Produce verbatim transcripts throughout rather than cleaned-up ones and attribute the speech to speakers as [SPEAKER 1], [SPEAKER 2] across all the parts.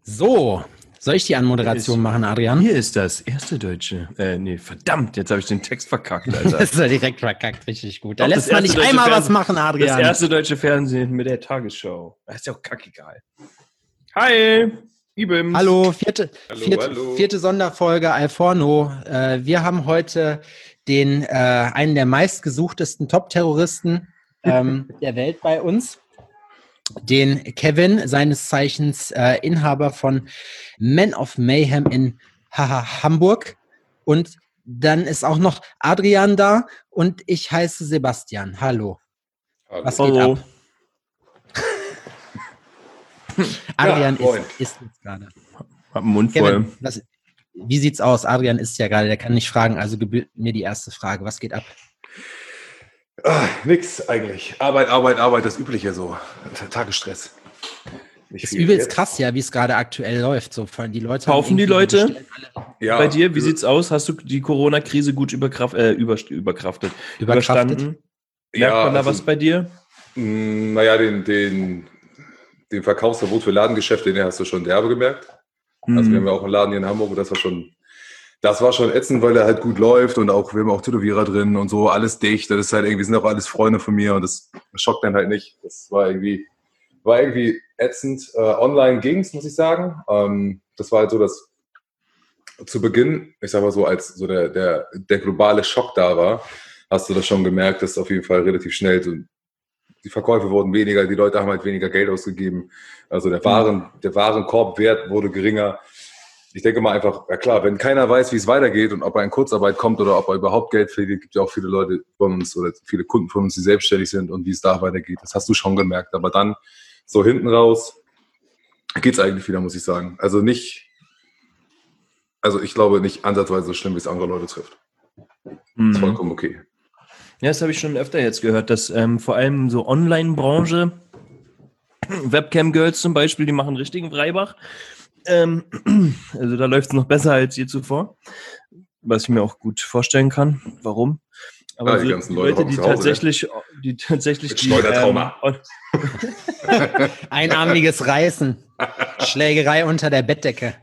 [SPEAKER 1] So, soll ich die Anmoderation
[SPEAKER 2] ist,
[SPEAKER 1] machen, Adrian?
[SPEAKER 2] Hier ist das erste Deutsche. Äh, nee, verdammt, jetzt habe ich den Text verkackt, Alter.
[SPEAKER 1] Das ist ja direkt verkackt, richtig gut. Da
[SPEAKER 2] Doch,
[SPEAKER 1] lässt man nicht einmal was machen, Adrian.
[SPEAKER 2] Das erste deutsche Fernsehen mit der Tagesschau. Das ist ja auch kackegal. Hi, Ibims.
[SPEAKER 1] Hallo, vierte,
[SPEAKER 3] Hallo,
[SPEAKER 1] vierte,
[SPEAKER 3] hallo.
[SPEAKER 1] vierte Sonderfolge Alforno. Äh, wir haben heute den äh, einen der meistgesuchtesten Top-Terroristen ähm, der Welt bei uns. Den Kevin, seines Zeichens äh, Inhaber von Men of Mayhem in Haha, Hamburg. Und dann ist auch noch Adrian da und ich heiße Sebastian. Hallo.
[SPEAKER 3] Hallo.
[SPEAKER 1] Was geht
[SPEAKER 2] Hallo.
[SPEAKER 1] ab? Adrian
[SPEAKER 3] Ja,
[SPEAKER 1] ist, ist jetzt gerade.
[SPEAKER 2] Hab einen Mund voll.
[SPEAKER 1] Kevin, was, wie sieht's aus? Adrian ist ja gerade, der kann nicht fragen, also gebührt mir die erste Frage. Was geht ab?
[SPEAKER 3] Ah, nix eigentlich. Arbeit, Arbeit, Arbeit, das Übliche so. Tagesstress. Nicht
[SPEAKER 1] Ist
[SPEAKER 3] viel
[SPEAKER 1] übelst
[SPEAKER 3] jetzt.
[SPEAKER 1] krass, ja, wie es gerade aktuell läuft. So, von die Leute
[SPEAKER 2] Kaufen
[SPEAKER 1] haben
[SPEAKER 2] die
[SPEAKER 1] irgendwie
[SPEAKER 2] Leute?
[SPEAKER 1] bestellt alle-
[SPEAKER 3] Ja,
[SPEAKER 2] Bei dir, wie sieht's aus? Hast du die Corona-Krise gut überkraft, äh, über, überkraftet?
[SPEAKER 1] Überkraftet?
[SPEAKER 2] Überstanden?
[SPEAKER 3] Ja,
[SPEAKER 2] Merkt man da
[SPEAKER 3] also-
[SPEAKER 2] was bei dir?
[SPEAKER 3] mh, Naja, den, den, den Verkaufsverbot für Ladengeschäfte, den hast du schon derbe gemerkt. Also
[SPEAKER 2] Hm.
[SPEAKER 3] wir haben ja auch einen Laden hier in Hamburg und das war schon, das war schon ätzend, weil er halt gut läuft und auch, wir haben auch Tätowierer drin und so, alles dicht. Das ist halt irgendwie, sind auch alles Freunde von mir und das schockt dann halt nicht. Das war irgendwie, war irgendwie ätzend. Äh, online ging's, muss ich sagen. Ähm, das war halt so, dass zu Beginn, ich sag mal so, als so der, der, der globale Schock da war, hast du das schon gemerkt, dass auf jeden Fall relativ schnell so, die Verkäufe wurden weniger, die Leute haben halt weniger Geld ausgegeben. Also der Waren, der Warenkorbwert wurde geringer. Ich denke mal einfach, ja klar, wenn keiner weiß, wie es weitergeht und ob er in Kurzarbeit kommt oder ob er überhaupt Geld verdient, gibt ja auch viele Leute von uns oder viele Kunden von uns, die selbstständig sind und wie es da weitergeht. Das hast du schon gemerkt. Aber dann so hinten raus geht's eigentlich wieder, muss ich sagen. Also nicht, also ich glaube nicht ansatzweise so schlimm, wie es andere Leute trifft.
[SPEAKER 2] Hm.
[SPEAKER 3] Ist vollkommen okay.
[SPEAKER 2] Ja, das habe ich schon öfter jetzt gehört, dass ähm, vor allem so Online-Branche, Webcam-Girls zum Beispiel, die machen einen richtigen Freibach. Ähm, also da läuft es noch besser als je zuvor, was ich mir auch gut vorstellen kann. Warum? Aber
[SPEAKER 3] Ja, die
[SPEAKER 2] so
[SPEAKER 3] ganzen
[SPEAKER 2] die
[SPEAKER 3] Leute
[SPEAKER 2] Leute,
[SPEAKER 3] hocken
[SPEAKER 2] die
[SPEAKER 3] zu Hause,
[SPEAKER 2] tatsächlich, die tatsächlich
[SPEAKER 3] Mit
[SPEAKER 2] die,
[SPEAKER 3] Schleudertrauma.
[SPEAKER 2] ähm,
[SPEAKER 1] Einarmiges Reißen. Schlägerei unter der Bettdecke.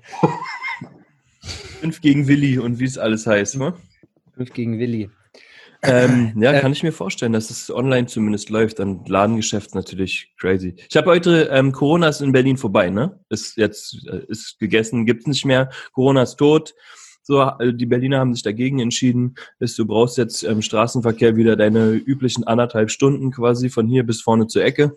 [SPEAKER 2] fünf gegen Willi und wie es alles heißt, ne?
[SPEAKER 1] Fünf gegen Willi.
[SPEAKER 2] Ähm, ja,
[SPEAKER 1] Äh,
[SPEAKER 2] kann ich mir vorstellen, dass es online zumindest läuft. Dann Ladengeschäft natürlich crazy. Ich habe heute, ähm, Corona ist in Berlin vorbei, ne? Ist jetzt, äh, ist gegessen, gibt's nicht mehr. Corona ist tot. So, äh, die Berliner haben sich dagegen entschieden, dass du brauchst jetzt im Straßenverkehr wieder deine üblichen anderthalb Stunden quasi von hier bis vorne zur Ecke.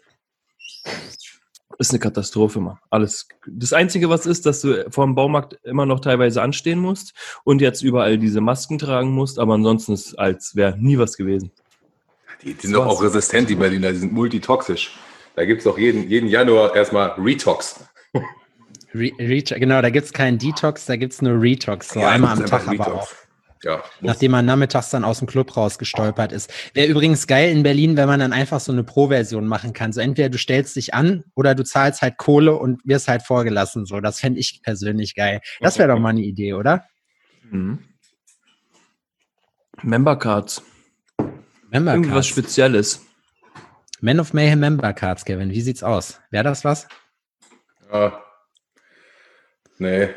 [SPEAKER 2] Ist eine Katastrophe, Mann. Alles. Das Einzige, was ist, dass du vor dem Baumarkt immer noch teilweise anstehen musst und jetzt überall diese Masken tragen musst, aber ansonsten ist es, als wäre nie was gewesen.
[SPEAKER 3] Die, die sind doch auch resistent, die Berliner, die sind multitoxisch. Da gibt es doch jeden, jeden Januar erstmal Retox.
[SPEAKER 1] Re Re genau, da gibt es keinen Detox, da gibt es nur Retox. So
[SPEAKER 3] Ja,
[SPEAKER 1] einmal
[SPEAKER 3] gibt's
[SPEAKER 1] am
[SPEAKER 3] einfach
[SPEAKER 1] Tag aber
[SPEAKER 3] Retox.
[SPEAKER 1] auch.
[SPEAKER 3] Ja, muss.
[SPEAKER 1] Nachdem man nachmittags dann aus dem Club rausgestolpert ist. Wäre übrigens geil in Berlin, wenn man dann einfach so eine Pro-Version machen kann. So entweder du stellst dich an oder du zahlst halt Kohle und wirst halt vorgelassen. So, das fände ich persönlich geil. Das wäre doch mal eine Idee, oder?
[SPEAKER 2] Mhm. Member Cards.
[SPEAKER 1] Member
[SPEAKER 2] Irgendwas
[SPEAKER 1] Cards.
[SPEAKER 2] Spezielles.
[SPEAKER 1] Men of Mayhem Member Cards, Kevin. Wie sieht's aus? Wäre das was?
[SPEAKER 3] Ja. Nee.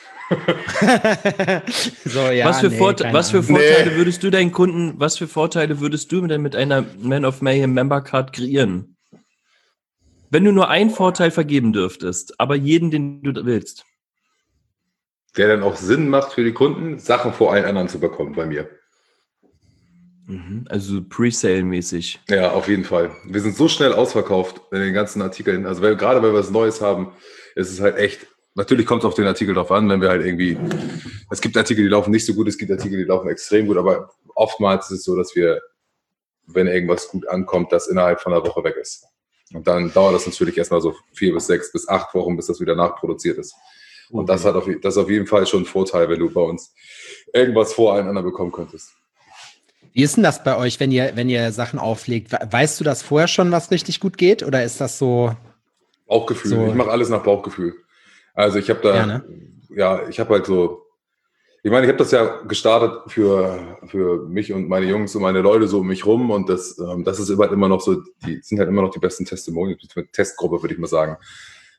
[SPEAKER 1] So, ja,
[SPEAKER 2] was für,
[SPEAKER 1] nee,
[SPEAKER 2] Vorte
[SPEAKER 1] keine
[SPEAKER 2] was für
[SPEAKER 1] Ahnung.
[SPEAKER 2] Vorteile
[SPEAKER 3] Nee.
[SPEAKER 2] würdest du deinen Kunden, was für Vorteile würdest du denn mit einer Man of Mayhem Member Card kreieren? Wenn du nur einen Vorteil vergeben dürftest, aber jeden, den du willst.
[SPEAKER 3] Der dann auch Sinn macht für die Kunden, Sachen vor allen anderen zu bekommen bei mir.
[SPEAKER 2] Mhm. Also Pre-Sale-mäßig.
[SPEAKER 3] Ja, auf jeden Fall. Wir sind so schnell ausverkauft in den ganzen Artikeln. Also weil, gerade weil wir was Neues haben, ist es halt echt, natürlich kommt es auf den Artikel drauf an, wenn wir halt irgendwie, es gibt Artikel, die laufen nicht so gut, es gibt Artikel, die laufen extrem gut, aber oftmals ist es so, dass wir, wenn irgendwas gut ankommt, das innerhalb von einer Woche weg ist. Und dann dauert das natürlich erstmal so vier bis sechs bis acht Wochen, bis das wieder nachproduziert ist. Und das hat auf, das ist auf jeden Fall schon ein Vorteil, wenn du bei uns irgendwas vor allen anderen bekommen könntest.
[SPEAKER 1] Wie ist denn das bei euch, wenn ihr, wenn ihr Sachen auflegt? We- Weißt du das vorher schon, was richtig gut geht? Oder ist das so?
[SPEAKER 3] Bauchgefühl.
[SPEAKER 1] So.
[SPEAKER 3] Ich mache alles nach Bauchgefühl. Also ich habe da,
[SPEAKER 1] Ja, ne?
[SPEAKER 3] ja, ich habe halt so, ich meine, ich habe das ja gestartet für, für mich und meine Jungs und meine Leute so um mich rum und das, ähm, das ist halt immer noch so, die sind halt immer noch die besten Testimonials, die Testgruppe, würde ich mal sagen.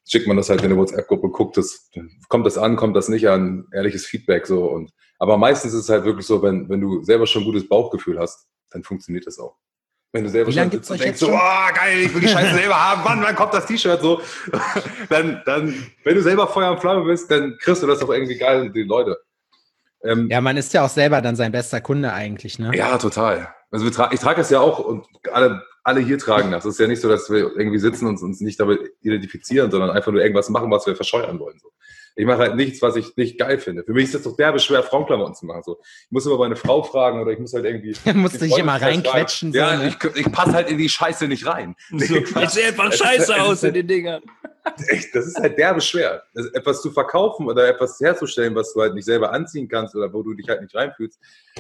[SPEAKER 3] schickt man das halt in eine WhatsApp-Gruppe, guckt das, kommt das an, kommt das nicht an, ehrliches Feedback so. Und aber meistens ist es halt wirklich so, wenn, wenn du selber schon ein gutes Bauchgefühl hast, dann funktioniert das auch. Wenn du selber
[SPEAKER 1] Wie
[SPEAKER 3] schon
[SPEAKER 1] lange
[SPEAKER 3] sitzt
[SPEAKER 1] gibt's
[SPEAKER 3] und
[SPEAKER 1] euch
[SPEAKER 3] denkst
[SPEAKER 1] jetzt
[SPEAKER 3] so,
[SPEAKER 1] schon?
[SPEAKER 3] oh geil, ich will die Scheiße selber haben, wann, wann kommt das T-Shirt so, dann, dann, wenn du selber Feuer und Flamme bist, dann kriegst du das auch irgendwie geil und die Leute. Ähm,
[SPEAKER 1] Ja, man ist ja auch selber dann sein bester Kunde eigentlich, ne?
[SPEAKER 3] Ja, total. Also wir tra- ich trage das ja auch und alle, alle hier tragen das. Es ist ja nicht so, dass wir irgendwie sitzen und uns nicht damit identifizieren, sondern einfach nur irgendwas machen, was wir verscheuern wollen. So. Ich mache halt nichts, was ich nicht geil finde. Für mich ist es doch derbe schwer, Frauenklamotten zu machen. So. Ich muss immer meine Frau fragen oder ich muss halt irgendwie...
[SPEAKER 1] Musst dich immer reinquetschen.
[SPEAKER 3] So, ja,
[SPEAKER 1] ne?
[SPEAKER 3] ich, ich passe halt in die Scheiße nicht rein.
[SPEAKER 2] So, ich sehe einfach scheiße aus in den Dingern.
[SPEAKER 3] Echt, das ist halt derbe schwer. Das, etwas zu verkaufen oder etwas herzustellen, was du halt nicht selber anziehen kannst oder wo du dich halt nicht reinfühlst.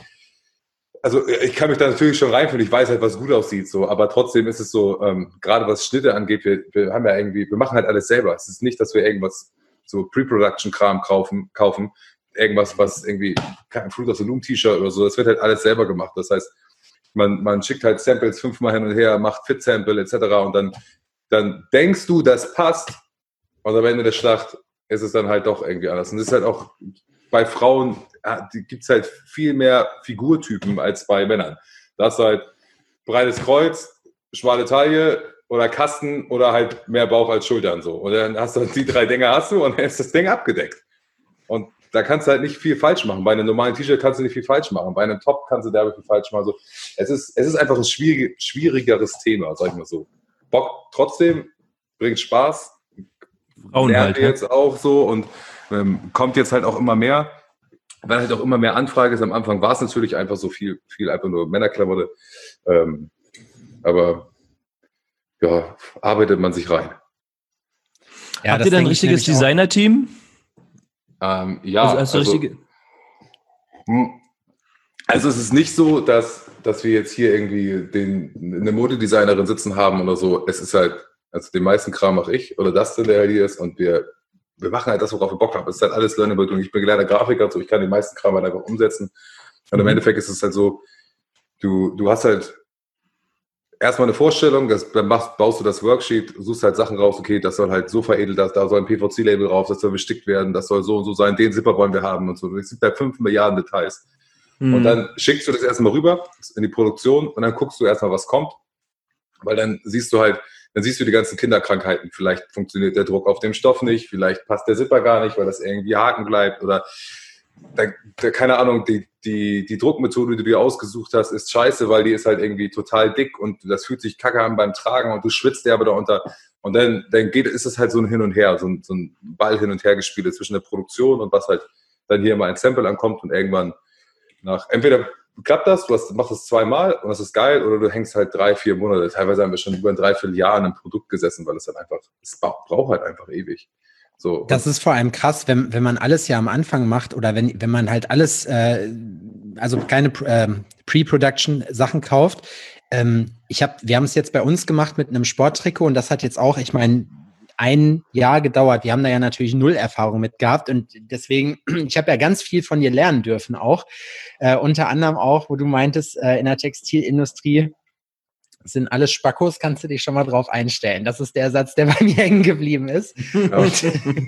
[SPEAKER 3] Also ich kann mich da natürlich schon reinfühlen, ich weiß halt, was gut aussieht, so, aber trotzdem ist es so, ähm, gerade was Schnitte angeht, wir, wir haben ja irgendwie, wir machen halt alles selber. Es ist nicht, dass wir irgendwas so Pre-Production-Kram kaufen, kaufen, irgendwas, was irgendwie, kein Fruit of the Loom T-Shirt oder so, das wird halt alles selber gemacht. Das heißt, man, man schickt halt Samples fünfmal hin und her, macht Fit-Sample et cetera und dann, dann denkst du, das passt und am Ende der Schlacht ist es dann halt doch irgendwie anders. Und das ist halt auch bei Frauen, ja, gibt es halt viel mehr Figurtypen als bei Männern. Da hast du halt breites Kreuz, schmale Taille oder Kasten oder halt mehr Bauch als Schultern so. Und dann hast du die drei Dinge hast du und dann ist das Ding abgedeckt. Und da kannst du halt nicht viel falsch machen. Bei einem normalen T-Shirt kannst du nicht viel falsch machen. Bei einem Top kannst du da viel falsch machen. Also es ist, es ist einfach ein schwierig, schwierigeres Thema, sag ich mal so. Bock trotzdem, bringt Spaß.
[SPEAKER 2] Frauen
[SPEAKER 3] Lernt
[SPEAKER 2] halt,
[SPEAKER 3] ihr jetzt auch so und ähm, kommt jetzt halt auch immer mehr. Weil halt auch immer mehr Anfrage ist. Am Anfang war es natürlich einfach so viel, viel einfach nur Männerklamotte. Ähm, aber ja, arbeitet man sich rein.
[SPEAKER 1] Ja,
[SPEAKER 2] Habt
[SPEAKER 1] das
[SPEAKER 2] ihr dann ein
[SPEAKER 1] denke ich
[SPEAKER 2] richtiges
[SPEAKER 1] nämlich auch.
[SPEAKER 2] Designer-Team?
[SPEAKER 3] Ähm, ja,
[SPEAKER 2] Also, hast du
[SPEAKER 3] also,
[SPEAKER 2] richtige...
[SPEAKER 3] hm. Also es ist nicht so, dass, dass wir jetzt hier irgendwie den, eine Modedesignerin sitzen haben oder so. Es ist halt, also den meisten Kram mache ich oder das, der halt hier ist und wir wir machen halt das, worauf wir Bock haben. Es ist halt alles Learning by Doing. Ich bin gelernter Grafiker, so ich kann den meisten Kram halt einfach umsetzen. Und im Endeffekt ist es halt so, du, du hast halt erstmal eine Vorstellung, das, dann machst, baust du das Worksheet, suchst halt Sachen raus, okay, das soll halt so veredelt, das, da soll ein P V C-Label drauf, das soll bestickt werden, das soll so und so sein, den Zipper wollen wir haben und so. Es gibt halt fünf Milliarden Details. Mhm. Und dann schickst du das erstmal rüber in die Produktion und dann guckst du erstmal, was kommt. Weil dann siehst du halt, dann siehst du die ganzen Kinderkrankheiten. Vielleicht funktioniert der Druck auf dem Stoff nicht, vielleicht passt der Zipper gar nicht, weil das irgendwie haken bleibt oder da, da, keine Ahnung, die, die, die Druckmethode, die du dir ausgesucht hast, ist scheiße, weil die ist halt irgendwie total dick und das fühlt sich kacke an beim Tragen und du schwitzt derbe darunter. Und dann, dann geht, ist es halt so ein Hin und Her, so ein, so ein Ball hin und her gespielt zwischen der Produktion und was halt dann hier mal ein Sample ankommt und irgendwann nach, entweder klappt das, du hast, machst es zweimal und das ist geil, oder du hängst halt drei, vier Monate. Teilweise haben wir schon über ein Dreivierteljahr an einem Produkt gesessen, weil es dann einfach, es braucht halt einfach ewig. So,
[SPEAKER 1] das ist vor allem krass, wenn, wenn man alles ja am Anfang macht oder wenn, wenn man halt alles, äh, also keine äh, Pre-Production-Sachen kauft. Ähm, ich hab, wir haben es jetzt bei uns gemacht mit einem Sporttrikot und das hat jetzt auch, ich meine, ein Jahr gedauert. Wir haben da ja natürlich null Erfahrung mit gehabt und deswegen, ich habe ja ganz viel von dir lernen dürfen auch. Äh, unter anderem auch, wo du meintest, äh, in der Textilindustrie sind alles Spackos, kannst du dich schon mal drauf einstellen. Das ist der Satz, der bei mir hängen geblieben ist. Ja. Und,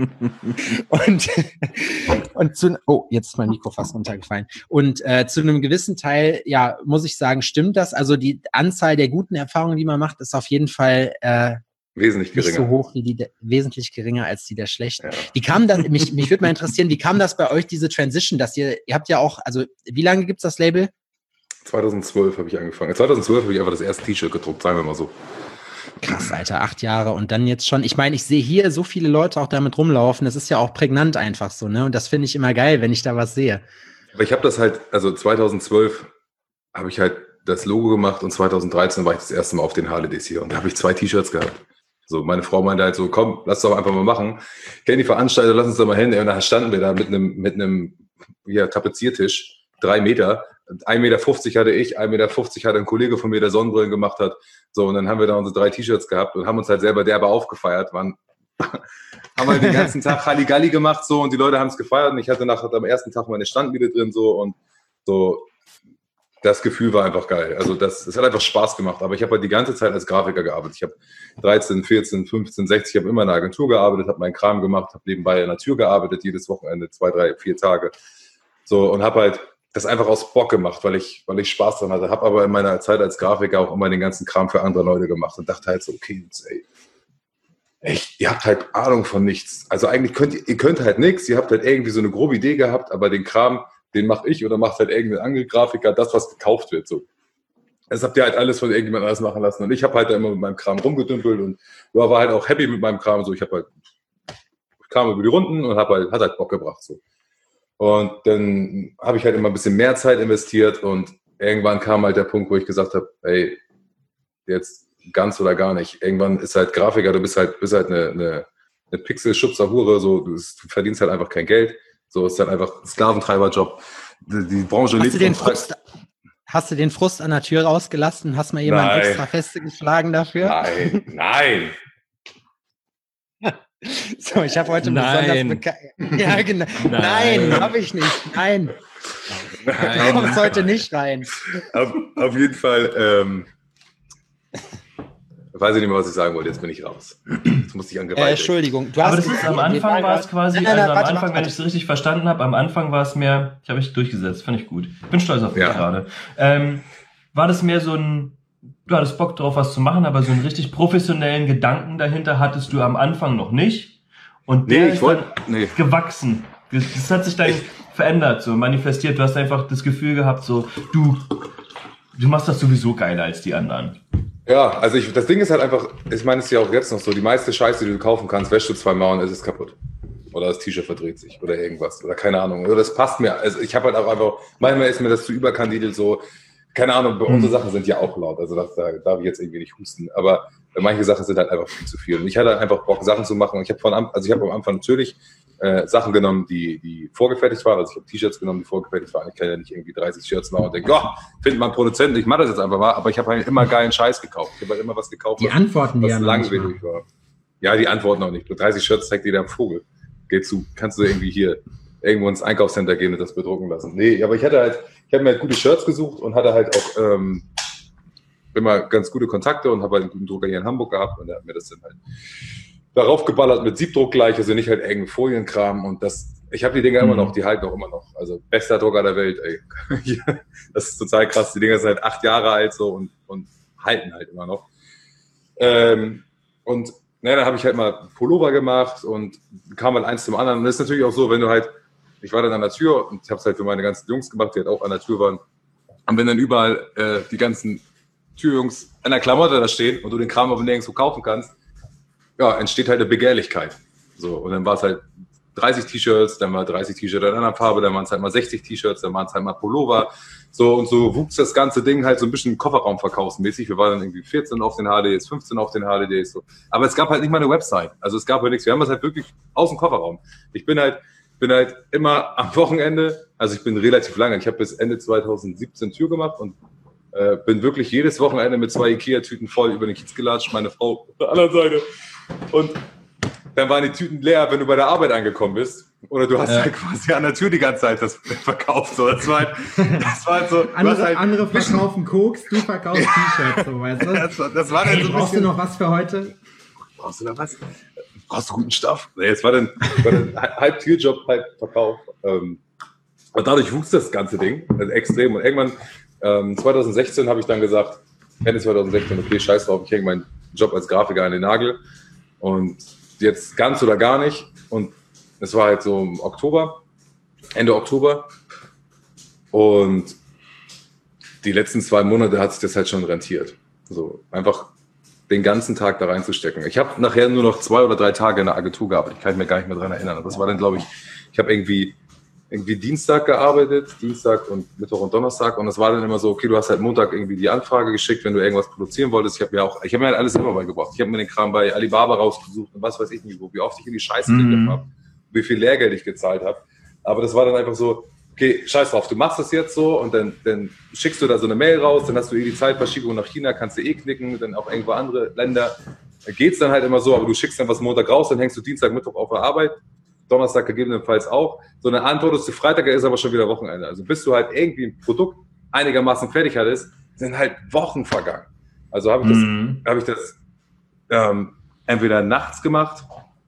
[SPEAKER 1] und, und zu, oh, jetzt ist mein Mikro fast runtergefallen. Und äh, zu einem gewissen Teil, ja, muss ich sagen, stimmt das. Also die Anzahl der guten Erfahrungen, die man macht, ist auf jeden Fall äh,
[SPEAKER 3] wesentlich geringer.
[SPEAKER 1] Nicht so hoch wie die, de- wesentlich geringer als die der schlechten. Ja. Wie kam das, mich, mich würde mal interessieren, wie kam das bei euch, diese Transition, dass ihr, ihr habt ja auch, also wie lange gibt's das Label?
[SPEAKER 3] zweitausendzwölf habe ich angefangen. zweitausendzwölf habe ich einfach das erste T-Shirt gedruckt, sagen wir mal so.
[SPEAKER 1] Krass, Alter, acht Jahre und dann jetzt schon, ich meine, ich sehe hier so viele Leute auch damit rumlaufen, das ist ja auch prägnant einfach so, ne? Und das finde ich immer geil, wenn ich da was sehe.
[SPEAKER 3] Aber ich habe das halt, also zweitausendzwölf habe ich halt das Logo gemacht und zweitausenddreizehn war ich das erste Mal auf den Holidays hier und da habe ich zwei T-Shirts gehabt. So, meine Frau meinte halt so, komm, lass doch einfach mal machen. Kenn die Veranstalter, lass uns da mal hin. Und da standen wir da mit einem, mit einem, ja, Tapeziertisch, drei Meter. ein Meter fünfzig hatte ich, ein Meter fünfzig hatte ein Kollege von mir, der Sonnenbrillen gemacht hat. So, und dann haben wir da unsere drei T-Shirts gehabt und haben uns halt selber derbe aufgefeiert. Waren, haben halt den ganzen Tag Halligalli gemacht, so, und die Leute haben es gefeiert. Und ich hatte nach, am ersten Tag meine Standbiete drin, so, und so. das Gefühl war einfach geil. Also das, das hat einfach Spaß gemacht. Aber ich habe halt die ganze Zeit als Grafiker gearbeitet. Ich habe dreizehn, vierzehn, fünfzehn, sechzehn, ich habe immer in einer Agentur gearbeitet, habe meinen Kram gemacht, habe nebenbei in der Tür gearbeitet, jedes Wochenende, zwei, drei, vier Tage. So, und habe halt das einfach aus Bock gemacht, weil ich, weil ich Spaß dran hatte. Habe aber in meiner Zeit als Grafiker auch immer den ganzen Kram für andere Leute gemacht und dachte halt so, okay, jetzt, ey, echt, ihr habt halt Ahnung von nichts. Also eigentlich könnt ihr, ihr könnt halt nichts, ihr habt halt irgendwie so eine grobe Idee gehabt, aber den Kram, den mache ich oder macht halt irgendein anderer Grafiker, das, was gekauft wird. So. Das habt ihr halt alles von irgendjemand anders machen lassen. Und ich habe halt da immer mit meinem Kram rumgedümpelt und ja, war halt auch happy mit meinem Kram. So, ich habe halt, ich kam über die Runden und hab halt, hat halt Bock gebracht. So. Und dann habe ich halt immer ein bisschen mehr Zeit investiert und irgendwann kam halt der Punkt, wo ich gesagt habe, ey, jetzt ganz oder gar nicht. Irgendwann ist halt Grafiker, du bist halt, bist halt eine, eine, eine Pixel-Schubser-Hure, so, du, du verdienst halt einfach kein Geld. So, ist halt einfach ein Sklaventreiberjob. Die, die Branche
[SPEAKER 1] hast du, den Frust, hast du den Frust an der Tür rausgelassen? Hast mal jemanden nein. extra festgeschlagen dafür?
[SPEAKER 3] Nein, nein.
[SPEAKER 1] So, ich habe heute
[SPEAKER 2] nein.
[SPEAKER 1] besonders bekannt. Ja, genau. Nein, nein habe ich nicht. Nein. Nein. Du kommst heute nicht rein.
[SPEAKER 3] Auf, auf jeden Fall, ähm, weiß ich nicht mehr, was ich sagen wollte. Jetzt bin ich raus. Jetzt musste ich an Gewalt.
[SPEAKER 1] Äh, Entschuldigung. Du hast
[SPEAKER 2] Aber das ist am Anfang war es quasi,
[SPEAKER 1] nein, nein,
[SPEAKER 2] also am
[SPEAKER 1] warte,
[SPEAKER 2] Anfang,
[SPEAKER 1] warte,
[SPEAKER 2] wenn ich es richtig verstanden habe, am Anfang war es mehr, ich habe mich durchgesetzt, fand ich gut. Bin stolz auf mich
[SPEAKER 3] ja.
[SPEAKER 2] gerade. Ähm, war das mehr so ein, du hattest Bock drauf, was zu machen, aber so einen richtig professionellen Gedanken dahinter hattest du am Anfang noch nicht. Und der
[SPEAKER 3] nee, ich
[SPEAKER 2] ist
[SPEAKER 3] wollt,
[SPEAKER 2] dann
[SPEAKER 3] nee.
[SPEAKER 2] gewachsen. Das, das hat sich dann ich, verändert, so manifestiert. Du hast einfach das Gefühl gehabt, so du, du machst das sowieso geiler als die anderen.
[SPEAKER 3] Ja, also ich, das Ding ist halt einfach, ich meine, es ist ja auch jetzt noch so, die meiste Scheiße, die du kaufen kannst, wäschst du zweimal und es ist kaputt. Oder das T-Shirt verdreht sich oder irgendwas. Oder keine Ahnung. Oder das passt mir. Also ich habe halt auch einfach, manchmal ist mir das zu überkandidelt so, keine Ahnung, hm. unsere Sachen sind ja auch laut. Also das, da darf ich jetzt irgendwie nicht husten. Aber manche Sachen sind halt einfach viel zu viel. Und ich hatte halt einfach Bock, Sachen zu machen. Und ich habe von also ich habe am Anfang natürlich äh, Sachen genommen, die, die vorgefertigt waren. Also ich habe T-Shirts genommen, die vorgefertigt waren. Ich kann ja nicht irgendwie dreißig Shirts machen und denke, oh, findet man Produzenten, ich mache das jetzt einfach mal. Aber ich habe halt immer geilen Scheiß gekauft. Ich habe halt immer was gekauft,
[SPEAKER 1] die Antworten,
[SPEAKER 3] was
[SPEAKER 1] die
[SPEAKER 3] langweilig war. Ja, die Antworten auch nicht. dreißig Shirts zeigt jeder am Vogel. Geht zu, kannst du irgendwie hier irgendwo ins Einkaufscenter gehen und das bedrucken lassen. Nee, aber ich hatte halt, ich habe mir halt gute Shirts gesucht und hatte halt auch ähm, immer ganz gute Kontakte und habe halt einen guten Drucker hier in Hamburg gehabt und der hat mir das dann halt darauf geballert mit Siebdruck gleich, also nicht halt irgendein Folienkram und das, ich habe die Dinger mhm. immer noch, die halten auch immer noch, also bester Drucker der Welt, ey. Das ist total krass, die Dinger sind halt acht Jahre alt so und, und halten halt immer noch. Ähm, und na, dann habe ich halt mal Pullover gemacht und kam halt eins zum anderen und das ist natürlich auch so, wenn du halt, ich war dann an der Tür und ich habe es halt für meine ganzen Jungs gemacht, die halt auch an der Tür waren und wenn dann überall äh, die ganzen Türjungs an der Klamotte da stehen und du den Kram aber nirgendwo kaufen kannst, ja, entsteht halt eine Begehrlichkeit. So, und dann war es halt dreißig T-Shirts, dann war dreißig T-Shirts in einer Farbe, dann waren es halt mal sechzig T-Shirts, dann waren es halt mal Pullover. So, und so wuchs das ganze Ding halt so ein bisschen Kofferraumverkaufsmäßig. Wir waren dann irgendwie vierzehn auf den H D Ds, fünfzehn auf den H D Ds. So. Aber es gab halt nicht mal eine Website. Also es gab halt nichts. Wir haben das halt wirklich aus dem Kofferraum. Ich bin halt, bin halt immer am Wochenende, also ich bin relativ lange, ich habe bis Ende zwanzig siebzehn Tür gemacht und äh, bin wirklich jedes Wochenende mit zwei Ikea-Tüten voll über den Kiez gelatscht, meine Frau auf der anderen Seite. Und dann waren die Tüten leer, wenn du bei der Arbeit angekommen bist. Oder du hast ja. halt quasi an der Tür die ganze Zeit das verkauft. So. Das, war halt, das war halt so.
[SPEAKER 1] Andere,
[SPEAKER 3] halt
[SPEAKER 1] andere verkaufen Koks, du verkaufst T-Shirts, so, weißt du?
[SPEAKER 3] Das war, das war hey, dann so
[SPEAKER 1] brauchst du noch was für heute?
[SPEAKER 3] Brauchst du noch was? Brauchst du guten Stoff? Nee, es war dann, war dann halb Türjob, halb Verkauf. Und dadurch wuchs das ganze Ding also extrem. Und irgendwann, ähm, zwanzig sechzehn habe ich dann gesagt, Ende zwanzig sechzehn, okay, scheiß drauf, ich hänge meinen Job als Grafiker an den Nagel. Und jetzt ganz oder gar nicht. Und es war halt so im Oktober, Ende Oktober. Und die letzten zwei Monate hat sich das halt schon rentiert. So einfach den ganzen Tag da reinzustecken. Ich habe nachher nur noch zwei oder drei Tage in der Agentur gearbeitet. Ich kann mich gar nicht mehr dran erinnern. Und das war dann, glaube ich, ich habe irgendwie irgendwie Dienstag gearbeitet, Dienstag und Mittwoch und Donnerstag. Und das war dann immer so, okay, du hast halt Montag irgendwie die Anfrage geschickt, wenn du irgendwas produzieren wolltest. Ich habe mir auch, ich habe mir halt alles selber beigebracht. Ich habe mir den Kram bei Alibaba rausgesucht und was weiß ich nicht, wo, wie oft ich in die Scheiße mhm. gegriffen habe, wie viel Lehrgeld ich gezahlt habe. Aber das war dann einfach so, okay, scheiß drauf, du machst das jetzt so und dann, dann schickst du da so eine Mail raus, dann hast du eh die Zeitverschiebung nach China, kannst du eh knicken, dann auch irgendwo andere Länder. Da geht's dann halt immer so, aber du schickst dann was Montag raus, dann hängst du Dienstag, Mittwoch auf der Arbeit. Donnerstag gegebenenfalls auch. So eine antwortest du Freitag, ist aber schon wieder Wochenende. Also bis du halt irgendwie ein Produkt einigermaßen fertig hattest, sind halt Wochen vergangen. Also habe ich das,
[SPEAKER 2] Mhm.
[SPEAKER 3] habe ich das ähm, entweder nachts gemacht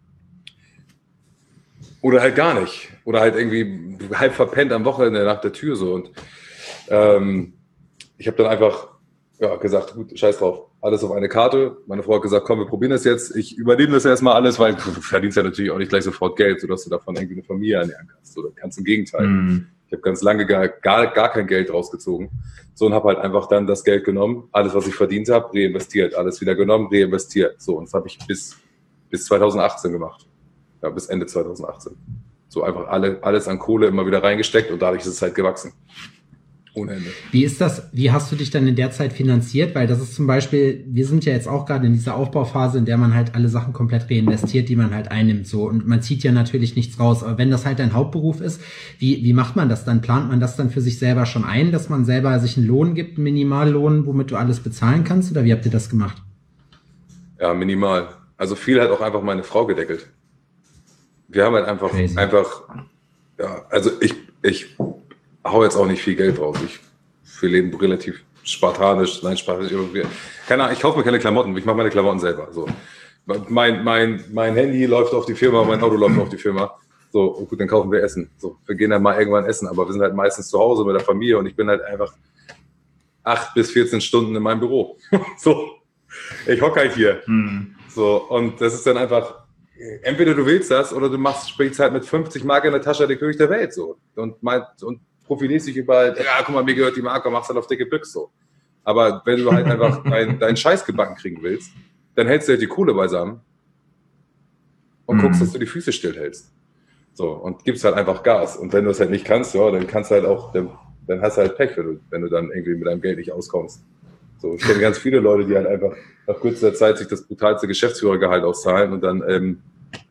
[SPEAKER 3] oder halt gar nicht. Oder halt irgendwie halb verpennt am Wochenende nach der Tür so. Und ähm, ich habe dann einfach ja, gesagt, gut, scheiß drauf, alles auf eine Karte. Meine Frau hat gesagt, komm, wir probieren das jetzt. Ich übernehme das erstmal alles, weil du verdienst ja natürlich auch nicht gleich sofort Geld, sodass du davon irgendwie eine Familie ernähren kannst. Oder ganz im Gegenteil.
[SPEAKER 2] Mhm.
[SPEAKER 3] Ich habe ganz lange gar, gar, gar kein Geld rausgezogen. So, und habe halt einfach dann das Geld genommen, alles, was ich verdient habe, reinvestiert. Alles wieder genommen, reinvestiert. So, und das habe ich bis, bis zwanzig achtzehn gemacht. Ja, bis Ende zwanzig achtzehn. So einfach alle, alles an Kohle immer wieder reingesteckt und dadurch ist es halt gewachsen. Ohne Ende.
[SPEAKER 1] Wie ist das, wie hast du dich dann in der Zeit finanziert? Weil das ist zum Beispiel, wir sind ja jetzt auch gerade in dieser Aufbauphase, in der man halt alle Sachen komplett reinvestiert, die man halt einnimmt, so. Und man zieht ja natürlich nichts raus. Aber wenn das halt dein Hauptberuf ist, wie, wie macht man das dann? Plant man das dann für sich selber schon ein, dass man selber sich einen Lohn gibt, einen Minimallohn, womit du alles bezahlen kannst? Oder wie habt ihr das gemacht?
[SPEAKER 3] Ja, minimal. Also viel hat auch einfach meine Frau gedeckelt. Wir haben halt einfach,
[SPEAKER 1] Crazy.
[SPEAKER 3] einfach, ja, also ich, ich hau jetzt auch nicht viel Geld raus. Ich, wir leben relativ spartanisch, nein, spartanisch. Keine Ahnung, ich kaufe mir keine Klamotten, ich mache meine Klamotten selber. So. Mein, mein, mein Handy läuft auf die Firma, mein Auto läuft auf die Firma. So, und gut, dann kaufen wir Essen. So, wir gehen dann mal irgendwann essen, aber wir sind halt meistens zu Hause mit der Familie und ich bin halt einfach acht bis vierzehn Stunden in meinem Büro. So, ich hocke halt hier.
[SPEAKER 2] Mhm.
[SPEAKER 3] So, und das ist dann einfach, entweder du willst das oder du machst, spielst halt mit fünfzig Mark in der Tasche der König der Welt, so. Und, mein, und profilierst dich überall, ja, guck mal, mir gehört die Marke, machst halt auf dicke Büchse, so. Aber wenn du halt einfach deinen dein Scheiß gebacken kriegen willst, dann hältst du halt die Kohle beisammen und
[SPEAKER 2] Mhm.
[SPEAKER 3] guckst, dass du die Füße stillhältst. So, und gibst halt einfach Gas. Und wenn du es halt nicht kannst, ja, dann kannst du halt auch, dann, dann hast du halt Pech, wenn du, wenn du dann irgendwie mit deinem Geld nicht auskommst. So, ich kenne ganz viele Leute, die halt einfach nach kürzester Zeit sich das brutalste Geschäftsführergehalt auszahlen und dann ähm,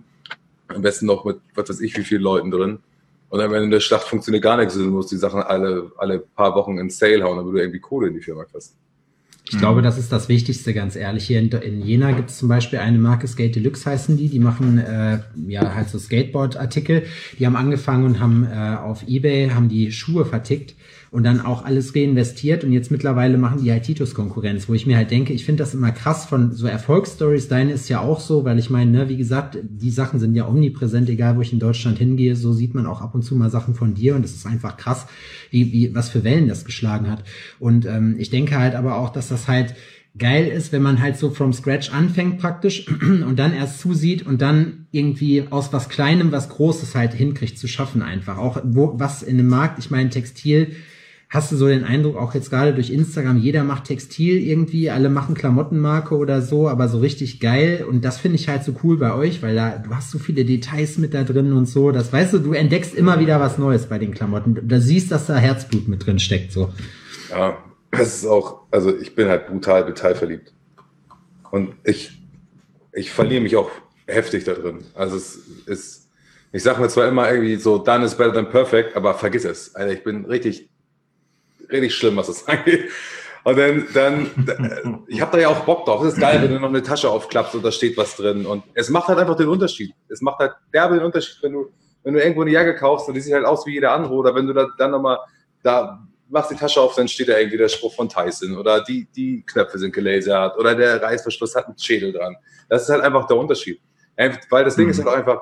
[SPEAKER 3] am besten noch mit, was weiß ich, wie vielen Leuten drin. Und dann, wenn in der Schlacht funktioniert gar nichts, du musst die Sachen alle, alle paar Wochen in Sale hauen, damit du irgendwie Kohle in die Firma kriegst.
[SPEAKER 1] Ich mhm. glaube, das ist das Wichtigste, ganz ehrlich. Hier in, in Jena gibt es zum Beispiel eine Marke, Skate Deluxe heißen die. Die machen äh, ja halt so Skateboard-Artikel. Die haben angefangen und haben äh, auf eBay haben die Schuhe vertickt und dann auch alles reinvestiert. Und jetzt mittlerweile machen die halt Titus Konkurrenz, wo ich mir halt denke, ich finde das immer krass von so Erfolgsstories. Deine ist ja auch so, weil ich meine, ne, wie gesagt, die Sachen sind ja omnipräsent, egal wo ich in Deutschland hingehe. So sieht man auch ab und zu mal Sachen von dir und es ist einfach krass, wie, wie was für Wellen das geschlagen hat. Und ähm, ich denke halt aber auch, dass das halt geil ist, wenn man halt so from scratch anfängt praktisch und dann erst zusieht und dann irgendwie aus was Kleinem was Großes halt hinkriegt zu schaffen einfach. Auch wo was in dem Markt, ich meine Textil, hast du so den Eindruck, auch jetzt gerade durch Instagram, jeder macht Textil irgendwie, alle machen Klamottenmarke oder so, aber so richtig geil und das finde ich halt so cool bei euch, weil da du hast so viele Details mit da drin und so, das weißt du, du entdeckst immer wieder was Neues bei den Klamotten. Da siehst, dass da Herzblut mit drin steckt so.
[SPEAKER 3] Ja, das ist auch, also ich bin halt brutal detailverliebt. Und ich, ich verliere mich auch heftig da drin. Also es ist, ich sage mir zwar immer irgendwie so, done is better than perfect, aber vergiss es. Also ich bin richtig, richtig schlimm, was das angeht. Und dann, dann ich habe da ja auch Bock drauf. Es ist geil, wenn du noch eine Tasche aufklappst und da steht was drin. Und es macht halt einfach den Unterschied. Es macht halt derbe den Unterschied, wenn du, wenn du irgendwo eine Jacke kaufst und die sieht halt aus wie jeder andere. Oder wenn du da, dann nochmal da machst die Tasche auf, dann steht da irgendwie der Spruch von Tyson oder die, die Knöpfe sind gelasert oder der Reißverschluss hat einen Schädel dran. Das ist halt einfach der Unterschied. Weil das Ding mhm. ist halt auch einfach,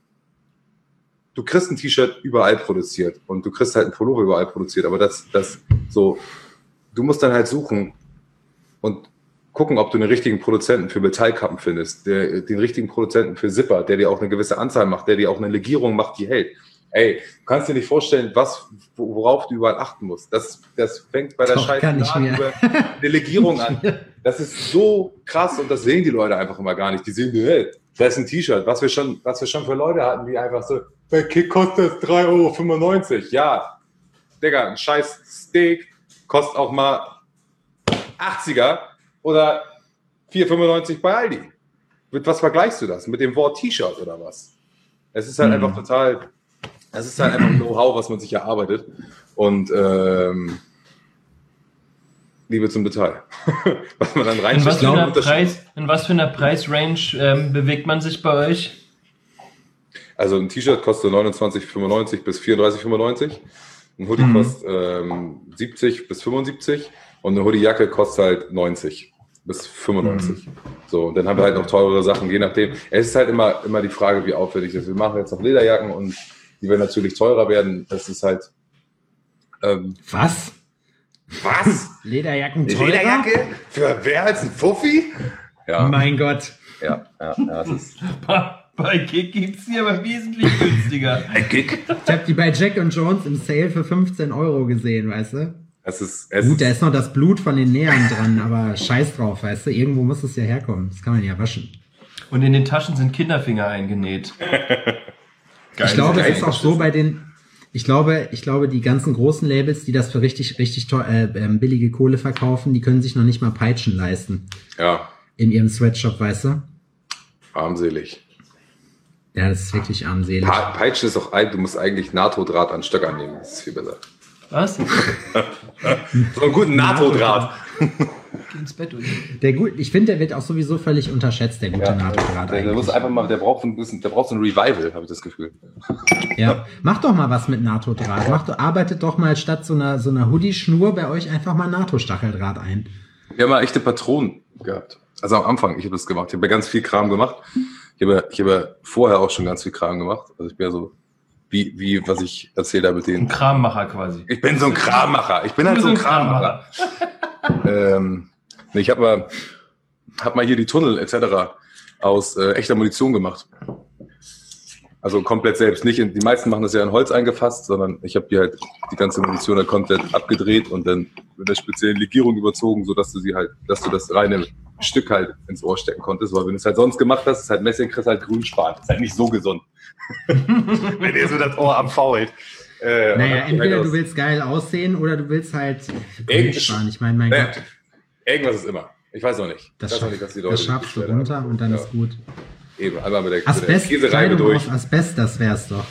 [SPEAKER 3] du kriegst ein T-Shirt überall produziert und du kriegst halt ein Pullover überall produziert, aber das, das so, du musst dann halt suchen und gucken, ob du den richtigen Produzenten für Metallkappen findest, der, den richtigen Produzenten für Zipper, der dir auch eine gewisse Anzahl macht, der dir auch eine Legierung macht, die hält. Ey, du kannst dir nicht vorstellen, was, worauf du überall achten musst. Das, das fängt bei der Scheiße über eine Legierung an. Das ist so krass und das sehen die Leute einfach immer gar nicht. Die sehen, hey, das ist ein T-Shirt, was wir schon, was wir schon für Leute hatten, die einfach so, bei Kick kostet drei Euro fünfundneunzig. Ja, Digga, ein scheiß Steak kostet auch mal achtziger oder vier fünfundneunzig bei Aldi. Mit was vergleichst du das? Mit dem Wort T-Shirt oder was? Es ist halt mhm. einfach total... Das ist halt einfach Know-how, was man sich erarbeitet. Und ähm, Liebe zum Detail. Was man dann rein
[SPEAKER 2] in, was für einer Preis, in was für einer Preisrange ähm, bewegt man sich bei euch?
[SPEAKER 3] Also ein T-Shirt kostet neunundzwanzig fünfundneunzig bis vierunddreißig fünfundneunzig. Ein Hoodie mhm. kostet ähm, siebzig bis fünfundsiebzig und eine Hoodie-Jacke kostet halt neunzig bis fünfundneunzig. Mhm. So, und dann haben wir halt noch teurere Sachen, je nachdem. Es ist halt immer, immer die Frage, wie aufwendig das ist. Wir machen jetzt noch Lederjacken und die werden natürlich teurer werden. Das ist halt...
[SPEAKER 1] Ähm, Was?
[SPEAKER 3] Was?
[SPEAKER 1] Lederjacken teurer?
[SPEAKER 3] Lederjacke? Für wer als ein Fuffi?
[SPEAKER 1] Ja. Mein Gott.
[SPEAKER 3] Ja, ja, ja. Das ist
[SPEAKER 2] bei Kick gibt's die aber wesentlich günstiger.
[SPEAKER 3] Bei Kick?
[SPEAKER 1] Ich habe die bei Jack and Jones im Sale für fünfzehn Euro gesehen, weißt du?
[SPEAKER 3] Es ist, es
[SPEAKER 1] Gut, da ist noch das Blut von den Nähern dran, aber scheiß drauf, weißt du? Irgendwo muss es ja herkommen. Das kann man ja waschen.
[SPEAKER 2] Und in den Taschen sind Kinderfinger eingenäht.
[SPEAKER 1] Ich glaube, es ist auch so bei den... Ich glaube, ich glaube, die ganzen großen Labels, die das für richtig, richtig teuer, äh, billige Kohle verkaufen, die können sich noch nicht mal Peitschen leisten.
[SPEAKER 3] Ja.
[SPEAKER 1] In ihrem Sweatshop, weißt du?
[SPEAKER 3] Armselig.
[SPEAKER 1] Ja, das ist wirklich armselig.
[SPEAKER 3] Pa Peitschen ist auch alt, du musst eigentlich NATO-Draht an Stöcker nehmen. Das ist viel besser.
[SPEAKER 2] Was?
[SPEAKER 3] So einen guten NATO-Draht.
[SPEAKER 2] Geh ins Bett, oder?
[SPEAKER 1] Der gut, ich finde, der wird auch sowieso völlig unterschätzt, der gute
[SPEAKER 3] ja,
[SPEAKER 1] NATO-Draht.
[SPEAKER 3] Der, der muss einfach mal, der braucht ein bisschen, der braucht so ein Revival, habe ich das Gefühl.
[SPEAKER 1] Ja, mach doch mal was mit NATO-Draht. Mach doch, arbeitet doch mal statt so einer, so einer Hoodie-Schnur bei euch einfach mal NATO-Stacheldraht ein.
[SPEAKER 3] Wir haben mal echte Patronen gehabt. Also am Anfang, ich habe das gemacht. Ich habe ja ganz viel Kram gemacht. Ich habe, ich habe vorher auch schon ganz viel Kram gemacht. Also ich bin ja so, wie, wie, was ich erzähle da mit denen.
[SPEAKER 2] Ein Krammacher quasi.
[SPEAKER 3] Ich bin so ein Krammacher. Ich bin halt so ein Krammacher. ähm, ich habe mal, hab mal hier die Tunnel et cetera aus äh, echter Munition gemacht. Also komplett selbst. Nicht in, die meisten machen das ja in Holz eingefasst, sondern ich habe die halt die ganze Munition dann komplett abgedreht und dann mit einer speziellen Legierung überzogen, sodass du sie halt, dass du das reine Stück halt ins Ohr stecken konntest. Weil wenn du es halt sonst gemacht hast, ist halt Messing, kriegst halt Grünspan. Das ist halt nicht so gesund. Wenn dir so das Ohr abfault.
[SPEAKER 1] Äh, naja, entweder du willst geil aussehen oder du willst halt Grünspan. Ich meine, mein
[SPEAKER 3] naja,
[SPEAKER 1] Gott.
[SPEAKER 3] Irgendwas ist immer. Ich weiß noch nicht.
[SPEAKER 1] Das,
[SPEAKER 3] ich weiß noch nicht, was die Leute
[SPEAKER 1] das schabst du runter und dann ja. ist gut.
[SPEAKER 3] Eben, einmal mit der,
[SPEAKER 1] Asbest,
[SPEAKER 3] mit der Käsereibe durch.
[SPEAKER 1] Aus Asbest, das wär's doch.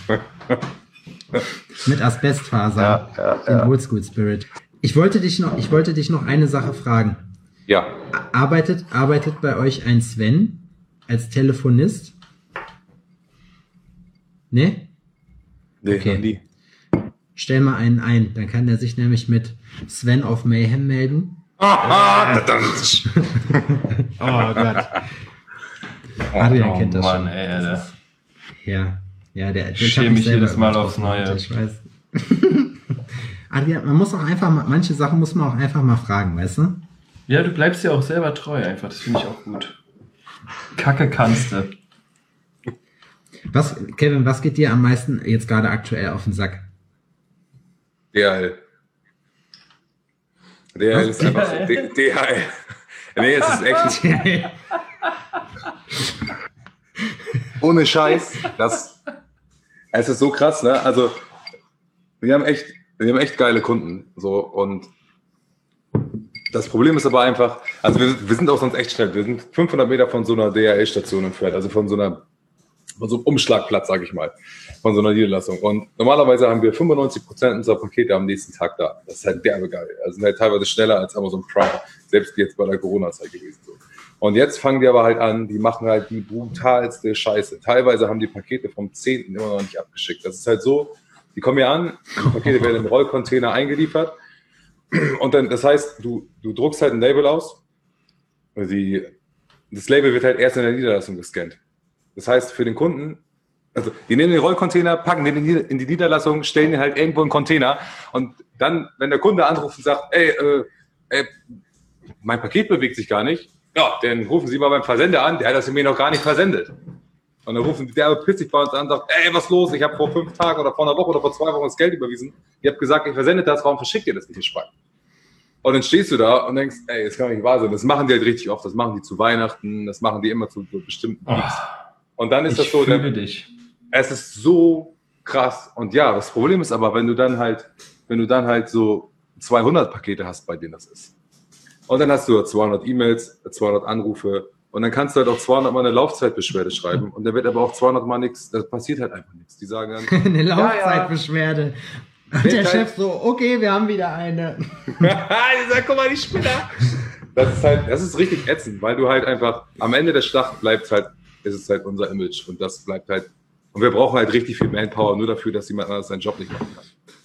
[SPEAKER 1] Mit Asbestfaser.
[SPEAKER 3] Ja, ja,
[SPEAKER 1] den
[SPEAKER 3] ja.
[SPEAKER 1] Oldschool Spirit. Ich wollte dich noch, ich wollte dich noch eine Sache fragen.
[SPEAKER 3] Ja.
[SPEAKER 1] Arbeitet, arbeitet bei euch ein Sven als Telefonist? Ne?
[SPEAKER 3] Nee,
[SPEAKER 1] okay.
[SPEAKER 3] noch nie.
[SPEAKER 1] Stell mal einen ein, dann kann er sich nämlich mit Sven auf Mayhem melden.
[SPEAKER 3] Ah,
[SPEAKER 1] oh Gott. Adrian
[SPEAKER 2] oh,
[SPEAKER 1] kennt das
[SPEAKER 2] Mann,
[SPEAKER 1] schon.
[SPEAKER 2] Ey, Alter.
[SPEAKER 1] Ja, ja, der.
[SPEAKER 2] Ich schäme mich jedes Mal aufs Neue.
[SPEAKER 1] Ich weiß. Adrian, man muss auch einfach mal, manche Sachen muss man auch einfach mal fragen, weißt du?
[SPEAKER 2] Ja, du bleibst ja auch selber treu einfach, das finde ich auch gut. Kacke kannst du.
[SPEAKER 1] Was, Kevin, was geht dir am meisten jetzt gerade aktuell auf den Sack?
[SPEAKER 3] D H L. D H L ist einfach so. D H L. Nee, es ist echt. Ohne Scheiß. Das, es ist so krass, ne? Also, wir haben echt, wir haben echt geile Kunden. So, und das Problem ist aber einfach, also wir, wir sind auch sonst echt schnell. Wir sind fünfhundert Meter von so einer D H L-Station entfernt, also von so einer, von so einem Umschlagplatz, sage ich mal, von so einer Niederlassung. Und normalerweise haben wir fünfundneunzig Prozent unserer Pakete am nächsten Tag da. Das ist halt derbe geil. Also sind halt teilweise schneller als Amazon Prime, selbst jetzt bei der Corona-Zeit gewesen. So. Und jetzt fangen die aber halt an, die machen halt die brutalste Scheiße. Teilweise haben die Pakete vom zehnten immer noch nicht abgeschickt. Das ist halt so, die kommen hier an, die Pakete werden in Rollcontainer eingeliefert. Und dann, das heißt, du, du druckst halt ein Label aus. Die, das Label wird halt erst in der Niederlassung gescannt. Das heißt, für den Kunden, also die nehmen den Rollcontainer, packen den in die Niederlassung, stellen den halt irgendwo in einen Container und dann, wenn der Kunde anruft und sagt, ey, äh, ey, mein Paket bewegt sich gar nicht, ja, dann rufen Sie mal beim Versender an, der hat das mir noch gar nicht versendet. Und dann rufen der pisst sich bei uns an und sagt, ey, was ist los? Ich habe vor fünf Tagen oder vor einer Woche oder vor zwei Wochen das Geld überwiesen. Ihr habt gesagt, ich versende das, warum verschickt ihr das nicht, ihr Schwein? Und dann stehst du da und denkst, ey, das kann doch nicht wahr sein. Das machen die halt richtig oft. Das machen die zu Weihnachten, das machen die immer zu, zu bestimmten Peaks. Und dann ist
[SPEAKER 2] ich
[SPEAKER 3] das so,
[SPEAKER 2] fühle
[SPEAKER 3] der,
[SPEAKER 2] dich.
[SPEAKER 3] es ist so krass. Und ja, das Problem ist aber, wenn du dann halt, wenn du dann halt so zweihundert Pakete hast, bei denen das ist. Und dann hast du zweihundert E-Mails, zweihundert Anrufe und dann kannst du halt auch zweihundert Mal eine Laufzeitbeschwerde schreiben und dann wird aber auch zweihundert Mal nichts, da passiert halt einfach nichts. Die sagen dann,
[SPEAKER 1] eine Laufzeitbeschwerde. Und der
[SPEAKER 3] halt,
[SPEAKER 1] Chef so, okay, wir haben wieder eine.
[SPEAKER 3] Die sagen, guck mal, die Spinner. Das ist halt, das ist richtig ätzend, weil du halt einfach, am Ende der Schlacht bleibt halt, ist es halt unser Image und das bleibt halt, und wir brauchen halt richtig viel Manpower nur dafür, dass jemand anderes seinen Job nicht machen kann.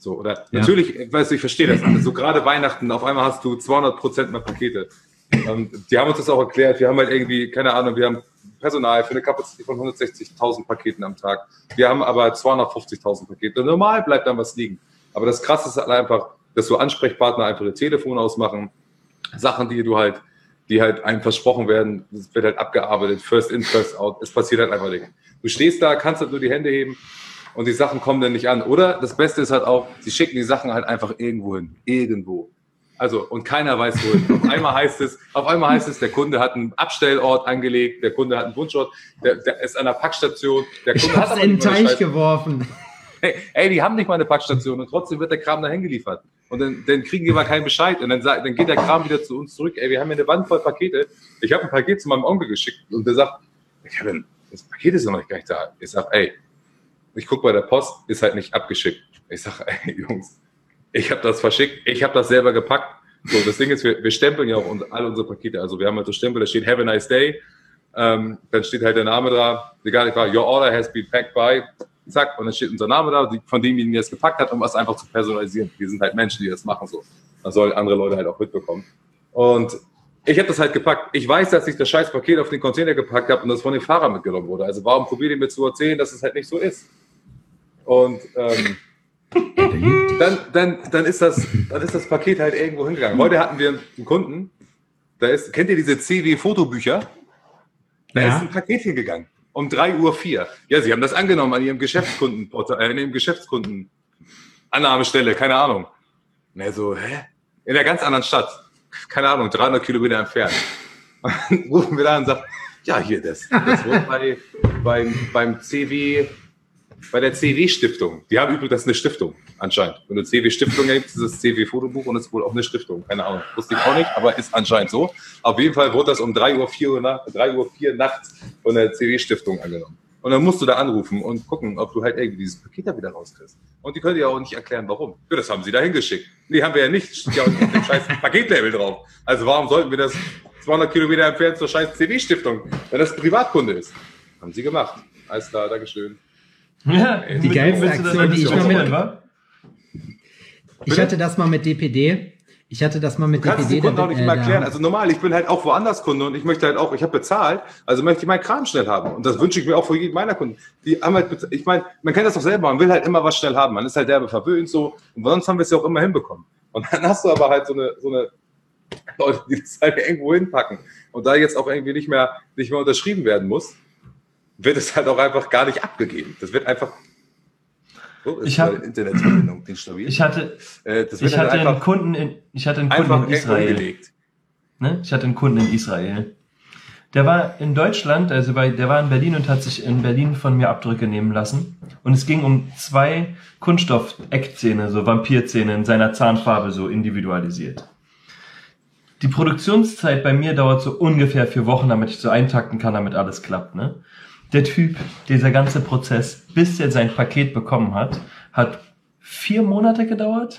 [SPEAKER 3] So, oder
[SPEAKER 4] Ja.
[SPEAKER 3] natürlich, weißt du, ich verstehe das. Also, so gerade Weihnachten, auf einmal hast du zweihundert Prozent mehr Pakete. Und die haben uns das auch erklärt. Wir haben halt irgendwie, keine Ahnung, wir haben Personal für eine Kapazität von hundertsechzigtausend Paketen am Tag. Wir haben aber zweihundertfünfzigtausend Pakete. Und normal bleibt dann was liegen. Aber das Krasse ist halt einfach, dass so Ansprechpartner einfach ihr Telefon ausmachen. Sachen, die du halt, die halt einem versprochen werden, das wird halt abgearbeitet, first in, first out. Es passiert halt einfach nicht. Du stehst da, kannst halt nur die Hände heben und die Sachen kommen dann nicht an. Oder das Beste ist halt auch, sie schicken die Sachen halt einfach irgendwo hin. Irgendwo. Also, und keiner weiß wohin. Auf einmal heißt es, auf einmal heißt es, der Kunde hat einen Abstellort angelegt, der Kunde hat einen Wunschort, der, der ist an der Packstation. Der Kunde
[SPEAKER 4] Ich
[SPEAKER 3] hat
[SPEAKER 4] hab's
[SPEAKER 3] aber
[SPEAKER 4] in den
[SPEAKER 3] nicht mal eine
[SPEAKER 4] Teich
[SPEAKER 3] Scheiße.
[SPEAKER 4] geworfen.
[SPEAKER 3] Hey, ey, die haben nicht mal eine Packstation und trotzdem wird der Kram dahin geliefert. Und dann, dann kriegen die mal keinen Bescheid und dann, sagt, dann geht der Kram wieder zu uns zurück. Ey, wir haben hier eine Wand voll Pakete. Ich habe ein Paket zu meinem Onkel geschickt und der sagt, Kevin, das Paket ist noch nicht gar nicht da. Ich sag, ey, ich guck bei der Post, ist halt nicht abgeschickt. Ich sag, ey, Jungs, ich habe das verschickt, ich habe das selber gepackt. So, das Ding ist, wir, wir stempeln ja auch uns, alle unsere Pakete. Also wir haben halt so Stempel, da steht Have a nice day. Ähm, dann steht halt der Name da, egal, ich war, your order has been packed by, zack, und dann steht unser Name da, die, von demjenigen, der es gepackt hat, um was einfach zu personalisieren. Wir sind halt Menschen, die das machen so. Das sollen andere Leute halt auch mitbekommen. Und ich habe das halt gepackt. Ich weiß, dass ich das scheiß Paket auf den Container gepackt habe und das von dem Fahrer mitgenommen wurde. Also warum probiert ihr mir zu erzählen, dass es halt nicht so ist? Und ähm, dann, dann, dann, ist das, dann ist das Paket halt irgendwo hingegangen. Heute hatten wir einen Kunden, da ist, kennt ihr diese C W-Fotobücher? Da
[SPEAKER 4] Ja.
[SPEAKER 3] ist ein Paket hingegangen. Um drei Uhr vier. Ja, sie haben das angenommen an ihrem Geschäftskunden, äh, in ihrem Geschäftskunden Annahmestelle, keine Ahnung. Und er so, hä? In einer ganz anderen Stadt. Keine Ahnung, dreihundert Kilometer entfernt. Und dann rufen wir da und sagen, ja, hier, das, das wurde bei, beim, beim C W, bei der C W-Stiftung. Die haben übrigens, das ist eine Stiftung, anscheinend. Wenn du C W-Stiftung gibst, ist das C W-Fotobuch und ist wohl auch eine Stiftung. Keine Ahnung, wusste ich auch nicht, aber ist anscheinend so. Auf jeden Fall wurde das um drei Uhr vier nachts von der C W-Stiftung angenommen. Und dann musst du da anrufen und gucken, ob du halt irgendwie dieses Paket da wieder rauskriegst. Und die können dir auch nicht erklären, warum. Ja, das haben sie da hingeschickt. Die haben wir ja nicht, steht ja auch nicht auf dem scheiß Paketlabel drauf. Also warum sollten wir das zweihundert Kilometer entfernt zur scheiß C W-Stiftung, wenn das Privatkunde ist? Haben sie gemacht. Alles klar, Dankeschön.
[SPEAKER 5] Ja,
[SPEAKER 4] Die geilste Aktion, die ich mal mit,
[SPEAKER 5] war?
[SPEAKER 4] ich hatte das mal mit D P D. Ich hatte das mal mit
[SPEAKER 3] Du kannst
[SPEAKER 4] D P D.
[SPEAKER 3] es den Kunden auch nicht
[SPEAKER 4] äh,
[SPEAKER 3] immer
[SPEAKER 4] da-
[SPEAKER 3] erklären. Also normal, ich bin halt auch woanders Kunde und ich möchte halt auch, ich habe bezahlt, also möchte ich meinen Kram schnell haben. Und das wünsche ich mir auch für jeden meiner Kunden. Die haben halt, bez- ich meine, man kennt das doch selber, man will halt immer was schnell haben. Man ist halt derbe verwöhnt so und sonst haben wir es ja auch immer hinbekommen. Und dann hast du aber halt so eine, so eine Leute, die das halt irgendwo hinpacken. Und da jetzt auch irgendwie nicht mehr, nicht mehr unterschrieben werden muss, wird es halt auch einfach gar nicht abgegeben. Das wird einfach. So, ist
[SPEAKER 5] Ich hab-
[SPEAKER 3] meine Internetverbindung instabil.
[SPEAKER 5] Ich hatte,
[SPEAKER 3] Äh, das wird
[SPEAKER 5] ich
[SPEAKER 3] halt
[SPEAKER 5] hatte einen
[SPEAKER 3] einfach,
[SPEAKER 5] Kunden in, ich hatte einen Kunden
[SPEAKER 3] einfach
[SPEAKER 5] in
[SPEAKER 3] irgendwo
[SPEAKER 5] Israel.
[SPEAKER 3] hingelegt.
[SPEAKER 5] Ne? Ich hatte einen Kunden in Israel. Der war in Deutschland, also bei, der war in Berlin und hat sich in Berlin von mir Abdrücke nehmen lassen. Und es ging um zwei Kunststoff-Eckzähne, so Vampirzähne in seiner Zahnfarbe, so individualisiert. Die Produktionszeit bei mir dauert so ungefähr vier Wochen, damit ich so eintakten kann, damit alles klappt. Ne? Der Typ, dieser ganze Prozess, bis er sein Paket bekommen hat, hat vier Monate gedauert.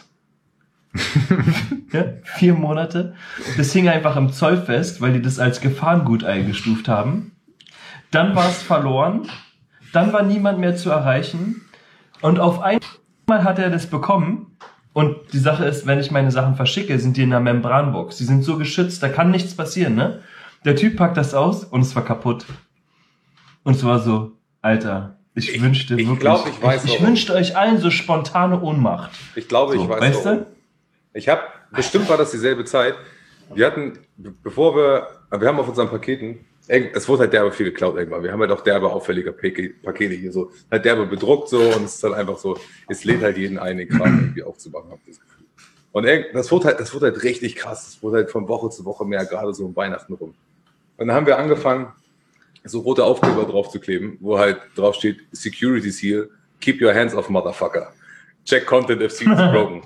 [SPEAKER 5] Ja, vier Monate. Das hing einfach im Zoll fest, weil die das als Gefahrengut eingestuft haben. Dann war es verloren. Dann war niemand mehr zu erreichen. Und auf einmal hat er das bekommen. Und die Sache ist, wenn ich meine Sachen verschicke, sind die in einer Membranbox. Die sind so geschützt, da kann nichts passieren, ne? Der Typ packt das aus und es war kaputt. Und es war so, Alter, ich,
[SPEAKER 3] Ich-
[SPEAKER 5] wünschte
[SPEAKER 3] ich
[SPEAKER 5] wirklich,
[SPEAKER 3] glaub, ich weiß
[SPEAKER 5] ich, ich
[SPEAKER 3] warum.
[SPEAKER 5] wünschte euch allen so spontane Ohnmacht.
[SPEAKER 3] Ich glaube,
[SPEAKER 5] So,
[SPEAKER 3] ich weiß
[SPEAKER 5] weißt
[SPEAKER 3] warum.
[SPEAKER 5] du?
[SPEAKER 3] Ich habe, bestimmt war das dieselbe Zeit. Wir hatten, be- bevor wir, wir haben auf unseren Paketen, irgend- es wurde halt derbe viel geklaut irgendwann. Wir haben halt auch derbe auffällige Pake- Pakete hier so, halt derbe bedruckt so und es ist dann einfach so, es lädt halt jeden ein, den Kram irgendwie aufzumachen, hab ich das Gefühl. Und irgend- das wurde halt, das wurde halt richtig krass. Das wurde halt von Woche zu Woche mehr, gerade so um Weihnachten rum. Und dann haben wir angefangen, so rote Aufkleber drauf zu kleben, wo halt drauf steht, Security Seal, keep your hands off, Motherfucker. Check content if seal is broken.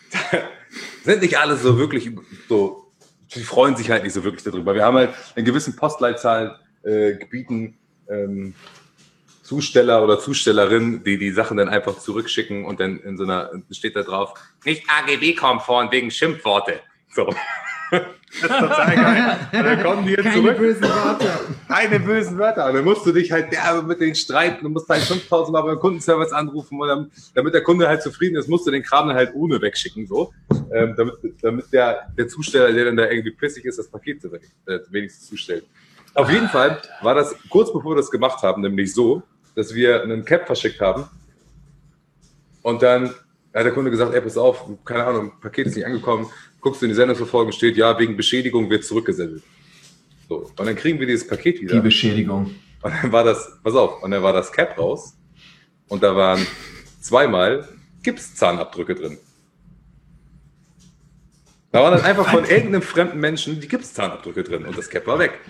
[SPEAKER 3] Sind nicht alle so wirklich so, die freuen sich halt nicht so wirklich darüber. Wir haben halt in gewissen Postleitzahl äh, Gebieten ähm, Zusteller oder Zustellerinnen, die die Sachen dann einfach zurückschicken und dann in so einer, steht da drauf, nicht A G B-konform wegen Schimpfworte. So. Das ist total geil. Und dann kommen die jetzt
[SPEAKER 4] Keine
[SPEAKER 3] zurück.
[SPEAKER 4] bösen Wörter.
[SPEAKER 3] Keine bösen Wörter. Und dann musst du dich halt derbe mit denen streiten. Du musst halt fünftausend Mal beim Kundenservice anrufen. Und dann, damit der Kunde halt zufrieden ist, musst du den Kram dann halt ohne wegschicken. So. Ähm, damit damit der, der Zusteller, der dann da irgendwie pissig ist, das Paket zu, äh, wenigstens zustellt. Auf jeden Fall war das kurz bevor wir das gemacht haben, nämlich so, dass wir einen Cap verschickt haben. Und dann hat der Kunde gesagt, ey, pass auf, keine Ahnung, Paket ist nicht angekommen. Guckst du in die Sendungsverfolgung, steht, ja, wegen Beschädigung wird zurückgesendet. So. Und dann kriegen wir dieses Paket wieder.
[SPEAKER 5] Die Beschädigung.
[SPEAKER 3] Und dann war das, pass auf, und dann war das Cap raus. Und da waren zweimal Gipszahnabdrücke drin. Da waren dann einfach von irgendeinem fremden Menschen die Gipszahnabdrücke drin und das Cap war weg.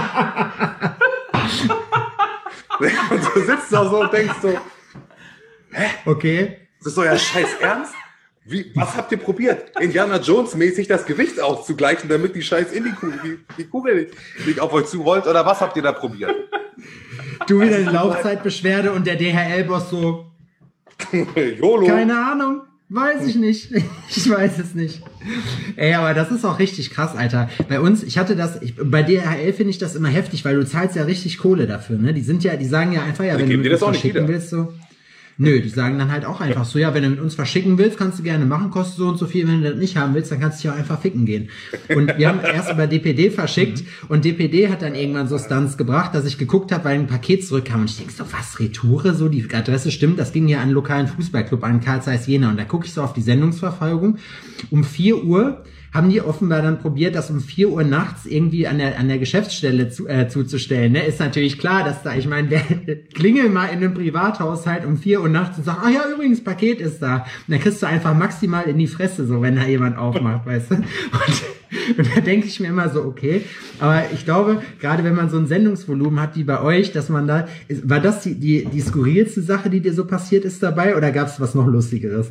[SPEAKER 3] Und du sitzt da so und denkst so, hä?
[SPEAKER 4] Okay.
[SPEAKER 3] Das ist doch ja scheiß Ernst? Wie, was habt ihr probiert? Indiana Jones mäßig das Gewicht auszugleichen, damit die scheiß Indie-Kugel, die, die Kugel nicht, nicht auf euch zurollt? Oder was habt ihr da probiert?
[SPEAKER 4] Du wieder die Laufzeitbeschwerde und der D H L-Boss so,
[SPEAKER 3] YOLO.
[SPEAKER 4] keine Ahnung, weiß ich nicht. Ich weiß es nicht. Ey, aber das ist auch richtig krass, Alter. Bei uns, ich hatte das, ich, bei D H L finde ich das immer heftig, weil du zahlst ja richtig Kohle dafür, ne? Die sind ja, die sagen ja einfach, ja,
[SPEAKER 3] Die
[SPEAKER 4] wenn du
[SPEAKER 3] geben
[SPEAKER 4] mit
[SPEAKER 3] dir das
[SPEAKER 4] uns
[SPEAKER 3] auch nicht
[SPEAKER 4] verschicken
[SPEAKER 3] wieder.
[SPEAKER 4] willst, so. Nö, die sagen dann halt auch einfach so, ja, wenn du mit uns verschicken willst, kannst du gerne machen, kostet so und so viel, wenn du das nicht haben willst, dann kannst du dich auch einfach ficken gehen. Und wir haben erst über D P D verschickt und D P D hat dann irgendwann so Stunts gebracht, dass ich geguckt habe, weil ein Paket zurückkam und ich denk so, was, Retoure, so, die Adresse stimmt, das ging ja an einen lokalen Fußballclub, an Karl Zeiss Jena und da gucke ich so auf die Sendungsverfolgung, um vier Uhr haben die offenbar dann probiert, das um vier Uhr nachts irgendwie an der an der Geschäftsstelle zu, äh, zuzustellen. Ne? Ist natürlich klar, dass da, ich meine, wer klingel mal in einem Privathaushalt um vier Uhr nachts und sagt, ah ja, übrigens, Paket ist da. Und dann kriegst du einfach maximal in die Fresse, so, wenn da jemand aufmacht, weißt du. Und, und da denke ich mir immer so, okay. Aber ich glaube, gerade wenn man so ein Sendungsvolumen hat wie bei euch, dass man da, war das die, die, die skurrilste Sache, die dir so passiert ist dabei, oder gab es was noch Lustigeres?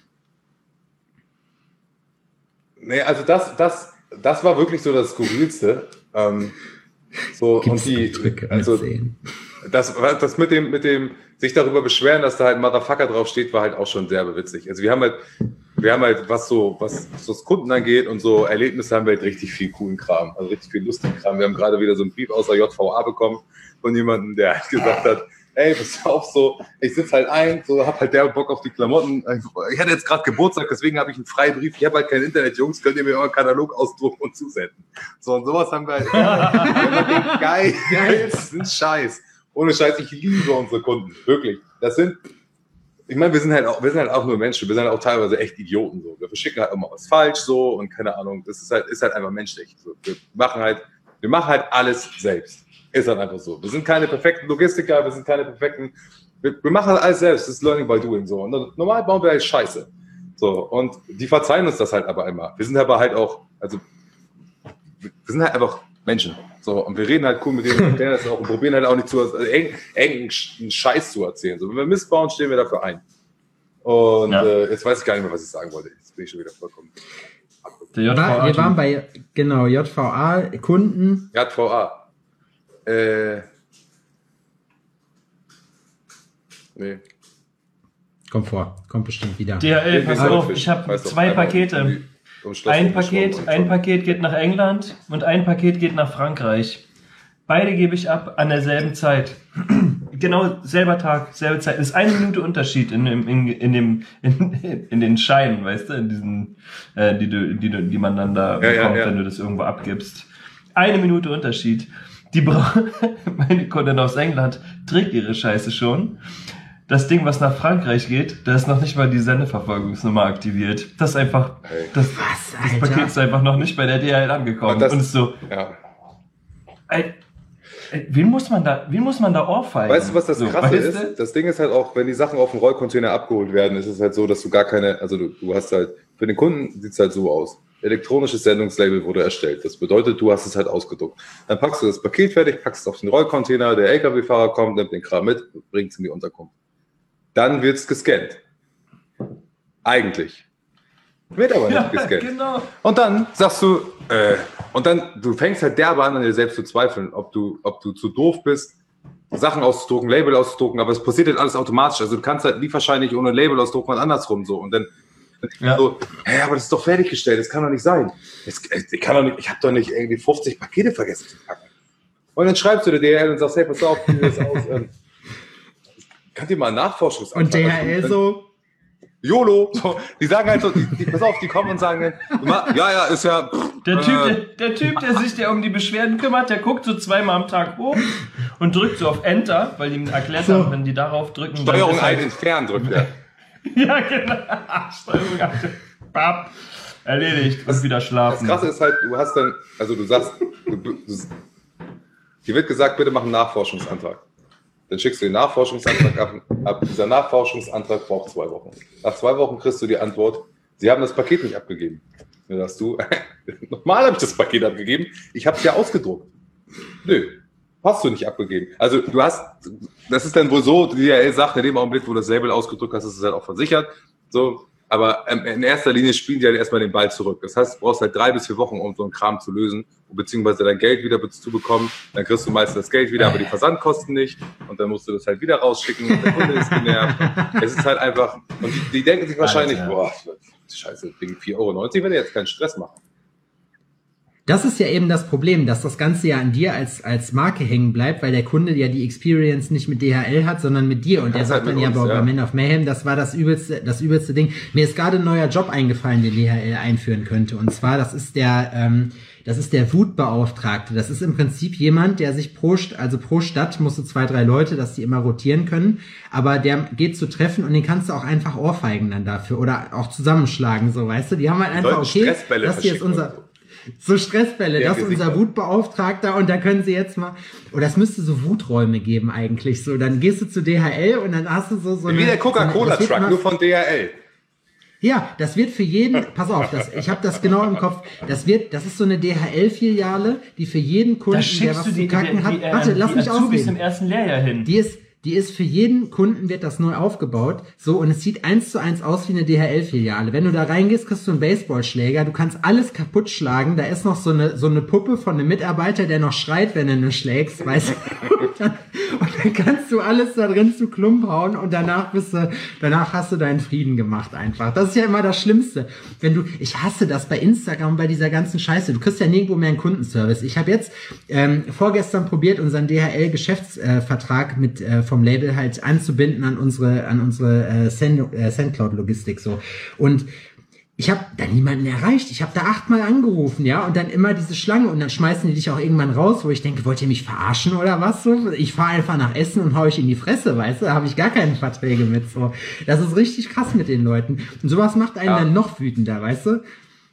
[SPEAKER 3] Nee, also das, das, das war wirklich so das Skurrilste. Ähm, so,
[SPEAKER 4] Gibt's
[SPEAKER 3] und die,
[SPEAKER 4] Drücke
[SPEAKER 3] also,
[SPEAKER 4] mitsehen?
[SPEAKER 3] das, das mit dem, mit dem, sich darüber beschweren, dass da halt Motherfucker drauf steht, war halt auch schon sehr witzig. Also wir haben halt, wir haben halt, was so, was so das Kunden angeht und so Erlebnisse, haben wir halt richtig viel coolen Kram, also richtig viel lustigen Kram. Wir haben gerade wieder so einen Brief aus der J V A bekommen von jemandem, der halt gesagt hat, ey, pass auf, so, ich sitze halt ein, so, hab halt der Bock auf die Klamotten. Ich hatte jetzt gerade Geburtstag, deswegen habe ich einen Freibrief. Ich habe halt kein Internet, Jungs, könnt ihr mir euren Katalog ausdrucken und zusenden. So, und sowas haben wir halt. Ja, geil, geil, das ist ein Scheiß. Ohne Scheiß, ich liebe unsere Kunden, wirklich. Das sind, ich meine, wir sind halt auch, wir sind halt auch nur Menschen, wir sind halt auch teilweise echt Idioten, so. Wir verschicken halt immer was falsch, so, und keine Ahnung, das ist halt, ist halt einfach menschlich. So. Wir machen halt, wir machen halt alles selbst. Ist halt einfach so. Wir sind keine perfekten Logistiker, wir sind keine perfekten, wir, wir machen halt alles selbst, das ist Learning by Doing, so. Und normal bauen wir halt Scheiße. So, und die verzeihen uns das halt aber immer. Wir sind aber halt auch, also, wir sind halt einfach Menschen. So, und wir reden halt cool mit denen, erklären das auch und probieren halt auch nicht zu, also engen Scheiß zu erzählen. So, wenn wir Mist bauen, stehen wir dafür ein. Und ja. äh, jetzt weiß ich gar nicht mehr, was ich sagen wollte. Jetzt bin ich schon wieder vollkommen.
[SPEAKER 5] Der J V A,
[SPEAKER 4] wir waren bei, genau, J V A, Kunden.
[SPEAKER 3] J V A. Äh. Nee.
[SPEAKER 4] Kommt vor, kommt bestimmt wieder.
[SPEAKER 5] D H L, pass auf, ich habe zwei Pakete. Ein Paket, ein Paket geht nach England und ein Paket geht nach Frankreich. Beide gebe ich ab an derselben Zeit. Genau, selber Tag, selbe Zeit. Das ist eine Minute Unterschied in, in, in, in, dem, in, in den Scheinen, weißt du, in diesen, äh, die, du, die, die man dann da
[SPEAKER 3] ja,
[SPEAKER 5] bekommt,
[SPEAKER 3] ja, ja.
[SPEAKER 5] wenn du das irgendwo abgibst. Eine Minute Unterschied. Die Bra meine Kundin aus England trägt ihre Scheiße schon. Das Ding, was nach Frankreich geht, da ist noch nicht mal die Sendeverfolgungsnummer aktiviert. Das ist einfach,
[SPEAKER 3] hey.
[SPEAKER 5] das,
[SPEAKER 4] Was,
[SPEAKER 5] das Paket ist einfach noch nicht bei der D H L angekommen.
[SPEAKER 3] Und, das,
[SPEAKER 5] und ist so,
[SPEAKER 3] ja.
[SPEAKER 5] ey, ey, wen muss man da, wen muss man da ohrfeigen?
[SPEAKER 3] Weißt du, was das
[SPEAKER 5] so,
[SPEAKER 3] Krasse
[SPEAKER 5] weißt
[SPEAKER 3] ist?
[SPEAKER 5] du?
[SPEAKER 3] Das Ding ist halt auch, wenn die Sachen auf dem Rollcontainer abgeholt werden, ist es halt so, dass du gar keine, also du, du hast halt, für den Kunden sieht es halt so aus. Elektronisches Sendungslabel wurde erstellt. Das bedeutet, du hast es halt ausgedruckt. Dann packst du das Paket fertig, packst es auf den Rollcontainer, der L K W-Fahrer kommt, nimmt den Kram mit, bringt es in die Unterkunft. Dann wird es gescannt. Eigentlich. Wird aber nicht
[SPEAKER 5] Ja,
[SPEAKER 3] gescannt.
[SPEAKER 5] genau.
[SPEAKER 3] Und dann sagst du, äh, und dann, du fängst halt derbe an, an dir selbst zu zweifeln, ob du, ob du zu doof bist, Sachen auszudrucken, Label auszudrucken, aber es passiert halt alles automatisch. Also du kannst halt Lieferschein nicht ohne Label ausdrucken und andersrum so. Und dann Ja. So, hä, aber das ist doch fertiggestellt, das kann doch nicht sein. Das, ich kann doch nicht, ich habe doch nicht irgendwie fünfzig Pakete vergessen zu packen. Und dann schreibst du der D H L und sagst, hey, pass auf, wie das aus? Ähm, kann dir mal einen Nachforschungsantrag.
[SPEAKER 4] Und D H L so...
[SPEAKER 3] YOLO. So, die sagen halt so, die, die, pass auf, die kommen und sagen dann, immer, ja, ja, ist ja... Pff,
[SPEAKER 5] der, typ,
[SPEAKER 3] äh,
[SPEAKER 5] der, der Typ, der sich der um die Beschwerden kümmert, der guckt so zweimal am Tag hoch und drückt so auf Enter, weil ihm erklärt
[SPEAKER 4] so.
[SPEAKER 5] haben, wenn die darauf drücken...
[SPEAKER 3] Steuerung
[SPEAKER 5] halt,
[SPEAKER 3] ein entfernen drückt er.
[SPEAKER 5] ja, genau. Steuerung ein. Bap. Erledigt und wieder schlafen.
[SPEAKER 3] Das Krasse ist halt, du hast dann, also du sagst, du, du, dir wird gesagt, bitte mach einen Nachforschungsantrag. Dann schickst du den Nachforschungsantrag ab, ab. Dieser Nachforschungsantrag braucht zwei Wochen. Nach zwei Wochen kriegst du die Antwort, sie haben das Paket nicht abgegeben. Dann sagst du, nochmal habe ich das Paket abgegeben, ich habe es ja ausgedruckt. Nö, hast du nicht abgegeben. Also du hast, das ist dann wohl so, die D H L sagt, in dem Augenblick, wo du das Label ausgedruckt hast, ist es halt auch versichert. So, aber in erster Linie spielen die halt erstmal den Ball zurück. Das heißt, du brauchst halt drei bis vier Wochen, um so einen Kram zu lösen, beziehungsweise dein Geld wieder zu bekommen. Dann kriegst du meistens das Geld wieder, aber die Versandkosten nicht. Und dann musst du das halt wieder rausschicken. Und der Kunde ist genervt. Es ist halt einfach, und die, die denken sich wahrscheinlich, Alter, boah, scheiße, wegen vier Euro neunzig, wenn ihr jetzt keinen Stress machen.
[SPEAKER 4] Das ist ja eben das Problem, dass das Ganze ja an dir als als Marke hängen bleibt, weil der Kunde ja die Experience nicht mit D H L hat, sondern mit dir. Und der sagt dann ja, bei ja. Man of Mayhem, das war das übelste, das übelste Ding. Mir ist gerade ein neuer Job eingefallen, den D H L einführen könnte. Und zwar, das ist der, ähm, das ist der Wutbeauftragte. Das ist im Prinzip jemand, der sich pro, also pro Stadt musst du zwei, drei Leute, dass die immer rotieren können. Aber der geht zu Treffen und den kannst du auch einfach ohrfeigen dann dafür oder auch zusammenschlagen, so, weißt du. Die haben halt einfach, okay, das hier ist unser... So Stressbälle, ja, das ist unser Wutbeauftragter und da können sie jetzt mal, oder es müsste so Wuträume geben eigentlich, so, dann gehst du zu D H L und dann hast du so, so
[SPEAKER 3] wie eine, der Coca-Cola-Truck, so nur von D H L.
[SPEAKER 4] Ja, das wird für jeden, pass auf, das, ich habe das genau im Kopf, das wird, das ist so eine D H L-Filiale, die für jeden Kunden, der was zu kacken hat, warte, lass mich ausreden.
[SPEAKER 5] Im ersten Lehrjahr hin.
[SPEAKER 4] Die ist, Die ist für jeden Kunden, wird das neu aufgebaut. So, und es sieht eins zu eins aus wie eine D H L-Filiale. Wenn du da reingehst, kriegst du einen Baseballschläger. Du kannst alles kaputt schlagen. Da ist noch so eine, so eine Puppe von einem Mitarbeiter, der noch schreit, wenn du ihn schlägst, weißt du. Und dann, und dann kannst du alles da drin zu Klump hauen und danach bist du, danach hast du deinen Frieden gemacht einfach. Das ist ja immer das Schlimmste. Wenn du, ich hasse das bei Instagram, bei dieser ganzen Scheiße. Du kriegst ja nirgendwo mehr einen Kundenservice. Ich habe jetzt, ähm, vorgestern probiert, unseren D H L-Geschäftsvertrag mit, äh, vom Label halt anzubinden an unsere an unsere äh, Send, äh, Sendcloud-Logistik so. Und ich habe da niemanden erreicht. Ich habe da achtmal angerufen, ja, und dann immer diese Schlange und dann schmeißen die dich auch irgendwann raus, wo ich denke, wollt ihr mich verarschen oder was so? Ich fahre einfach nach Essen und hau ich in die Fresse, weißt du? Da habe ich gar keine Verträge mit so. Das ist richtig krass mit den Leuten. Und sowas macht einen ja. dann noch wütender, weißt du?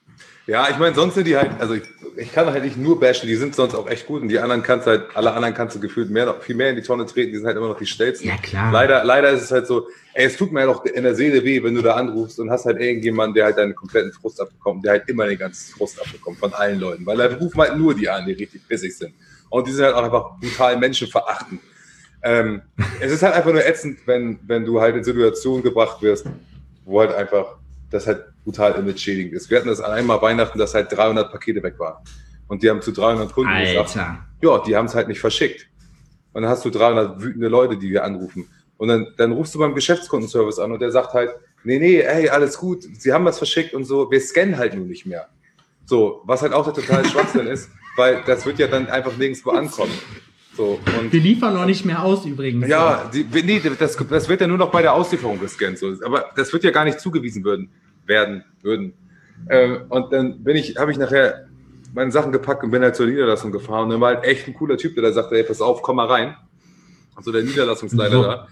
[SPEAKER 3] Ja, ich meine, sonst sind die halt, also ich, ich kann halt nicht nur bashen, die sind sonst auch echt gut und die anderen kannst halt, alle anderen kannst du gefühlt mehr, noch viel mehr in die Tonne treten, die sind halt immer noch die schnellsten.
[SPEAKER 4] Ja, klar.
[SPEAKER 3] Leider, leider ist es halt so, ey, es tut mir halt auch in der Seele weh, wenn du da anrufst und hast halt irgendjemanden, der halt deinen kompletten Frust abbekommt, der halt immer den ganzen Frust abbekommt von allen Leuten, weil da rufen halt nur die an, die richtig pissig sind. Und die sind halt auch einfach brutal menschenverachtend. Ähm, es ist halt einfach nur ätzend, wenn, wenn du halt in Situationen gebracht wirst, wo halt einfach das halt brutal image-schädigend ist. Wir hatten das an einmal Weihnachten, dass halt dreihundert Pakete weg waren. Und die haben zu dreihundert Kunden
[SPEAKER 4] Alter.
[SPEAKER 3] gesagt, ja, die haben es halt nicht verschickt. Und dann hast du dreihundert wütende Leute, die wir anrufen. Und dann, dann rufst du beim Geschäftskundenservice an und der sagt halt, nee, nee, ey, alles gut, sie haben was verschickt und so, wir scannen halt nur nicht mehr. So, was halt auch der totale Schwachsinn ist, weil das wird ja dann einfach nirgendwo ankommen. So, und
[SPEAKER 4] wir liefern noch nicht mehr aus übrigens.
[SPEAKER 3] Ja, die, nee, das, das wird ja nur noch bei der Auslieferung gescannt. So. Aber das wird ja gar nicht zugewiesen würden, werden. würden. Ähm, und dann bin ich, habe ich nachher meine Sachen gepackt und bin halt zur Niederlassung gefahren. Und dann war halt echt ein cooler Typ, der da sagte, ey, pass auf, komm mal rein. Also der Niederlassungsleiter so. da.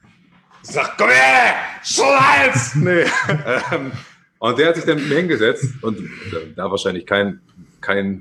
[SPEAKER 3] Sagt, komm her, Scheiß! Nee. ähm, und der hat sich dann mit mir hingesetzt und da wahrscheinlich kein, kein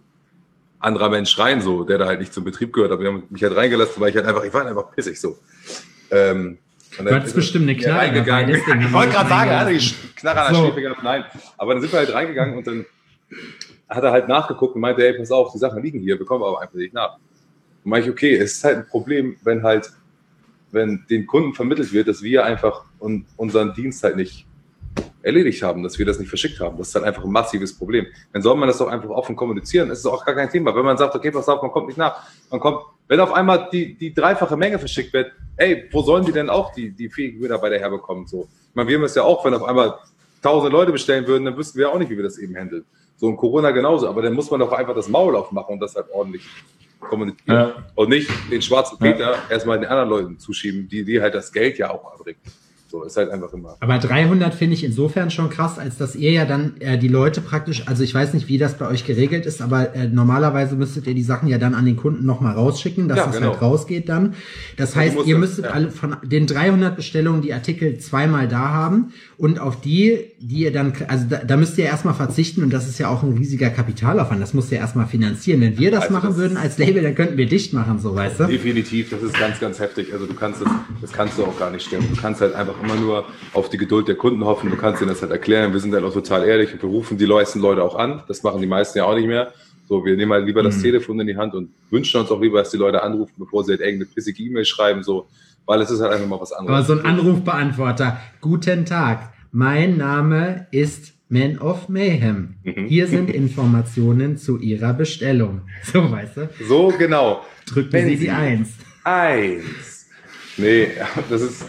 [SPEAKER 3] anderer Mensch schreien, so, der da halt nicht zum Betrieb gehört, aber die haben mich halt reingelassen, weil ich halt einfach, ich war halt einfach pissig so. Ähm, und
[SPEAKER 4] du hattest bestimmt eine Knarre
[SPEAKER 3] reingegangen. Ich wollte gerade sagen, er hatte die Knarre an der Schläfe gehabt, nein. Aber dann sind wir halt reingegangen und dann hat er halt nachgeguckt und meinte, ey, pass auf, die Sachen liegen hier, wir kommen aber einfach nicht nach. Und meinte ich, okay, es ist halt ein Problem, wenn halt, wenn den Kunden vermittelt wird, dass wir einfach un- unseren Dienst halt nicht erledigt haben, dass wir das nicht verschickt haben. Das ist halt einfach ein massives Problem. Dann soll man das doch einfach offen kommunizieren. Das ist auch gar kein Thema. Wenn man sagt, okay, pass auf, man kommt nicht nach. Man kommt, wenn auf einmal die, die dreifache Menge verschickt wird, ey, wo sollen die denn auch die, die fähigen Mitarbeiter herbekommen? So. Ich meine, wir haben es ja auch, wenn auf einmal tausend Leute bestellen würden, dann wüssten wir auch nicht, wie wir das eben handeln. So in Corona genauso, aber dann muss man doch einfach das Maul aufmachen und das halt ordentlich kommunizieren. Ja. Und nicht den schwarzen Peter ja. erstmal den anderen Leuten zuschieben, die, die halt das Geld ja auch abbringen. So, ist halt einfach immer.
[SPEAKER 4] Aber dreihundert finde ich insofern schon krass, als dass ihr ja dann äh, die Leute praktisch, also ich weiß nicht, wie das bei euch geregelt ist, aber äh, normalerweise müsstet ihr die Sachen ja dann an den Kunden nochmal rausschicken, dass ja, das genau. halt rausgeht dann. Das heißt, ihr das, müsstet ja. alle von den dreihundert Bestellungen die Artikel zweimal da haben und auf die, die ihr dann, also da, da müsst ihr erstmal verzichten und das ist ja auch ein riesiger Kapitalaufwand, das müsst ihr erstmal finanzieren. Wenn wir das also machen das würden als Label, dann könnten wir dicht machen, so weißt du?
[SPEAKER 3] Definitiv, das ist ganz, ganz heftig. Also du kannst das, das kannst du auch gar nicht stemmen. Du kannst halt einfach immer nur auf die Geduld der Kunden hoffen. Du kannst denen das halt erklären. Wir sind halt auch total ehrlich und wir rufen die meisten Leute auch an. Das machen die meisten ja auch nicht mehr. So, wir nehmen halt lieber das mhm. Telefon in die Hand und wünschen uns auch lieber, dass die Leute anrufen, bevor sie halt irgendeine pissige E-Mail schreiben, so, weil es ist halt einfach mal was anderes.
[SPEAKER 4] Aber so ein Anrufbeantworter. Guten Tag. Mein Name ist Man of Mayhem. Mhm. Hier sind Informationen zu Ihrer Bestellung. So, weißt du?
[SPEAKER 3] So, genau.
[SPEAKER 4] Drücken Wenn Sie die Eins.
[SPEAKER 3] Eins. Nee, das ist...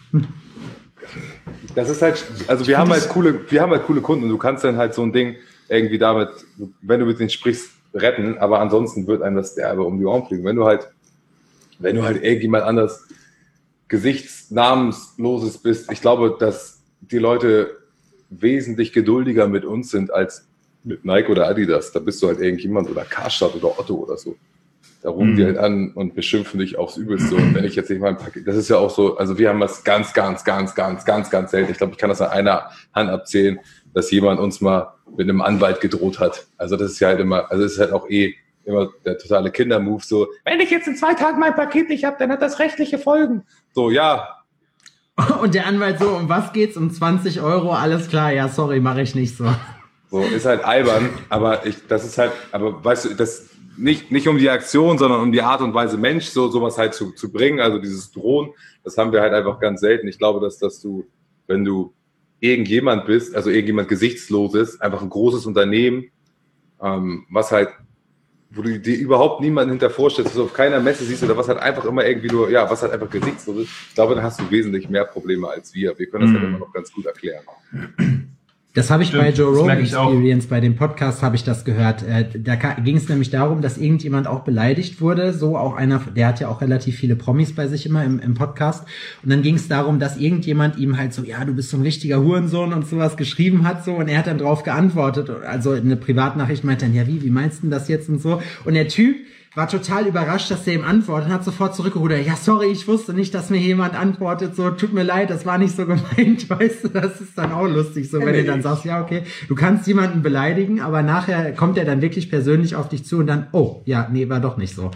[SPEAKER 3] Das ist halt, also wir haben halt coole, wir haben halt coole Kunden und du kannst dann halt so ein Ding irgendwie damit, wenn du mit denen sprichst, retten, aber ansonsten wird einem das derbe um die Ohren fliegen. Wenn du halt, wenn du halt irgendjemand anders gesichtsnamensloses bist, ich glaube, dass die Leute wesentlich geduldiger mit uns sind als mit Nike oder Adidas. Da bist du halt irgendjemand oder Karstadt oder Otto oder so. Da rufen mhm. die halt an und beschimpfen dich aufs Übelste. Und wenn ich jetzt nicht mal ein Paket, das ist ja auch so, also wir haben das ganz, ganz, ganz, ganz, ganz, ganz selten. Ich glaube, ich kann das an einer Hand abzählen, dass jemand uns mal mit einem Anwalt gedroht hat. Also das ist ja halt immer, also das ist halt auch eh immer der totale Kindermove so, wenn ich jetzt in zwei Tagen mein Paket nicht habe, dann hat das rechtliche Folgen. So, ja.
[SPEAKER 4] Und der Anwalt so, um was geht's? Um zwanzig Euro? Alles klar, ja, sorry, mache ich nicht so.
[SPEAKER 3] So, ist halt albern, aber ich, das ist halt, aber weißt du, das nicht, nicht um die Aktion, sondern um die Art und Weise Mensch, so sowas halt zu, zu bringen, also dieses Drohen, das haben wir halt einfach ganz selten. Ich glaube, dass, dass du, wenn du irgendjemand bist, also irgendjemand Gesichtsloses, einfach ein großes Unternehmen, ähm, was halt, wo du dir überhaupt niemanden hinter vorstellst, was du auf keiner Messe siehst oder was halt einfach immer irgendwie nur, ja, was halt einfach gesichtslos ist, ich glaube, dann hast du wesentlich mehr Probleme als wir. Wir können das mhm. halt immer noch ganz gut erklären.
[SPEAKER 4] Das habe ich Stimmt, bei Joe Rogan Experience, bei dem Podcast habe ich das gehört. Äh, da ging es nämlich darum, dass irgendjemand auch beleidigt wurde. So auch einer, der hat ja auch relativ viele Promis bei sich immer im, im Podcast. Und dann ging es darum, dass irgendjemand ihm halt so, ja, du bist so ein richtiger Hurensohn und sowas geschrieben hat so. Und er hat dann drauf geantwortet. Also eine Privatnachricht meinte dann, ja, wie, wie meinst du denn das jetzt und so? Und der Typ war total überrascht, dass der ihm antwortet und hat sofort zurückgerudert. Ja, sorry, ich wusste nicht, dass mir jemand antwortet. So, tut mir leid, das war nicht so gemeint. Weißt du, das ist dann auch lustig, so, wenn du dann sagst, ja, okay, du kannst jemanden beleidigen, aber nachher kommt er dann wirklich persönlich auf dich zu und dann, oh, ja, nee, war doch nicht so.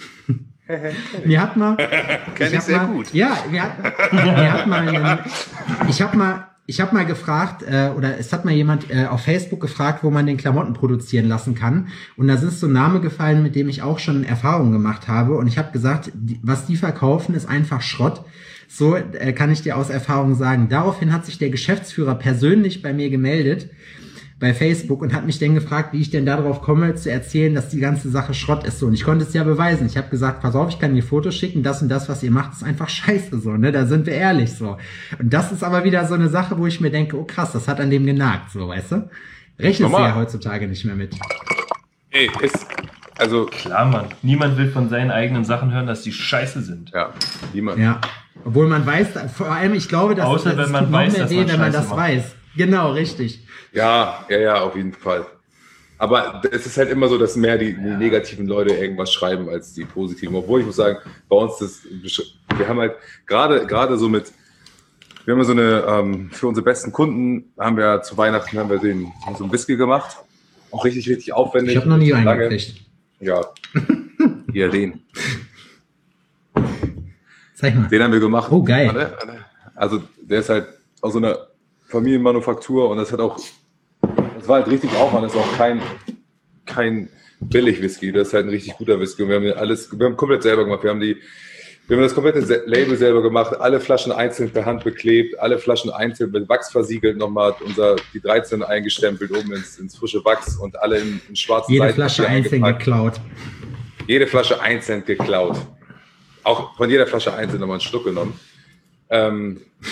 [SPEAKER 4] Mir hat mal...
[SPEAKER 3] Kenn ich sehr
[SPEAKER 4] mal,
[SPEAKER 3] gut.
[SPEAKER 4] Ja, mir hat, mir hat mal... Einen, ich hab mal... Ich habe mal gefragt, äh, oder es hat mal jemand äh, auf Facebook gefragt, wo man den Klamotten produzieren lassen kann. Und da ist so ein Name gefallen, mit dem ich auch schon Erfahrungen gemacht habe. Und ich habe gesagt, die, was die verkaufen, ist einfach Schrott. So äh, kann ich dir aus Erfahrung sagen. Daraufhin hat sich der Geschäftsführer persönlich bei mir gemeldet, bei Facebook, und hat mich dann gefragt, wie ich denn darauf komme, zu erzählen, dass die ganze Sache Schrott ist. So, und ich konnte es ja beweisen. Ich habe gesagt, pass auf, ich kann dir Fotos schicken, das und das, was ihr macht, ist einfach scheiße, so, ne, da sind wir ehrlich, so. Und das ist aber wieder so eine Sache, wo ich mir denke, oh krass, das hat an dem genagt, so, weißt du? Rechnest du ja heutzutage nicht mehr mit.
[SPEAKER 3] Ey, ist, also...
[SPEAKER 5] Klar, Mann. Niemand will von seinen eigenen Sachen hören, dass die scheiße sind.
[SPEAKER 3] Ja, niemand.
[SPEAKER 4] Ja. Obwohl man weiß, vor allem, ich glaube, dass
[SPEAKER 5] Außer,
[SPEAKER 4] es,
[SPEAKER 5] wenn
[SPEAKER 4] es
[SPEAKER 5] man
[SPEAKER 4] tut
[SPEAKER 5] weiß,
[SPEAKER 4] noch mehr
[SPEAKER 5] dass
[SPEAKER 4] weh,
[SPEAKER 5] man
[SPEAKER 4] wenn man
[SPEAKER 5] Scheiße
[SPEAKER 4] das
[SPEAKER 5] macht.
[SPEAKER 4] weiß. Genau, richtig.
[SPEAKER 3] Ja, ja, ja, auf jeden Fall. Aber es ist halt immer so, dass mehr die, die negativen Leute irgendwas schreiben als die positiven. Obwohl ich muss sagen, bei uns das, wir haben halt gerade gerade so mit, wir haben ja so eine, ähm, für unsere besten Kunden haben wir zu Weihnachten haben wir den so ein Whisky gemacht. Auch richtig, richtig aufwendig.
[SPEAKER 4] Ich habe noch nie einen gekriegt.
[SPEAKER 3] Ja, ja, den.
[SPEAKER 4] Zeig mal.
[SPEAKER 3] Den haben wir gemacht.
[SPEAKER 4] Oh, geil.
[SPEAKER 3] Also der ist halt aus so einer Familienmanufaktur und das hat auch, das war halt richtig Aufwand, das ist auch kein, kein Billig-Whisky, das ist halt ein richtig guter Whisky und wir haben alles, wir haben komplett selber gemacht, wir haben die, wir haben das komplette Label selber gemacht, alle Flaschen einzeln per Hand beklebt, alle Flaschen einzeln mit Wachs versiegelt, nochmal unser, die dreizehn eingestempelt oben ins, ins frische Wachs und alle in, in schwarzen
[SPEAKER 4] Jede Flasche einzeln geklaut.
[SPEAKER 3] Jede Flasche einzeln geklaut. Auch von jeder Flasche einzeln nochmal einen Schluck genommen. Ähm,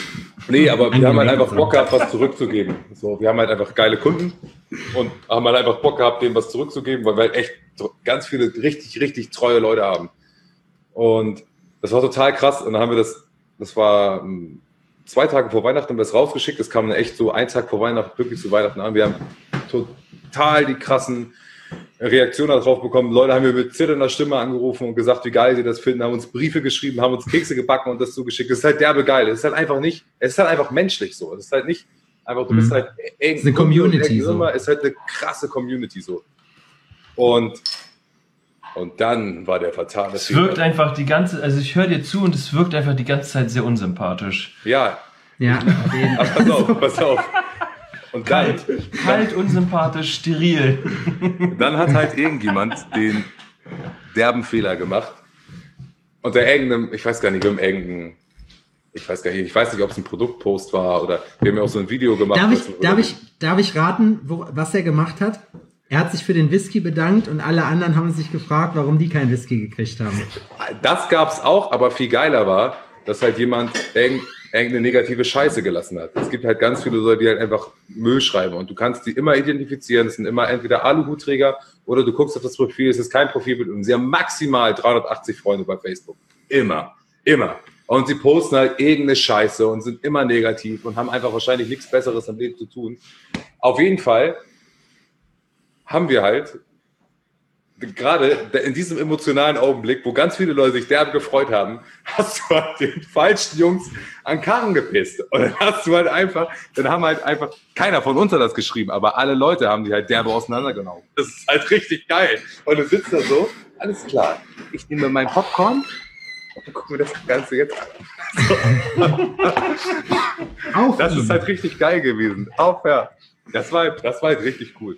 [SPEAKER 3] Nee, aber wir haben halt
[SPEAKER 4] Angenehm
[SPEAKER 3] einfach Bock gehabt, was zurückzugeben. So, wir haben halt einfach geile Kunden und haben halt einfach Bock gehabt, denen was zurückzugeben, weil wir halt echt ganz viele richtig, richtig treue Leute haben. Und das war total krass. Und dann haben wir das, das war um, zwei Tage vor Weihnachten, haben wir das rausgeschickt. Das kam dann echt so ein Tag vor Weihnachten, wirklich zu Weihnachten an. Wir haben total die krassen Reaktionen darauf bekommen. Leute haben mir mit zitternder Stimme angerufen und gesagt, wie geil sie das finden, haben uns Briefe geschrieben, haben uns Kekse gebacken und das zugeschickt. Das ist halt derbe geil. Es ist halt einfach nicht, es ist halt einfach menschlich so. Es ist halt nicht einfach, du bist halt eng.
[SPEAKER 4] Es ist eine Community so.
[SPEAKER 3] Es ist halt eine krasse Community so. Und, und dann war der fatale
[SPEAKER 5] Es wirkt einfach die ganze, also ich höre dir zu und es wirkt einfach die ganze Zeit sehr unsympathisch.
[SPEAKER 3] Ja.
[SPEAKER 4] Ja, auf jeden
[SPEAKER 3] Aber pass auf, pass auf. Und dann,
[SPEAKER 5] Kalt, kalt, unsympathisch, steril.
[SPEAKER 3] dann hat halt irgendjemand den derben Fehler gemacht. Unter irgendeinem, ich weiß gar nicht, um irgendeinem, ich weiß gar nicht, ich weiß nicht, ob es ein Produktpost war oder wir haben ja auch so ein Video gemacht.
[SPEAKER 4] Darf ich,
[SPEAKER 3] was-
[SPEAKER 4] darf ich, darf ich raten, wo, was er gemacht hat? Er hat sich für den Whisky bedankt und alle anderen haben sich gefragt, warum die keinen Whisky gekriegt haben.
[SPEAKER 3] Das gab's auch, aber viel geiler war, dass halt jemand irgend, irgendeine negative Scheiße gelassen hat. Es gibt halt ganz viele Leute, die halt einfach Müll schreiben und du kannst die immer identifizieren. Das sind immer entweder Aluhutträger oder du guckst auf das Profil, es ist kein Profilbild und sie haben maximal dreihundertachtzig Freunde bei Facebook. Immer. Immer. Und sie posten halt irgendeine Scheiße und sind immer negativ und haben einfach wahrscheinlich nichts Besseres am Leben zu tun. Auf jeden Fall haben wir halt gerade in diesem emotionalen Augenblick, wo ganz viele Leute sich derbe gefreut haben, hast du halt den falschen Jungs an Karren gepisst. Und dann hast du halt einfach, dann haben halt einfach, keiner von uns hat das geschrieben, aber alle Leute haben die halt derbe auseinandergenommen. Das ist halt richtig geil. Und du sitzt da so, alles klar, ich nehme mein Popcorn und guck mir das Ganze jetzt an.
[SPEAKER 4] Auf
[SPEAKER 3] Das
[SPEAKER 4] ihn.
[SPEAKER 3] ist halt richtig geil gewesen. Auf, ja. Das war, das war halt richtig cool.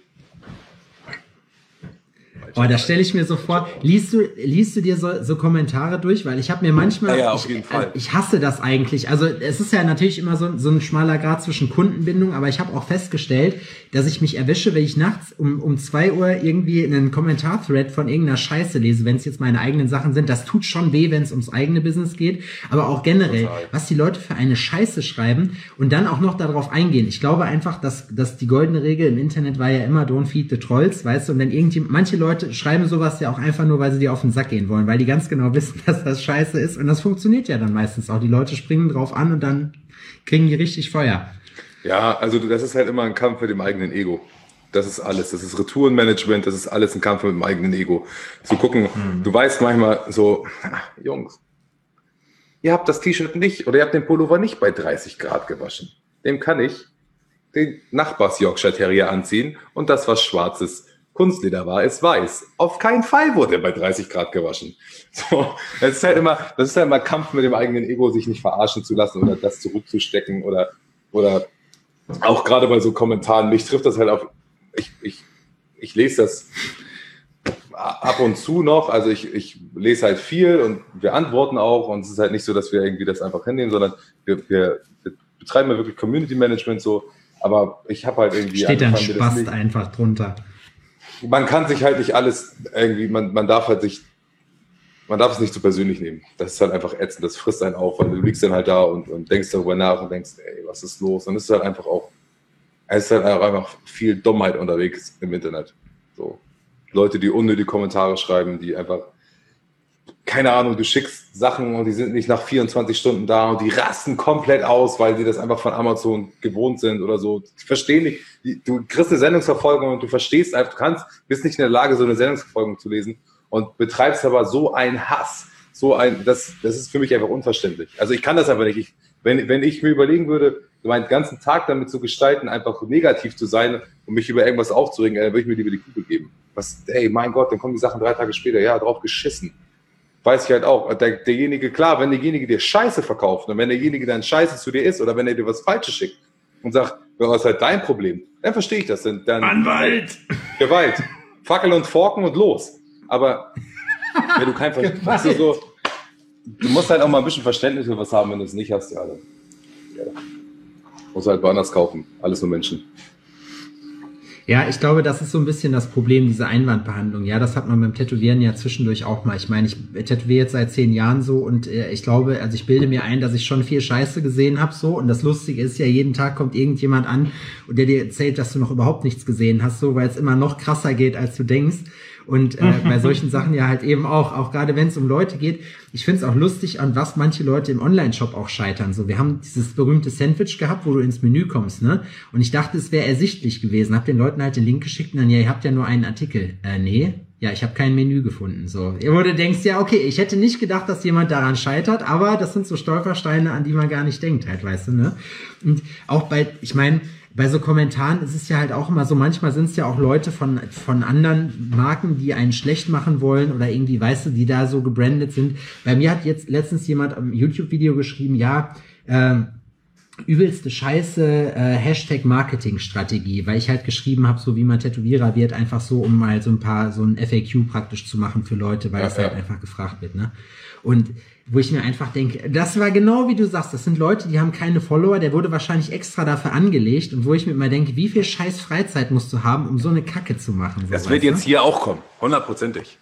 [SPEAKER 4] Oh, da stelle ich mir so vor, liest du, liest du dir so, so Kommentare durch? Weil ich habe mir manchmal,
[SPEAKER 3] Ja, ja, auf
[SPEAKER 4] ich,
[SPEAKER 3] jeden Fall.
[SPEAKER 4] äh, ich hasse das eigentlich. Also es ist ja natürlich immer so, so ein schmaler Grad zwischen Kundenbindung, aber ich habe auch festgestellt, dass ich mich erwische, wenn ich nachts um, um zwei Uhr irgendwie einen Kommentar-Thread von irgendeiner Scheiße lese, wenn es jetzt meine eigenen Sachen sind. Das tut schon weh, wenn es ums eigene Business geht, aber auch generell,
[SPEAKER 3] Total.
[SPEAKER 4] was die Leute für eine Scheiße schreiben und dann auch noch darauf eingehen. Ich glaube einfach, dass, dass die goldene Regel im Internet war ja immer don't feed the trolls, weißt du, und wenn irgendjemand, manche Leute schreiben sowas ja auch einfach nur, weil sie dir auf den Sack gehen wollen, weil die ganz genau wissen, dass das scheiße ist und das funktioniert ja dann meistens auch. Die Leute springen drauf an und dann kriegen die richtig Feuer.
[SPEAKER 3] Ja, also das ist halt immer ein Kampf mit dem eigenen Ego. Das ist alles. Das ist Retourenmanagement, das ist alles ein Kampf mit dem eigenen Ego. Zu gucken, mhm. du weißt manchmal so, ach, Jungs, ihr habt das T-Shirt nicht oder ihr habt den Pullover nicht bei dreißig Grad gewaschen. Dem kann ich den Nachbars Yorkshire Terrier anziehen und das, was schwarzes Kunstleder war, ist weiß. Auf keinen Fall wurde er bei dreißig Grad gewaschen. So, das ist halt immer, das ist halt immer Kampf mit dem eigenen Ego, sich nicht verarschen zu lassen oder das zurückzustecken oder, oder auch gerade bei so Kommentaren. Mich trifft das halt auf, ich, ich, ich lese das ab und zu noch, also ich, ich lese halt viel und wir antworten auch und es ist halt nicht so, dass wir irgendwie das einfach hinnehmen, sondern wir, wir, wir betreiben ja wirklich Community Management so, aber ich habe halt irgendwie...
[SPEAKER 4] Steht dann
[SPEAKER 3] angefangen, mir das
[SPEAKER 4] Spaß
[SPEAKER 3] nicht-
[SPEAKER 4] einfach drunter.
[SPEAKER 3] Man kann sich halt nicht alles irgendwie, man, man darf halt sich, man darf es nicht zu persönlich nehmen. Das ist halt einfach ätzend, das frisst einen auf, weil du liegst dann halt da und, und denkst darüber nach und denkst, ey, was ist los? Und es ist halt einfach auch, es ist halt auch einfach viel Dummheit unterwegs im Internet. So. Leute, die unnötige Kommentare schreiben, die einfach, keine Ahnung, du schickst Sachen und die sind nicht nach vierundzwanzig Stunden da und die rasten komplett aus, weil sie das einfach von Amazon gewohnt sind oder so. Ich verstehe nicht, du kriegst eine Sendungsverfolgung und du verstehst einfach, du kannst, bist nicht in der Lage, so eine Sendungsverfolgung zu lesen und betreibst aber so einen Hass, so ein, das, das ist für mich einfach unverständlich. Also ich kann das einfach nicht. Ich, wenn, wenn ich mir überlegen würde, meinen ganzen Tag damit zu gestalten, einfach negativ zu sein und mich über irgendwas aufzuregen, dann würde ich mir lieber die Kugel geben. Was, ey, mein Gott, dann kommen die Sachen drei Tage später, ja, drauf geschissen. Weiß ich halt auch, der, derjenige, klar, wenn derjenige dir Scheiße verkauft und wenn derjenige dann Scheiße zu dir ist oder wenn er dir was Falsches schickt und sagt, das ist halt dein Problem, dann verstehe ich das. Dann, dann
[SPEAKER 5] Anwalt!
[SPEAKER 3] Gewalt. Fackel und Forken und los. Aber wenn du kein Verständnis du, so, du musst halt auch mal ein bisschen Verständnis für was haben, wenn du es nicht hast, ja, dann ja, musst du halt woanders kaufen. Alles nur Menschen.
[SPEAKER 4] Ja, ich glaube, das ist so ein bisschen das Problem, diese Einwandbehandlung. Ja, das hat man beim Tätowieren ja zwischendurch auch mal. Ich meine, ich tätowiere jetzt seit zehn Jahren so und äh, ich glaube, also ich bilde mir ein, dass ich schon viel Scheiße gesehen habe so. Und das Lustige ist ja, jeden Tag kommt irgendjemand an und der dir erzählt, dass du noch überhaupt nichts gesehen hast, so, weil es immer noch krasser geht, als du denkst. Und äh, bei solchen Sachen ja halt eben auch, auch gerade wenn es um Leute geht, ich finde es auch lustig, an was manche Leute im Online-Shop auch scheitern. So, wir haben dieses berühmte Sandwich gehabt, wo du ins Menü kommst, ne? Und ich dachte, es wäre ersichtlich gewesen. Hab den Leuten halt den Link geschickt und dann, ja, ihr habt ja nur einen Artikel. Äh, nee, ja, ich habe kein Menü gefunden. So, wo du denkst, ja, okay, ich hätte nicht gedacht, dass jemand daran scheitert, aber das sind so Stolpersteine, an die man gar nicht denkt, halt, weißt du, ne? Und auch bei, ich meine, bei so Kommentaren ist es ja halt auch immer so, manchmal sind es ja auch Leute von von anderen Marken, die einen schlecht machen wollen oder irgendwie, weißt du, die da so gebrandet sind. Bei mir hat jetzt letztens jemand im YouTube-Video geschrieben, ja, ähm, übelste Scheiße, äh, Hashtag Marketingstrategie, weil ich halt geschrieben habe, so wie man Tätowierer wird, einfach so, um mal so ein paar, so ein F A Q praktisch zu machen für Leute, weil
[SPEAKER 3] Ja,
[SPEAKER 4] es halt
[SPEAKER 3] ja.
[SPEAKER 4] einfach gefragt wird, ne? Und wo ich mir einfach denke, das war genau wie du sagst, das sind Leute, die haben keine Follower, der wurde wahrscheinlich extra dafür angelegt und wo ich mir immer denke, wie viel scheiß Freizeit musst du haben, um so eine Kacke zu machen? So,
[SPEAKER 3] Das wird
[SPEAKER 4] weißt
[SPEAKER 3] jetzt
[SPEAKER 4] du?
[SPEAKER 3] hier auch kommen, hundertprozentig.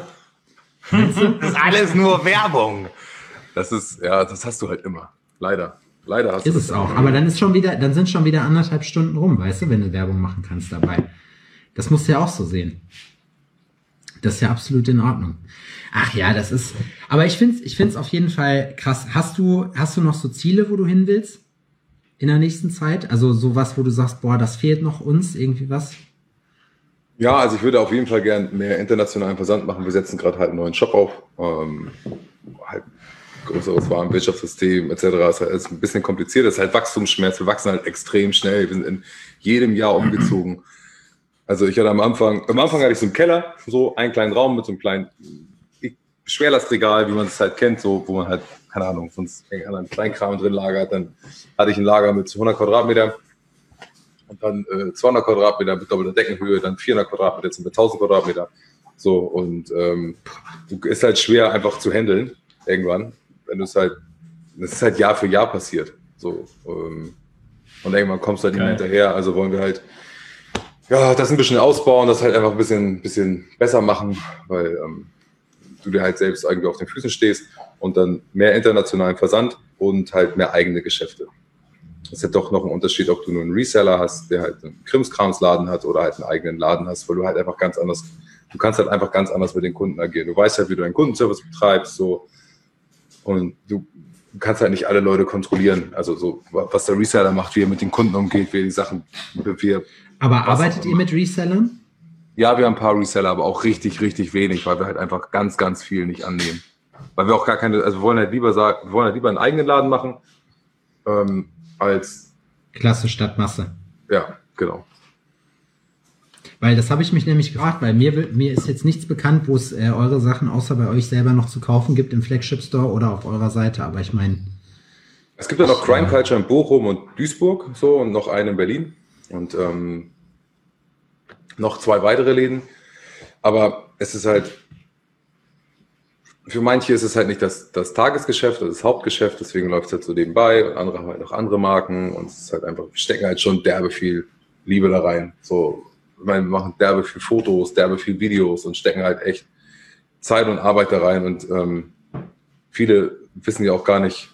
[SPEAKER 3] Das ist alles nur Werbung. Das ist, ja, das hast du halt immer. Leider. Leider hast du
[SPEAKER 4] Ist
[SPEAKER 3] das
[SPEAKER 4] es auch, aber dann ist schon wieder, dann sind schon wieder anderthalb Stunden rum, weißt du, wenn du Werbung machen kannst dabei. Das musst du ja auch so sehen. Das ist ja absolut in Ordnung. Ach ja, das ist, aber ich find's, ich find's auf jeden Fall krass. Hast du, hast du noch so Ziele, wo du hin willst? In der nächsten Zeit? Also sowas, wo du sagst, boah, das fehlt noch uns, irgendwie was?
[SPEAKER 3] Ja, also ich würde auf jeden Fall gern mehr internationalen Versand machen. Wir setzen gerade halt einen neuen Shop auf. Ähm, halt größeres Warenwirtschaftssystem et cetera. Ist halt ist ein bisschen kompliziert. Das ist halt Wachstumsschmerz. Wir wachsen halt extrem schnell. Wir sind in jedem Jahr umgezogen. Also ich hatte am Anfang, am Anfang hatte ich so einen Keller, so einen kleinen Raum mit so einem kleinen Schwerlastregal, wie man es halt kennt, so, wo man halt, keine Ahnung, sonst irgendeinen Kleinkram drin lagert. Dann hatte ich ein Lager mit hundert Quadratmeter und dann äh, zweihundert Quadratmeter mit doppelter Deckenhöhe, dann vierhundert Quadratmeter, jetzt sind wir tausend Quadratmeter. So, und ähm, ist halt schwer einfach zu handeln irgendwann, wenn du es halt, das ist halt Jahr für Jahr passiert. So, ähm, und irgendwann kommst du halt nicht mehr hinterher, also wollen wir halt ja, das ein bisschen ausbauen, das halt einfach ein bisschen, bisschen besser machen, weil ähm, du dir halt selbst irgendwie auf den Füßen stehst und dann mehr internationalen Versand und halt mehr eigene Geschäfte. Das ist ja doch noch ein Unterschied, ob du nur einen Reseller hast, der halt einen Krimskramsladen hat oder halt einen eigenen Laden hast, weil du halt einfach ganz anders, du kannst halt einfach ganz anders mit den Kunden agieren. Du weißt halt, wie du deinen Kundenservice betreibst, so, und du kannst halt nicht alle Leute kontrollieren. Also so, was der Reseller macht, wie er mit den Kunden umgeht, wie er die Sachen bewirbt.
[SPEAKER 4] Aber arbeitet ihr mit Resellern?
[SPEAKER 3] Ja, wir haben ein paar Reseller, aber auch richtig, richtig wenig, weil wir halt einfach ganz, ganz viel nicht annehmen. Weil wir auch gar keine, also wir wollen halt lieber sagen, wir wollen halt lieber einen eigenen Laden machen, ähm, als...
[SPEAKER 4] Klasse statt Masse.
[SPEAKER 3] Ja, genau.
[SPEAKER 4] Weil das habe ich mich nämlich gefragt, weil mir, mir ist jetzt nichts bekannt, wo es äh, eure Sachen außer bei euch selber noch zu kaufen gibt im Flagship Store oder auf eurer Seite, aber ich meine...
[SPEAKER 3] Es gibt ja noch Crime Culture in Bochum und Duisburg, so, und noch einen in Berlin. Und ähm, noch zwei weitere Läden. Aber es ist halt, für manche ist es halt nicht das, das Tagesgeschäft, das Hauptgeschäft, deswegen läuft es halt so nebenbei. Und andere haben halt noch andere Marken. Und es ist halt einfach, wir stecken halt schon derbe viel Liebe da rein. So, ich meine, wir machen derbe viel Fotos, derbe viel Videos und stecken halt echt Zeit und Arbeit da rein. Und ähm, viele wissen ja auch gar nicht,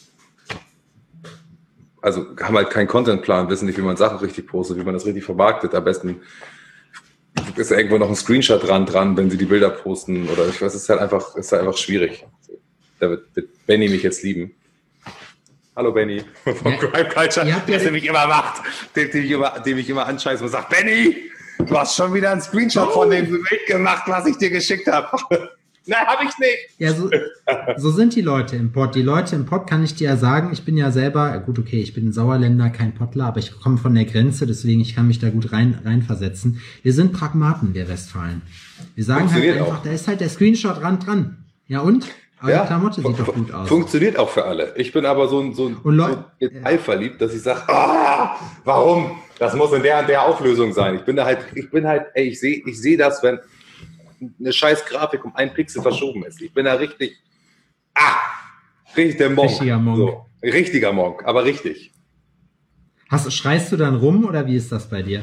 [SPEAKER 3] also haben halt keinen Contentplan, wissen nicht, wie man Sachen richtig postet, wie man das richtig vermarktet. Am besten ist da irgendwo noch ein Screenshot dran, dran, wenn sie die Bilder posten. Oder ich weiß, es ist halt einfach, ist halt einfach schwierig. Da wird, wird Benny mich jetzt lieben. Hallo Benny vom
[SPEAKER 4] Ja.
[SPEAKER 3] Crime Culture,
[SPEAKER 4] Ihr habt
[SPEAKER 3] der
[SPEAKER 4] ja-
[SPEAKER 3] es nämlich immer macht, dem, dem, ich immer, dem ich immer anscheiße und sagt, Benny, du hast schon wieder einen Screenshot von dem Bild gemacht, was ich dir geschickt habe. Nein, habe ich nicht.
[SPEAKER 4] Ja, so, so sind die Leute im Pott. Die Leute im Pott, kann ich dir ja sagen, ich bin ja selber, gut, okay, ich bin ein Sauerländer, kein Pottler, aber ich komme von der Grenze, deswegen ich kann mich da gut rein reinversetzen. Wir sind Pragmaten, wir Westfalen. Wir sagen halt
[SPEAKER 3] Funktioniert
[SPEAKER 4] einfach,
[SPEAKER 3] auch.
[SPEAKER 4] da ist halt der Screenshot ran dran. Ja und? Aber
[SPEAKER 3] Ja,
[SPEAKER 4] die Klamotte sieht
[SPEAKER 3] fun-
[SPEAKER 4] doch gut aus.
[SPEAKER 3] Funktioniert auch für alle. Ich bin aber so ein, so ein,
[SPEAKER 4] Und
[SPEAKER 3] so
[SPEAKER 4] Leu-
[SPEAKER 3] detailverliebt, dass ich sage, ah, warum? Das muss in der und der Auflösung sein. Ich bin da halt, ich bin halt, ey, ich sehe ich seh das, wenn eine scheiß Grafik um einen Pixel verschoben ist. Ich bin da richtig, ah, richtig der Monk.
[SPEAKER 4] Richtiger Monk.
[SPEAKER 3] So, richtiger Monk, aber richtig.
[SPEAKER 4] Hast, schreist du dann rum oder wie ist das bei dir?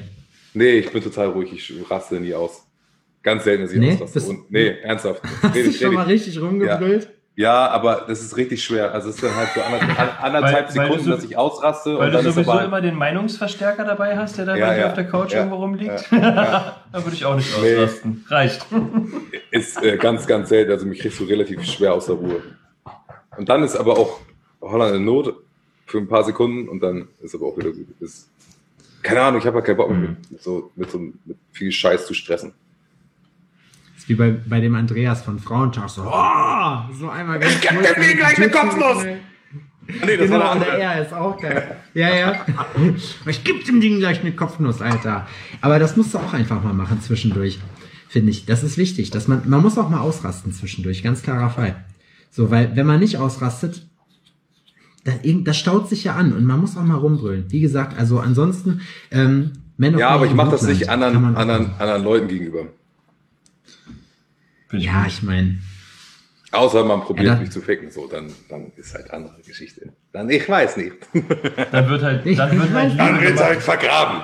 [SPEAKER 3] Nee, ich bin total ruhig, ich raste nie aus. Ganz selten, dass ich
[SPEAKER 4] Nee?
[SPEAKER 3] ausraste.
[SPEAKER 4] Bist-
[SPEAKER 3] Und, nee, ernsthaft.
[SPEAKER 4] Hast
[SPEAKER 3] Rede
[SPEAKER 4] du
[SPEAKER 3] ich-
[SPEAKER 4] schon
[SPEAKER 3] rede
[SPEAKER 4] mal
[SPEAKER 3] ich-
[SPEAKER 4] richtig rumgebrüllt?
[SPEAKER 3] Ja, aber das ist richtig schwer. Also es ist dann halt so anderthalb, anderthalb
[SPEAKER 5] Weil- weil du
[SPEAKER 3] Sekunden,
[SPEAKER 5] so-
[SPEAKER 3] dass ich ausraste
[SPEAKER 5] Weil
[SPEAKER 3] und
[SPEAKER 5] du
[SPEAKER 3] dann ist
[SPEAKER 5] sowieso
[SPEAKER 3] aber halt,
[SPEAKER 5] immer den Meinungsverstärker dabei hast, der da
[SPEAKER 3] Ja,
[SPEAKER 5] bei dir
[SPEAKER 3] ja,
[SPEAKER 5] auf der Couch
[SPEAKER 3] ja,
[SPEAKER 5] irgendwo rumliegt.
[SPEAKER 3] ja,
[SPEAKER 5] Da würde ich auch nicht
[SPEAKER 3] Nee.
[SPEAKER 5] ausrasten. Reicht.
[SPEAKER 3] ist äh, ganz, ganz selten. Also mich kriegst du relativ schwer aus der Ruhe. Und dann ist aber auch Holland in Not für ein paar Sekunden und dann ist aber auch wieder gut. Ist, keine Ahnung, ich habe ja keinen Bock mehr mit, mit, so, mit so mit viel Scheiß zu stressen.
[SPEAKER 4] Das ist wie bei, bei dem Andreas von Frauentausch. So, oh, so einmal ganz
[SPEAKER 3] Ich geb dem gleich eine Kopfnuss! Nee, das
[SPEAKER 4] Genau,
[SPEAKER 3] war
[SPEAKER 4] und
[SPEAKER 3] der
[SPEAKER 4] der
[SPEAKER 3] andere.
[SPEAKER 4] R ist auch geil. Ja, ja. Ich geb dem Ding gleich eine Kopfnuss, Alter. Aber das musst du auch einfach mal machen zwischendurch, finde ich. Das ist wichtig, dass man, man muss auch mal ausrasten zwischendurch, ganz klarer Fall. So, weil wenn man nicht ausrastet, das, das staut sich ja an und man muss auch mal rumbrüllen. Wie gesagt, also ansonsten, ähm, Men of
[SPEAKER 3] Ja, aber ich
[SPEAKER 4] Mayhem
[SPEAKER 3] mache das
[SPEAKER 4] Blutland
[SPEAKER 3] nicht
[SPEAKER 4] kann
[SPEAKER 3] anderen,
[SPEAKER 4] man auch
[SPEAKER 3] anderen,
[SPEAKER 4] machen.
[SPEAKER 3] anderen Leuten gegenüber.
[SPEAKER 5] Bin ich
[SPEAKER 4] Ja,
[SPEAKER 5] gut.
[SPEAKER 4] ich meine,
[SPEAKER 3] Außer man probiert
[SPEAKER 4] Ja, dann-
[SPEAKER 3] mich zu ficken. So, dann, dann ist halt andere Geschichte. Dann, ich weiß nicht.
[SPEAKER 5] Dann wird halt,
[SPEAKER 4] Ich-
[SPEAKER 5] dann wird
[SPEAKER 4] ich
[SPEAKER 5] halt
[SPEAKER 4] weiß-
[SPEAKER 3] Dann
[SPEAKER 5] Liebe
[SPEAKER 3] wird's
[SPEAKER 5] gemacht.
[SPEAKER 3] halt vergraben.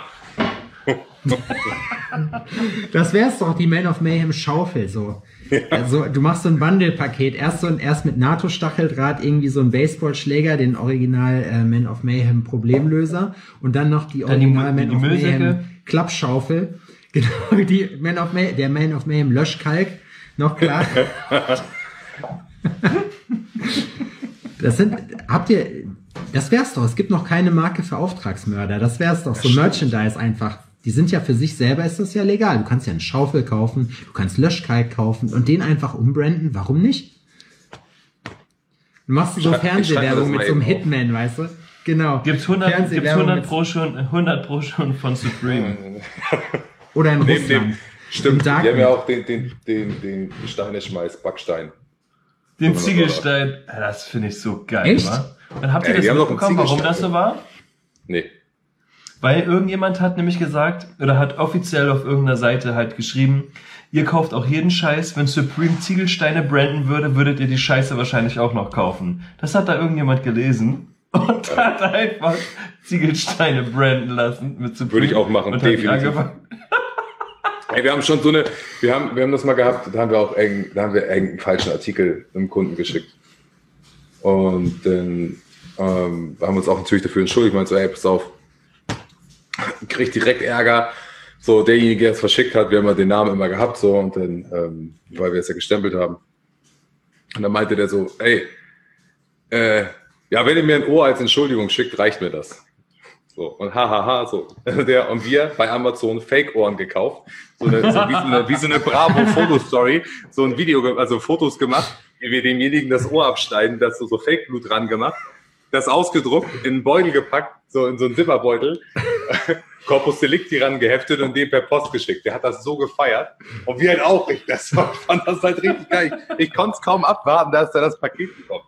[SPEAKER 4] das wär's doch, die Man of Mayhem Schaufel, so. Also, du machst so ein Bundle-Paket, erst so ein, erst mit NATO-Stacheldraht irgendwie so ein Baseballschläger, den Original äh, Man of Mayhem Problemlöser und dann noch die
[SPEAKER 5] Dann die
[SPEAKER 4] Original
[SPEAKER 5] Mü-
[SPEAKER 4] Man
[SPEAKER 5] die
[SPEAKER 4] of
[SPEAKER 5] Müllsäcke.
[SPEAKER 4] Mayhem Klappschaufel. Genau, die Man of May der Man of Mayhem Löschkalk, noch klar. Das sind, habt ihr, das wär's doch, es gibt noch keine Marke für Auftragsmörder, das wär's doch, so Merchandise einfach. Die sind ja für sich selber, ist das ja legal. Du kannst ja eine Schaufel kaufen, du kannst Löschkalk kaufen und den einfach umbranden, warum nicht? Du machst so
[SPEAKER 3] Ich schreib- ich schreib mir
[SPEAKER 4] Fernsehwerbung
[SPEAKER 3] das
[SPEAKER 4] mit
[SPEAKER 3] mal
[SPEAKER 4] so einem
[SPEAKER 3] eben auf.
[SPEAKER 4] Hitman, weißt du? Genau.
[SPEAKER 5] Gibt's hundert, gibt's
[SPEAKER 4] Fernsehwerbung
[SPEAKER 5] hundert
[SPEAKER 4] mit-
[SPEAKER 5] pro schon, hundert pro schon von Supreme.
[SPEAKER 4] Oder in
[SPEAKER 3] Neben
[SPEAKER 4] Russland.
[SPEAKER 3] dem, stimmt,
[SPEAKER 4] Im
[SPEAKER 3] die haben
[SPEAKER 4] Darknet.
[SPEAKER 3] ja auch den, den, den, den Steineschmeiß, Backstein.
[SPEAKER 5] Den Ziegelstein, ja, das finde ich so geil,
[SPEAKER 4] Echt?
[SPEAKER 5] wa? Dann habt ihr
[SPEAKER 3] Ey,
[SPEAKER 5] das
[SPEAKER 3] die haben doch einen
[SPEAKER 5] mitbekommen, warum das
[SPEAKER 3] Ziegelstein.
[SPEAKER 5] so war?
[SPEAKER 3] Nee.
[SPEAKER 5] Weil irgendjemand hat nämlich gesagt, oder hat offiziell auf irgendeiner Seite halt geschrieben, ihr kauft auch jeden Scheiß, wenn Supreme Ziegelsteine branden würde, würdet ihr die Scheiße wahrscheinlich auch noch kaufen. Das hat da irgendjemand gelesen und hat einfach Ziegelsteine branden lassen mit Supreme.
[SPEAKER 3] Würde ich auch machen,
[SPEAKER 5] und hat
[SPEAKER 3] definitiv.
[SPEAKER 5] angefangen.
[SPEAKER 3] Ey, wir haben schon so eine, wir haben, wir haben das mal gehabt, da haben wir auch eng, da haben wir einen falschen Artikel einem Kunden geschickt. Und dann ähm, haben wir uns auch natürlich dafür entschuldigt, meinte so, ey, pass auf, kriegt direkt Ärger. So, derjenige, der es verschickt hat, wir haben ja den Namen immer gehabt, so, und dann, ähm, weil wir es ja gestempelt haben. Und dann meinte der so, ey, äh, ja, wenn ihr mir ein Ohr als Entschuldigung schickt, reicht mir das. So, und hahaha, so. Der, und wir bei Amazon Fake-Ohren gekauft. So, eine, so wie so eine, wie so eine Bravo-Fotostory, so ein Video, ge- also Fotos gemacht, wie wir demjenigen das Ohr abschneiden, das so, so Fake-Blut dran gemacht, das ausgedruckt, in einen Beutel gepackt, so in so einen Zipperbeutel, Corpus Delicti ran geheftet und den per Post geschickt. Der hat das so gefeiert. Und wir halt auch. Ich, das war, ich fand das halt richtig geil. Ich, ich konnte es kaum abwarten, dass er das Paket bekommt.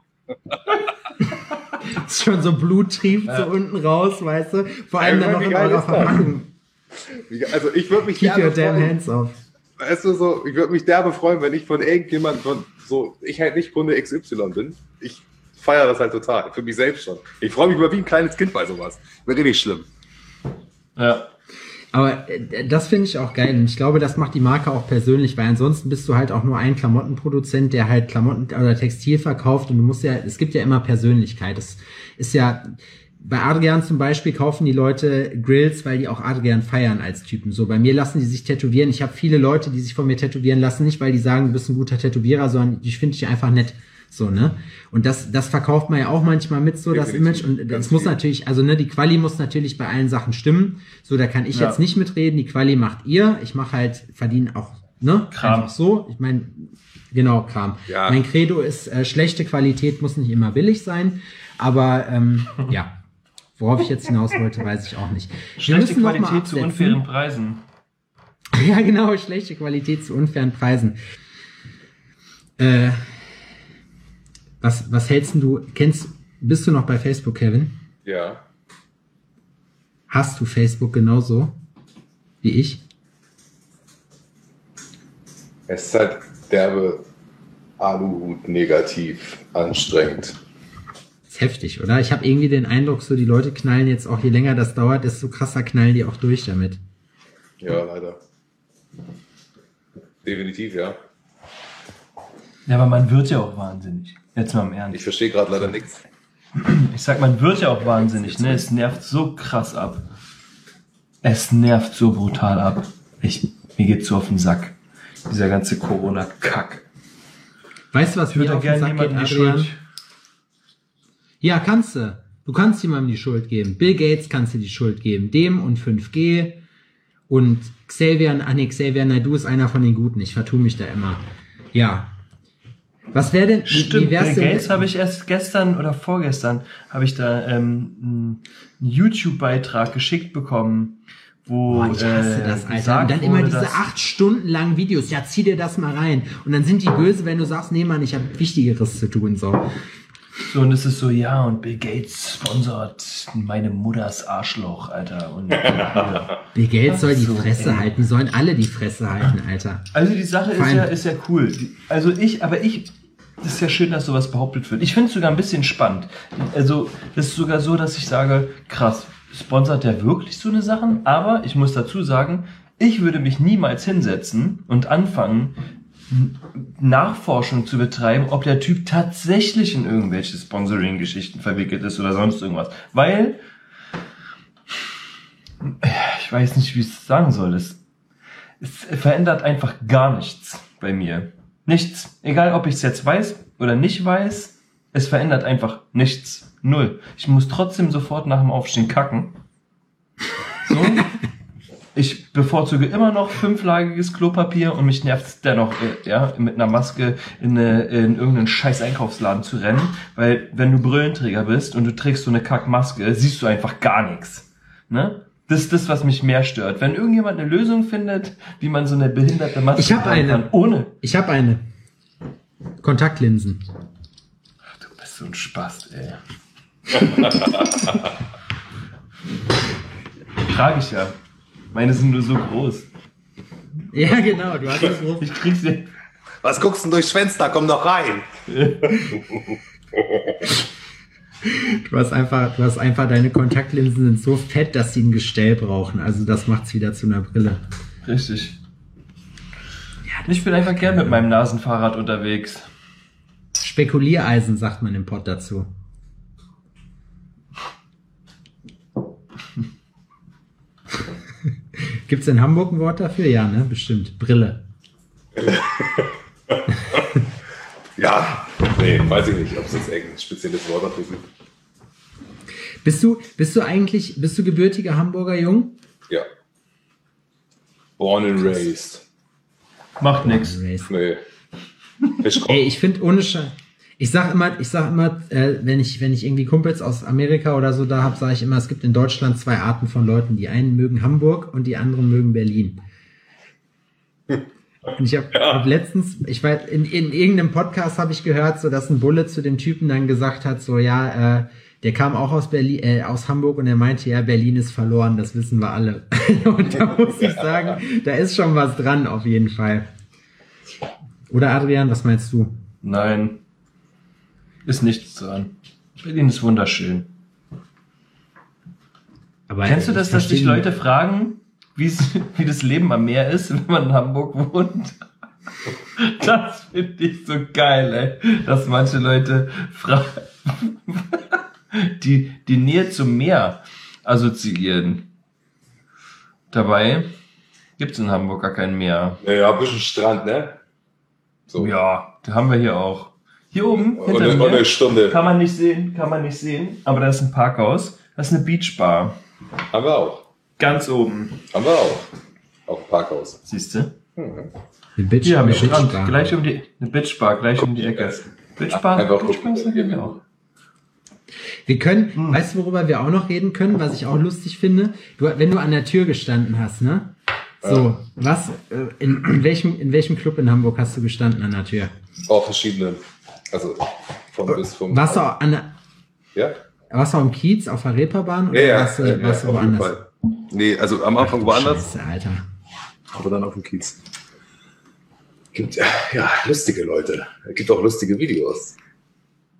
[SPEAKER 4] Ist schon so Blut trieft so unten raus, weißt du? Vor allem
[SPEAKER 3] Ey,
[SPEAKER 4] dann noch
[SPEAKER 3] wie
[SPEAKER 4] in
[SPEAKER 3] geil
[SPEAKER 4] eurer
[SPEAKER 3] ist das?
[SPEAKER 4] Verpackung.
[SPEAKER 3] Also ich würde mich
[SPEAKER 4] Keep
[SPEAKER 3] gerne
[SPEAKER 4] your damn
[SPEAKER 3] freuen.
[SPEAKER 4] hands off.
[SPEAKER 3] Weißt du, so, ich würde mich derbe freuen, wenn ich von irgendjemandem von so, ich halt nicht Kunde X Y bin. Ich feiere das halt total. Für mich selbst schon. Ich freue mich über wie ein kleines Kind bei sowas. Wäre richtig schlimm.
[SPEAKER 5] Ja.
[SPEAKER 4] Aber äh, das finde ich auch geil und ich glaube, das macht die Marke auch persönlich, weil ansonsten bist du halt auch nur ein Klamottenproduzent, der halt Klamotten oder Textil verkauft und du musst ja, es gibt ja immer Persönlichkeit. Es ist ja, bei Adrian zum Beispiel kaufen die Leute Grills, weil die auch Adrian feiern als Typen. So, bei mir lassen die sich tätowieren. Ich habe viele Leute, die sich von mir tätowieren lassen, nicht weil die sagen, du bist ein guter Tätowierer, sondern ich finde dich einfach nett. So, ne? Und das, das verkauft man ja auch manchmal mit, so das
[SPEAKER 3] Definitiv.
[SPEAKER 4] Image. Und
[SPEAKER 3] Ganz
[SPEAKER 4] das muss
[SPEAKER 3] viel.
[SPEAKER 4] natürlich, also ne, die Quali muss natürlich bei allen Sachen stimmen. So, da kann ich
[SPEAKER 5] Ja.
[SPEAKER 4] jetzt nicht mitreden. Die Quali macht ihr. Ich mache halt, verdiene auch, ne?
[SPEAKER 5] Kram.
[SPEAKER 4] Einfach so. Ich meine, genau, Kram.
[SPEAKER 3] Ja.
[SPEAKER 4] Mein Credo ist, äh, schlechte Qualität muss nicht immer billig sein. Aber, ähm, ja. Worauf ich jetzt hinaus wollte, weiß ich auch nicht. Wir
[SPEAKER 5] Schlechte
[SPEAKER 4] müssen noch mal
[SPEAKER 5] Qualität zu
[SPEAKER 4] absetzen.
[SPEAKER 5] unfairen Preisen.
[SPEAKER 4] Ja, genau, schlechte Qualität zu unfairen Preisen. Äh, was, was hältst denn du, kennst, bist du noch bei Facebook, Kevin?
[SPEAKER 3] Ja.
[SPEAKER 4] Hast du Facebook genauso wie ich?
[SPEAKER 3] Es ist halt derbe Aluhut negativ anstrengend.
[SPEAKER 4] Ist heftig, oder? Ich habe irgendwie den Eindruck, so die Leute knallen jetzt auch, je länger das dauert, desto krasser knallen die auch durch damit.
[SPEAKER 3] Ja, leider. Definitiv, ja.
[SPEAKER 5] Ja, aber man wird ja auch wahnsinnig. Jetzt mal im
[SPEAKER 3] Ich
[SPEAKER 5] Ernst.
[SPEAKER 3] verstehe gerade leider nichts.
[SPEAKER 5] Ich sag, man wird ja auch wahnsinnig, ne? Es nervt so krass ab. Es nervt so brutal ab. Ich, mir geht's so auf den Sack. Dieser ganze Corona-Kack.
[SPEAKER 4] Weißt du, was
[SPEAKER 5] Ich würde
[SPEAKER 4] mir
[SPEAKER 5] da
[SPEAKER 4] auf den
[SPEAKER 5] gerne
[SPEAKER 4] Sack geht,
[SPEAKER 5] jemandem die
[SPEAKER 4] Adrian?
[SPEAKER 5] Schuld.
[SPEAKER 4] Ja, kannst du. Du kannst jemandem die Schuld geben. Bill Gates kannst du die Schuld geben. Dem und fünf G und Xavier, ah nee, Xavier Naidoo ist einer von den Guten. Ich vertue mich da immer. Ja. Was wäre denn, wie-
[SPEAKER 5] Stimmt,
[SPEAKER 4] wie wär's
[SPEAKER 5] Bill
[SPEAKER 4] denn?
[SPEAKER 5] Gates habe ich erst gestern oder vorgestern habe ich da ähm, einen YouTube-Beitrag geschickt bekommen, wo
[SPEAKER 4] Boah, ich hasse
[SPEAKER 5] äh,
[SPEAKER 4] das, Alter.
[SPEAKER 5] gesagt
[SPEAKER 4] Und dann immer
[SPEAKER 5] wurde,
[SPEAKER 4] diese
[SPEAKER 5] dass-
[SPEAKER 4] acht Stunden langen Videos. Ja, zieh dir das mal rein. Und dann sind die böse, wenn du sagst, nee, Mann, ich habe Wichtigeres zu tun, so.
[SPEAKER 5] So, und es ist so, ja, und Bill Gates sponsert meine Mutters Arschloch, Alter. Und, ja.
[SPEAKER 4] Bill Gates soll die
[SPEAKER 5] So,
[SPEAKER 4] Fresse
[SPEAKER 5] ey.
[SPEAKER 4] halten. Die sollen alle die Fresse halten, Alter.
[SPEAKER 5] Also die Sache ist
[SPEAKER 4] Fein.
[SPEAKER 5] ja, ist ja cool. Die- Also ich, aber ich, das ist ja schön, dass sowas behauptet wird. Ich finde es sogar ein bisschen spannend. Also das ist sogar so, dass ich sage, krass, sponsert der wirklich so eine Sachen? Aber ich muss dazu sagen, ich würde mich niemals hinsetzen und anfangen, Nachforschung zu betreiben, ob der Typ tatsächlich in irgendwelche Sponsoring-Geschichten verwickelt ist oder sonst irgendwas. Weil, ich weiß nicht, wie ich es sagen soll, es, es verändert einfach gar nichts bei mir. Nichts. Egal, ob ich es jetzt weiß oder nicht weiß, es verändert einfach nichts. Null. Ich muss trotzdem sofort nach dem Aufstehen kacken. So. Ich bevorzuge immer noch fünflagiges Klopapier und mich nervt dennoch, äh, ja, mit einer Maske in, eine, in irgendeinen scheiß Einkaufsladen zu rennen, weil wenn du Brillenträger bist und du trägst so eine Kackmaske, siehst du einfach gar nichts. Ne? Das ist das, was mich mehr stört. Wenn irgendjemand eine Lösung findet, wie man so eine behinderte Maske
[SPEAKER 4] Ich hab
[SPEAKER 5] tragen
[SPEAKER 4] eine.
[SPEAKER 5] kann, ohne.
[SPEAKER 4] Ich habe eine. Kontaktlinsen.
[SPEAKER 5] Ach, du bist so ein Spast, ey. Trage ich ja. Meine sind nur so groß.
[SPEAKER 4] Ja, genau. Du hast es so.
[SPEAKER 5] Ich krieg's ja.
[SPEAKER 3] Was guckst du denn durchs Fenster? Komm doch rein.
[SPEAKER 4] Du hast einfach, du hast einfach, deine Kontaktlinsen sind so fett, dass sie ein Gestell brauchen. Also das macht's wieder zu einer Brille.
[SPEAKER 5] Richtig. Ich bin einfach gern mit meinem Nasenfahrrad unterwegs.
[SPEAKER 4] Spekuliereisen sagt man im Pott dazu. Gibt's in Hamburg ein Wort dafür? Ja, ne? Bestimmt. Brille.
[SPEAKER 3] Ja, nee, weiß ich nicht, ob es jetzt irgendein spezielles Wort dafür gibt.
[SPEAKER 4] Bist du, bist du eigentlich, bist du gebürtiger Hamburger Jung?
[SPEAKER 3] Ja. Born and raised.
[SPEAKER 5] Macht nix.
[SPEAKER 3] Nee. Fischkopf.
[SPEAKER 4] Ey, ich finde ohne Scheiß. Ich sag immer, ich sag immer, äh, wenn ich, wenn ich irgendwie Kumpels aus Amerika oder so da hab, sage ich immer, es gibt in Deutschland zwei Arten von Leuten. Die einen mögen Hamburg und die anderen mögen Berlin. Und ich habe hab letztens, ich weiß, in, in irgendeinem Podcast habe ich gehört, so dass ein Bulle zu dem Typen dann gesagt hat, so ja, äh, der kam auch aus Berlin, äh, aus Hamburg und er meinte, ja, Berlin ist verloren, das wissen wir alle. Und da muss ich sagen, da ist schon was dran auf jeden Fall. Oder Adrian, was meinst du?
[SPEAKER 5] Nein. Ist nichts dran. Berlin ist wunderschön.
[SPEAKER 4] Aber
[SPEAKER 5] Kennst du
[SPEAKER 4] ich
[SPEAKER 5] das, dass dich
[SPEAKER 4] verstehe-
[SPEAKER 5] Leute fragen, wie's, wie das Leben am Meer ist, wenn man in Hamburg wohnt? Das finde ich so geil, ey. Dass manche Leute fragen, die die Nähe zum Meer assoziieren. Dabei gibt's in Hamburg gar kein Meer.
[SPEAKER 3] Naja, ein bisschen Strand, ne? So.
[SPEAKER 5] Ja, den haben wir hier auch. Hier oben,
[SPEAKER 3] Und
[SPEAKER 5] hinter
[SPEAKER 3] eine, und eine
[SPEAKER 5] mir,
[SPEAKER 3] Stunde.
[SPEAKER 5] kann man nicht sehen, kann man nicht sehen, aber da ist ein Parkhaus, das ist eine Beachbar.
[SPEAKER 3] Haben wir auch.
[SPEAKER 5] Ganz oben.
[SPEAKER 3] Haben wir auch. Auf dem Parkhaus.
[SPEAKER 5] Siehst du?
[SPEAKER 4] Eine Bitch,
[SPEAKER 5] Hier haben
[SPEAKER 4] eine
[SPEAKER 5] wir Strand,
[SPEAKER 4] Bitchbar.
[SPEAKER 5] gleich um die, eine Beachbar, gleich um die Ecke. Beachbar,
[SPEAKER 3] Einfach
[SPEAKER 5] Beachbar ist
[SPEAKER 3] gucken.
[SPEAKER 5] hier auch.
[SPEAKER 4] Wir können, weißt du, worüber wir auch noch reden können, was ich auch lustig finde? Du, wenn du an der Tür gestanden hast, ne? So, was, äh, in, in welchem, in welchem Club in Hamburg hast du gestanden an der Tür?
[SPEAKER 3] Auch verschiedene. Also von bis vom.
[SPEAKER 4] Warst du auch an der,
[SPEAKER 3] Ja?
[SPEAKER 4] warst du am Kiez, auf der Reeperbahn oder
[SPEAKER 3] Ja, ja.
[SPEAKER 4] warst du,
[SPEAKER 3] ja,
[SPEAKER 4] warst du
[SPEAKER 3] auf jeden
[SPEAKER 4] woanders?
[SPEAKER 3] Fall. Nee, also am Anfang woanders,
[SPEAKER 4] Scheiße, Alter.
[SPEAKER 3] aber dann auf dem Kiez. Gibt ja lustige Leute. Es gibt auch lustige Videos.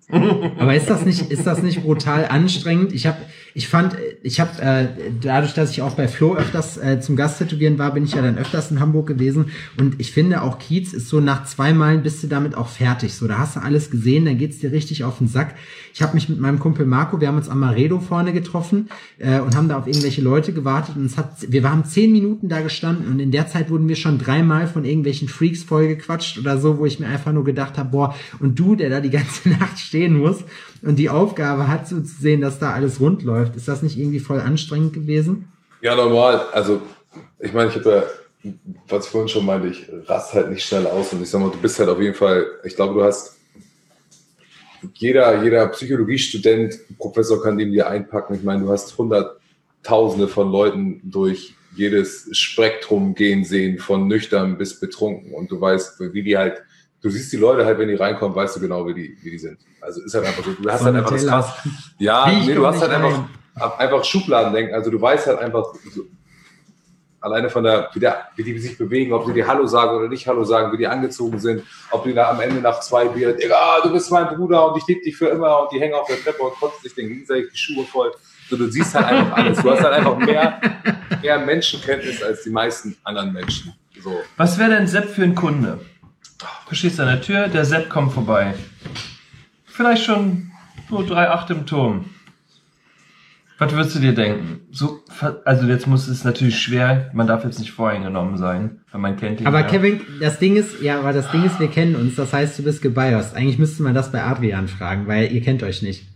[SPEAKER 4] Aber ist das nicht, ist das nicht brutal anstrengend? Ich habe, ich fand, ich habe äh, dadurch, dass ich auch bei Flo öfters äh, zum Gast tätowieren war, bin ich ja dann öfters in Hamburg gewesen. Und ich finde auch Kiez ist so nach zwei Malen bist du damit auch fertig. So, da hast du alles gesehen, dann geht's dir richtig auf den Sack. Ich habe mich mit meinem Kumpel Marco, wir haben uns am Maredo vorne getroffen äh, und haben da auf irgendwelche Leute gewartet. Und es hat, wir haben zehn Minuten da gestanden und in der Zeit wurden wir schon dreimal von irgendwelchen Freaks vollgequatscht oder so, wo ich mir einfach nur gedacht habe, boah, und du, der da die ganze Nacht stehen muss und die Aufgabe hat, so zu sehen, dass da alles rund läuft. Ist das nicht irgendwie voll anstrengend gewesen?
[SPEAKER 3] Ja, normal. Also, ich meine, ich habe ja, was ich vorhin schon meinte, ich rast halt nicht schnell aus und ich sag mal, du bist halt auf jeden Fall, ich glaube, du hast, jeder, jeder Psychologiestudent, Professor kann den dir einpacken. Ich meine, du hast hunderttausende von Leuten durch jedes Spektrum gehen sehen, von nüchtern bis betrunken und du weißt, wie die halt, du siehst die Leute halt, wenn die reinkommen, weißt du genau, wie die, wie die sind. Also ist halt einfach so, du hast halt einfach das krass. Ja, nee, du hast halt einfach, einfach Schubladendenken. Also du weißt halt einfach, so, alleine von der wie, der, wie die sich bewegen, ob sie dir Hallo sagen oder nicht Hallo sagen, wie die angezogen sind, ob die da am Ende nach zwei Bier, Digga, du bist mein Bruder und ich liebe dich für immer und die hängen auf der Treppe und kotzen sich den gegenseitig die Schuhe voll. So, du siehst halt einfach alles. Du hast halt einfach mehr, mehr Menschenkenntnis als die meisten anderen Menschen. So.
[SPEAKER 5] Was wäre denn Sepp für ein Kunde? Du stehst an der Tür, der Sepp kommt vorbei. Vielleicht schon so drei Komma acht im Turm. Was würdest du dir denken? So, also jetzt muss es natürlich schwer, man darf jetzt nicht voreingenommen sein, weil man kennt ihn.
[SPEAKER 4] Aber
[SPEAKER 5] ja.
[SPEAKER 4] Kevin, das Ding ist, ja, aber das Ding ist, wir kennen uns, das heißt, du bist gebiased. Eigentlich müsste man das bei Adrian fragen, weil ihr kennt euch nicht.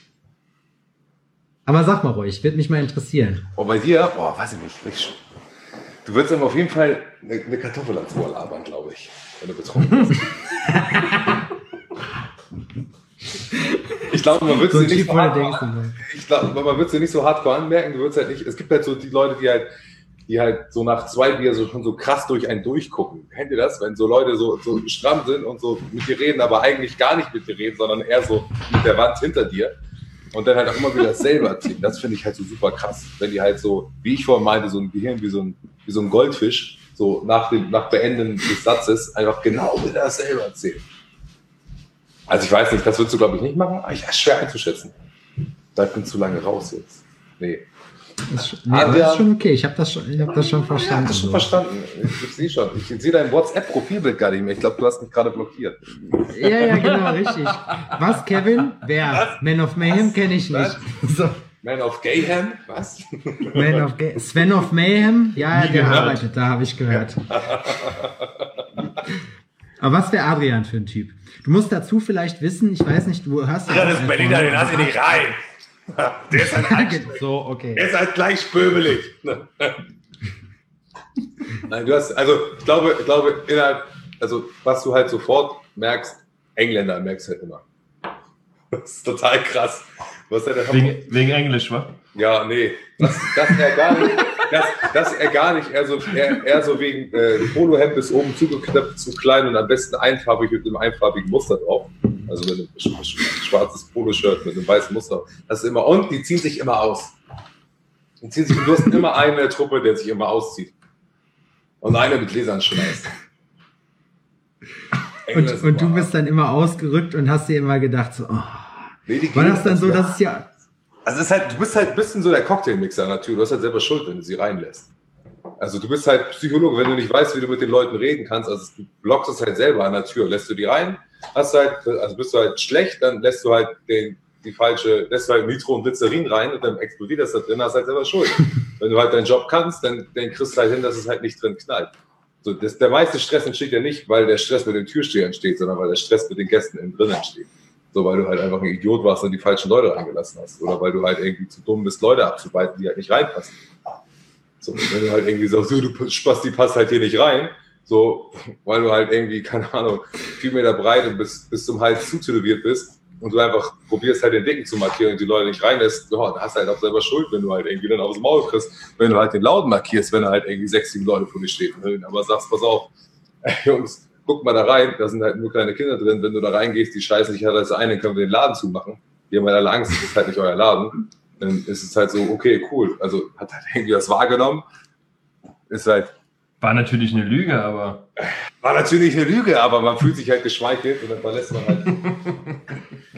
[SPEAKER 4] Aber sag mal ruhig, wird mich mal interessieren.
[SPEAKER 3] Oh, bei dir? Boah, weiß ich nicht. Ich, du würdest ihm auf jeden Fall eine, eine Kartoffel ans Ohr labern, glaube ich, wenn du betrunken bist. Ich glaube, man wird
[SPEAKER 4] so
[SPEAKER 3] sie nicht so hart, ich glaube, man wird sie nicht so hardcore anmerken. Du würdest halt nicht. Es gibt halt so die Leute, die halt, die halt so nach zwei Bier so schon so krass durch einen durchgucken. Kennt ihr das? Wenn so Leute so, so stramm sind und so mit dir reden, aber eigentlich gar nicht mit dir reden, sondern eher so mit der Wand hinter dir. Und dann halt auch immer wieder dasselbe erzählen. Das finde ich halt so super krass. Wenn die halt so, wie ich vorhin meinte, so ein Gehirn wie so ein, wie so ein Goldfisch, so nach dem, nach Beenden des Satzes einfach genau wieder dasselbe erzählen. Also ich weiß nicht, das würdest du glaube ich nicht machen, aber ich ist schwer einzuschätzen. Da bin ich zu lange raus jetzt. Nee.
[SPEAKER 4] Ist, nee, aber das ist schon okay, ich habe das schon, ich hab das schon verstanden.
[SPEAKER 3] Ja, das schon so. verstanden. Ich, ich sehe schon. Ich sehe dein WhatsApp-Profilbild gar nicht mehr. Ich glaube, du hast mich gerade blockiert.
[SPEAKER 4] Ja, ja, genau, richtig. Was, Kevin? Wer? Was? Man of Mayhem kenne ich nicht. So.
[SPEAKER 3] Man of Gayhem? Was?
[SPEAKER 4] Man of Gay Sven of Mayhem? Ja, Nie der gehört. arbeitet da, habe ich gehört. Aber was wäre Adrian für ein Typ? Du musst dazu vielleicht wissen, ich weiß nicht, du hörst
[SPEAKER 3] ja, das Berliner, den lass ich nicht rein. Der ist halt,
[SPEAKER 4] so, okay.
[SPEAKER 3] Der ist halt gleich spöbelig. Nein, du hast, also ich glaube, ich glaube, innerhalb, also was du halt sofort merkst, Engländer merkst du halt immer. Das ist total krass. Was der
[SPEAKER 5] wegen, wegen Englisch, wa?
[SPEAKER 3] Ja, nee. Das, das er gar nicht, das, das er gar nicht, eher so, eher, eher so wegen äh, Polohemd bis oben zugeknöpft, zu klein und am besten einfarbig mit einem einfarbigen Muster drauf. Also mit einem schwarzes Poloshirt mit einem weißen Muster. Das ist immer, und die ziehen sich immer aus. Die ziehen sich, du hast immer einen in der Truppe, der sich immer auszieht. Und einer mit Gläsern-Schneis.
[SPEAKER 4] Und, und du bist dann immer ausgerückt und hast dir immer gedacht, so, oh. Nee, war das dann so, dass es ja...
[SPEAKER 3] Also es ist halt, du bist halt ein bisschen so der Cocktailmixer natürlich. Du hast halt selber Schuld, wenn du sie reinlässt. Also du bist halt Psychologe, wenn du nicht weißt, wie du mit den Leuten reden kannst. Also du blockst es halt selber an der Tür. Lässt du die rein, hast halt, also bist du halt schlecht, dann lässt du halt den, die falsche, lässt du halt Nitro und Glycerin rein und dann explodiert das da drin, hast halt selber Schuld. Wenn du halt deinen Job kannst, dann, dann kriegst du halt hin, dass es halt nicht drin knallt. So, das, der meiste Stress entsteht ja nicht, weil der Stress mit dem Türsteher entsteht, sondern weil der Stress mit den Gästen innen drin entsteht. So, weil du halt einfach ein Idiot warst und die falschen Leute reingelassen hast. Oder weil du halt irgendwie zu dumm bist, Leute abzuweiten, die halt nicht reinpassen. So, wenn du halt irgendwie sagst, so, du Spasti, passt halt hier nicht rein. So, weil du halt irgendwie, keine Ahnung, vier Meter breit und bis, bis zum Hals zutätowiert bist und du einfach probierst halt den Dicken zu markieren und die Leute nicht reinlässt, oh, da hast du halt auch selber Schuld, wenn du halt irgendwie dann aufs Maul kriegst, wenn du halt den Lauten markierst, wenn da halt irgendwie sechs, sieben Leute vor dir stehen. Aber sagst, pass auf, ey, Jungs, guck mal da rein, da sind halt nur kleine Kinder drin, wenn du da reingehst, die scheißen dich halt als eine, können wir den Laden zumachen. Die haben halt alle Angst, das ist halt nicht euer Laden. Dann ist es halt so, okay, cool. Also hat halt irgendwie das wahrgenommen. Ist halt.
[SPEAKER 5] War natürlich eine Lüge, aber.
[SPEAKER 3] War natürlich eine Lüge, aber man fühlt sich halt geschmeichelt und dann verlässt man halt.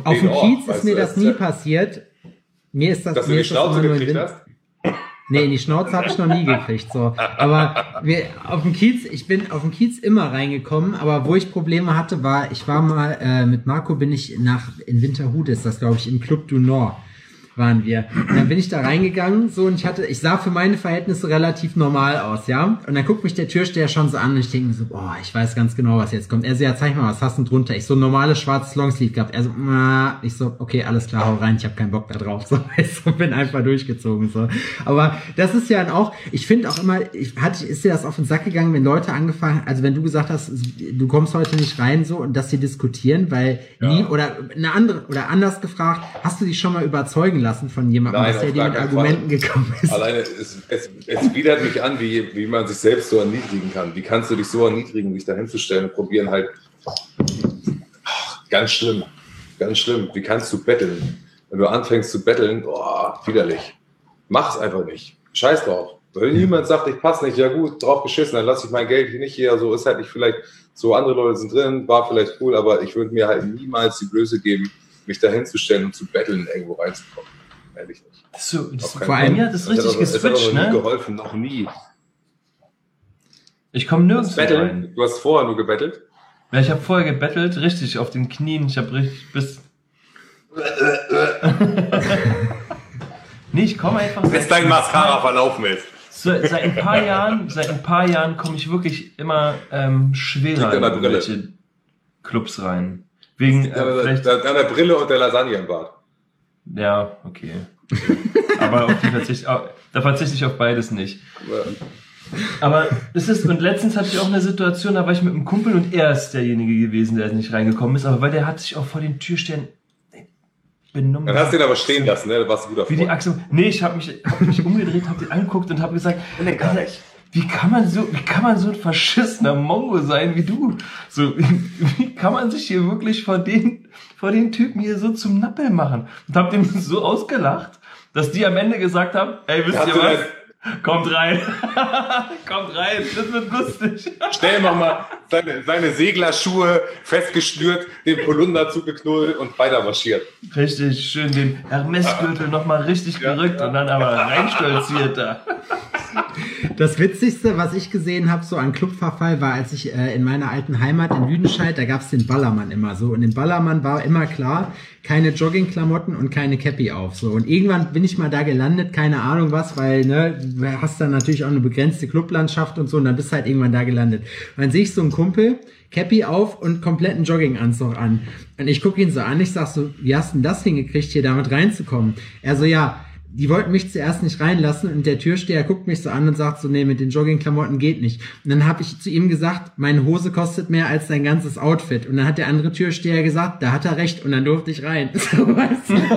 [SPEAKER 4] Auf dem
[SPEAKER 3] Ort,
[SPEAKER 4] Kiez
[SPEAKER 3] weißt
[SPEAKER 4] ist mir
[SPEAKER 3] du,
[SPEAKER 4] das
[SPEAKER 3] das-
[SPEAKER 4] nie passiert. Mir ist das,
[SPEAKER 3] Dass du
[SPEAKER 4] mir
[SPEAKER 3] die
[SPEAKER 4] ist das
[SPEAKER 3] Schnauze
[SPEAKER 4] immer nur in
[SPEAKER 3] gekriegt
[SPEAKER 4] Wind-
[SPEAKER 3] hast?
[SPEAKER 4] Nee, in die Schnauze habe ich noch nie gekriegt, so. Aber wir, auf dem Kiez, ich bin auf dem Kiez immer reingekommen, aber wo ich Probleme hatte, war, ich war mal, äh, mit Marco bin ich nach, in Winterhude ist das, glaube ich, im Club du Nord waren wir. Und dann bin ich da reingegangen, so, und ich hatte, ich sah für meine Verhältnisse relativ normal aus, ja. Und dann guckt mich der Türsteher schon so an und ich denke mir so, boah, ich weiß ganz genau, was jetzt kommt. Er so, ja, zeig mal, was hast du denn drunter? Ich so, ein normales schwarzes Longsleeve gehabt. Er so, na, ich so, okay, alles klar, hau rein, ich habe keinen Bock da drauf. So, ich so, bin einfach durchgezogen, so. Aber das ist ja dann auch, ich finde auch immer, ich hatte, ist dir das auf den Sack gegangen, wenn Leute angefangen, also wenn du gesagt hast, du kommst heute nicht rein, so, und dass sie diskutieren, weil
[SPEAKER 3] Ja.
[SPEAKER 4] nie, oder eine andere, oder anders gefragt, hast du dich schon mal überzeugen lassen von jemandem,
[SPEAKER 3] Nein,
[SPEAKER 4] dass der
[SPEAKER 3] auf
[SPEAKER 4] dir
[SPEAKER 3] gar
[SPEAKER 4] mit
[SPEAKER 3] keinen
[SPEAKER 4] Argumenten
[SPEAKER 3] Fall.
[SPEAKER 4] gekommen ist?
[SPEAKER 3] Alleine, es, es, es widert mich an, wie, wie man sich selbst so erniedrigen kann. Wie kannst du dich so erniedrigen, dich da hinzustellen und probieren halt, ach, ganz schlimm, ganz schlimm. Wie kannst du betteln? Wenn du anfängst zu betteln, oh, widerlich. Mach es einfach nicht. Scheiß drauf. Wenn jemand sagt, ich passe nicht, ja gut, drauf geschissen, dann lasse ich mein Geld hier nicht hier, so ist halt nicht vielleicht, so andere Leute sind drin, war vielleicht cool, aber ich würde mir halt niemals die Blöße geben, mich da hinzustellen und zu betteln, irgendwo reinzukommen. Ehrlich nicht.
[SPEAKER 5] Das ist so, das
[SPEAKER 3] Auf keinen
[SPEAKER 5] vor
[SPEAKER 3] Fall.
[SPEAKER 5] allem, ja, das ist richtig
[SPEAKER 3] hat aber-
[SPEAKER 5] geswitcht,
[SPEAKER 3] Es hat aber noch nie
[SPEAKER 5] ne?
[SPEAKER 3] geholfen, noch nie.
[SPEAKER 5] Ich komme nirgends rein.
[SPEAKER 3] Betteln? Du hast vorher nur gebettelt?
[SPEAKER 5] Ja, ich habe vorher gebettelt, richtig, auf den Knien. Ich habe richtig bis... nee, ich komme einfach...
[SPEAKER 3] Bis dein Mascara verlaufen ist.
[SPEAKER 5] So, seit ein paar Jahren, seit ein paar Jahren komme ich wirklich immer ähm, schwerer
[SPEAKER 3] Liegt
[SPEAKER 5] in
[SPEAKER 3] an der Brille.
[SPEAKER 5] irgendwelche Clubs rein. Wegen, äh,
[SPEAKER 3] An
[SPEAKER 5] vielleicht...
[SPEAKER 3] der, an der Brille und der Lasagne im Bart.
[SPEAKER 5] Ja, okay. Aber auf die verzicht, au- da verzichte ich auf beides nicht. Aber es ist, und letztens hatte ich auch eine Situation, da war ich mit einem Kumpel und er ist derjenige gewesen, der nicht reingekommen ist, aber weil der hat sich auch vor den Türstern benommen.
[SPEAKER 3] Dann hast du ihn aber stehen lassen, ne? Du warst ein guter
[SPEAKER 5] Wie die
[SPEAKER 3] Freund.
[SPEAKER 5] Achse. Nee, ich habe mich, hab mich umgedreht, habe den angeguckt und habe gesagt,
[SPEAKER 3] Nee, gar nicht.
[SPEAKER 5] wie kann man so, wie kann man so ein verschissener Mongo sein wie du? So, wie, wie kann man sich hier wirklich vor den, vor den Typen hier so zum Nappel machen? Und hab dem so ausgelacht, dass die am Ende gesagt haben, ey, wisst
[SPEAKER 3] Hast
[SPEAKER 5] ihr
[SPEAKER 3] du
[SPEAKER 5] was?
[SPEAKER 3] denn-
[SPEAKER 5] Kommt rein. Kommt rein, das wird lustig.
[SPEAKER 3] Schnell nochmal seine, seine Seglerschuhe festgeschnürt, den Polunder zugeknüllt und weiter marschiert.
[SPEAKER 5] Richtig schön den Hermes-Gürtel nochmal richtig
[SPEAKER 3] Ja,
[SPEAKER 5] gerückt
[SPEAKER 3] ja.
[SPEAKER 5] und dann aber reinstolziert da.
[SPEAKER 4] Das Witzigste, was ich gesehen habe, so an Clubverfall, war, als ich äh, in meiner alten Heimat in Lüdenscheid, da gab's den Ballermann immer so. Und im Ballermann war immer klar, keine Joggingklamotten und keine Cappy auf. So. Und irgendwann bin ich mal da gelandet, keine Ahnung was, weil, ne, du hast dann natürlich auch eine begrenzte Clublandschaft und so, und dann bist du halt irgendwann da gelandet. Und dann sehe ich so einen Kumpel, Cappy auf und kompletten Jogginganzug an. Und ich gucke ihn so an, ich sag so, wie hast du denn das hingekriegt, hier damit reinzukommen? Er so, ja, die wollten mich zuerst nicht reinlassen und der Türsteher guckt mich so an und sagt so, nee, mit den Joggingklamotten geht nicht. Und dann habe ich zu ihm gesagt, meine Hose kostet mehr als dein ganzes Outfit. Und dann hat der andere Türsteher gesagt, da hat er recht, und dann durfte ich rein. So, weißt du?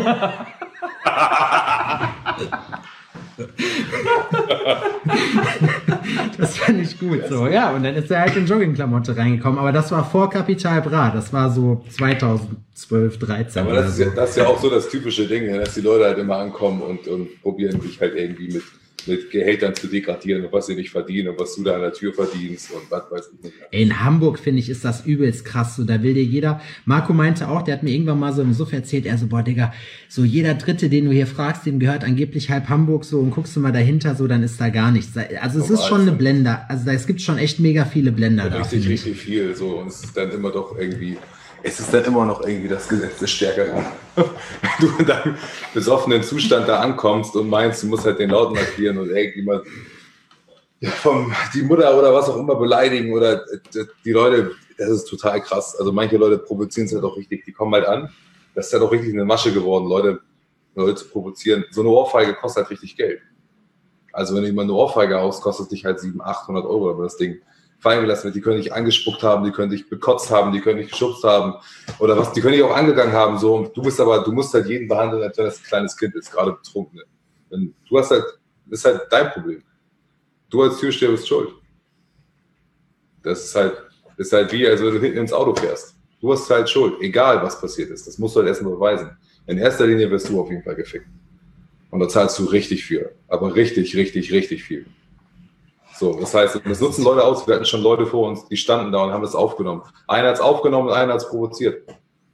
[SPEAKER 4] Das fand ich gut. So, ja, und dann ist er halt in Joggingklamotte reingekommen. Aber das war vor Capital Bra. Das war so zweitausendzwölf, dreizehn
[SPEAKER 3] Aber
[SPEAKER 4] oder
[SPEAKER 3] das ist,
[SPEAKER 4] so.
[SPEAKER 3] ja, das ist ja auch so das typische Ding, ne, dass die Leute halt immer ankommen und, und probieren dich halt irgendwie mit, mit Gehältern zu degradieren und was sie nicht verdienen und was du da an der Tür verdienst und was weiß ich nicht.
[SPEAKER 4] Ey, in Hamburg, finde ich, ist das übelst krass. So, da will dir jeder, Marco meinte auch, der hat mir irgendwann mal so im Suff erzählt, er so, boah, Digga, so jeder Dritte, den du hier fragst, dem gehört angeblich halb Hamburg, so, und guckst du mal dahinter, so, dann ist da gar nichts. Also es ist schon eine Blender. Also da, es gibt schon echt mega viele Blender da.
[SPEAKER 3] Richtig,
[SPEAKER 4] finde ich.
[SPEAKER 3] richtig viel. So, und es ist dann immer doch irgendwie, es ist dann immer noch irgendwie das Gesetz des Stärkeren. Wenn du in deinem besoffenen Zustand da ankommst und meinst, du musst halt den Lauten markieren und irgendjemand ja, vom, die Mutter oder was auch immer beleidigen oder die Leute, das ist total krass. Also manche Leute provozieren es halt auch richtig, die kommen halt an. Das ist halt auch richtig eine Masche geworden, Leute, Leute zu provozieren. So eine Ohrfeige kostet halt richtig Geld. Also wenn du jemand eine Ohrfeige haust, kostet es dich halt siebenhundert, achthundert Euro, aber das Ding fallen gelassen wird. Die können dich angespuckt haben, die können dich bekotzt haben, die können dich geschubst haben oder was, die können dich auch angegangen haben. So. Und du bist aber, du musst halt jeden behandeln, als wenn das ein kleines Kind ist, gerade Betrunkene. Wenn, du hast halt, das ist halt dein Problem. Du als Türsteher bist schuld. Das ist halt, das ist halt wie, als wenn du hinten ins Auto fährst. Du hast halt Schuld, egal was passiert ist. Das musst du halt erstmal beweisen. In erster Linie wirst du auf jeden Fall gefickt. Und da zahlst du richtig für. Aber richtig, richtig, richtig viel. So, das heißt, das nutzen Leute aus. Wir hatten schon Leute vor uns, die standen da und haben das aufgenommen. Einer hat es aufgenommen und einer hat es provoziert.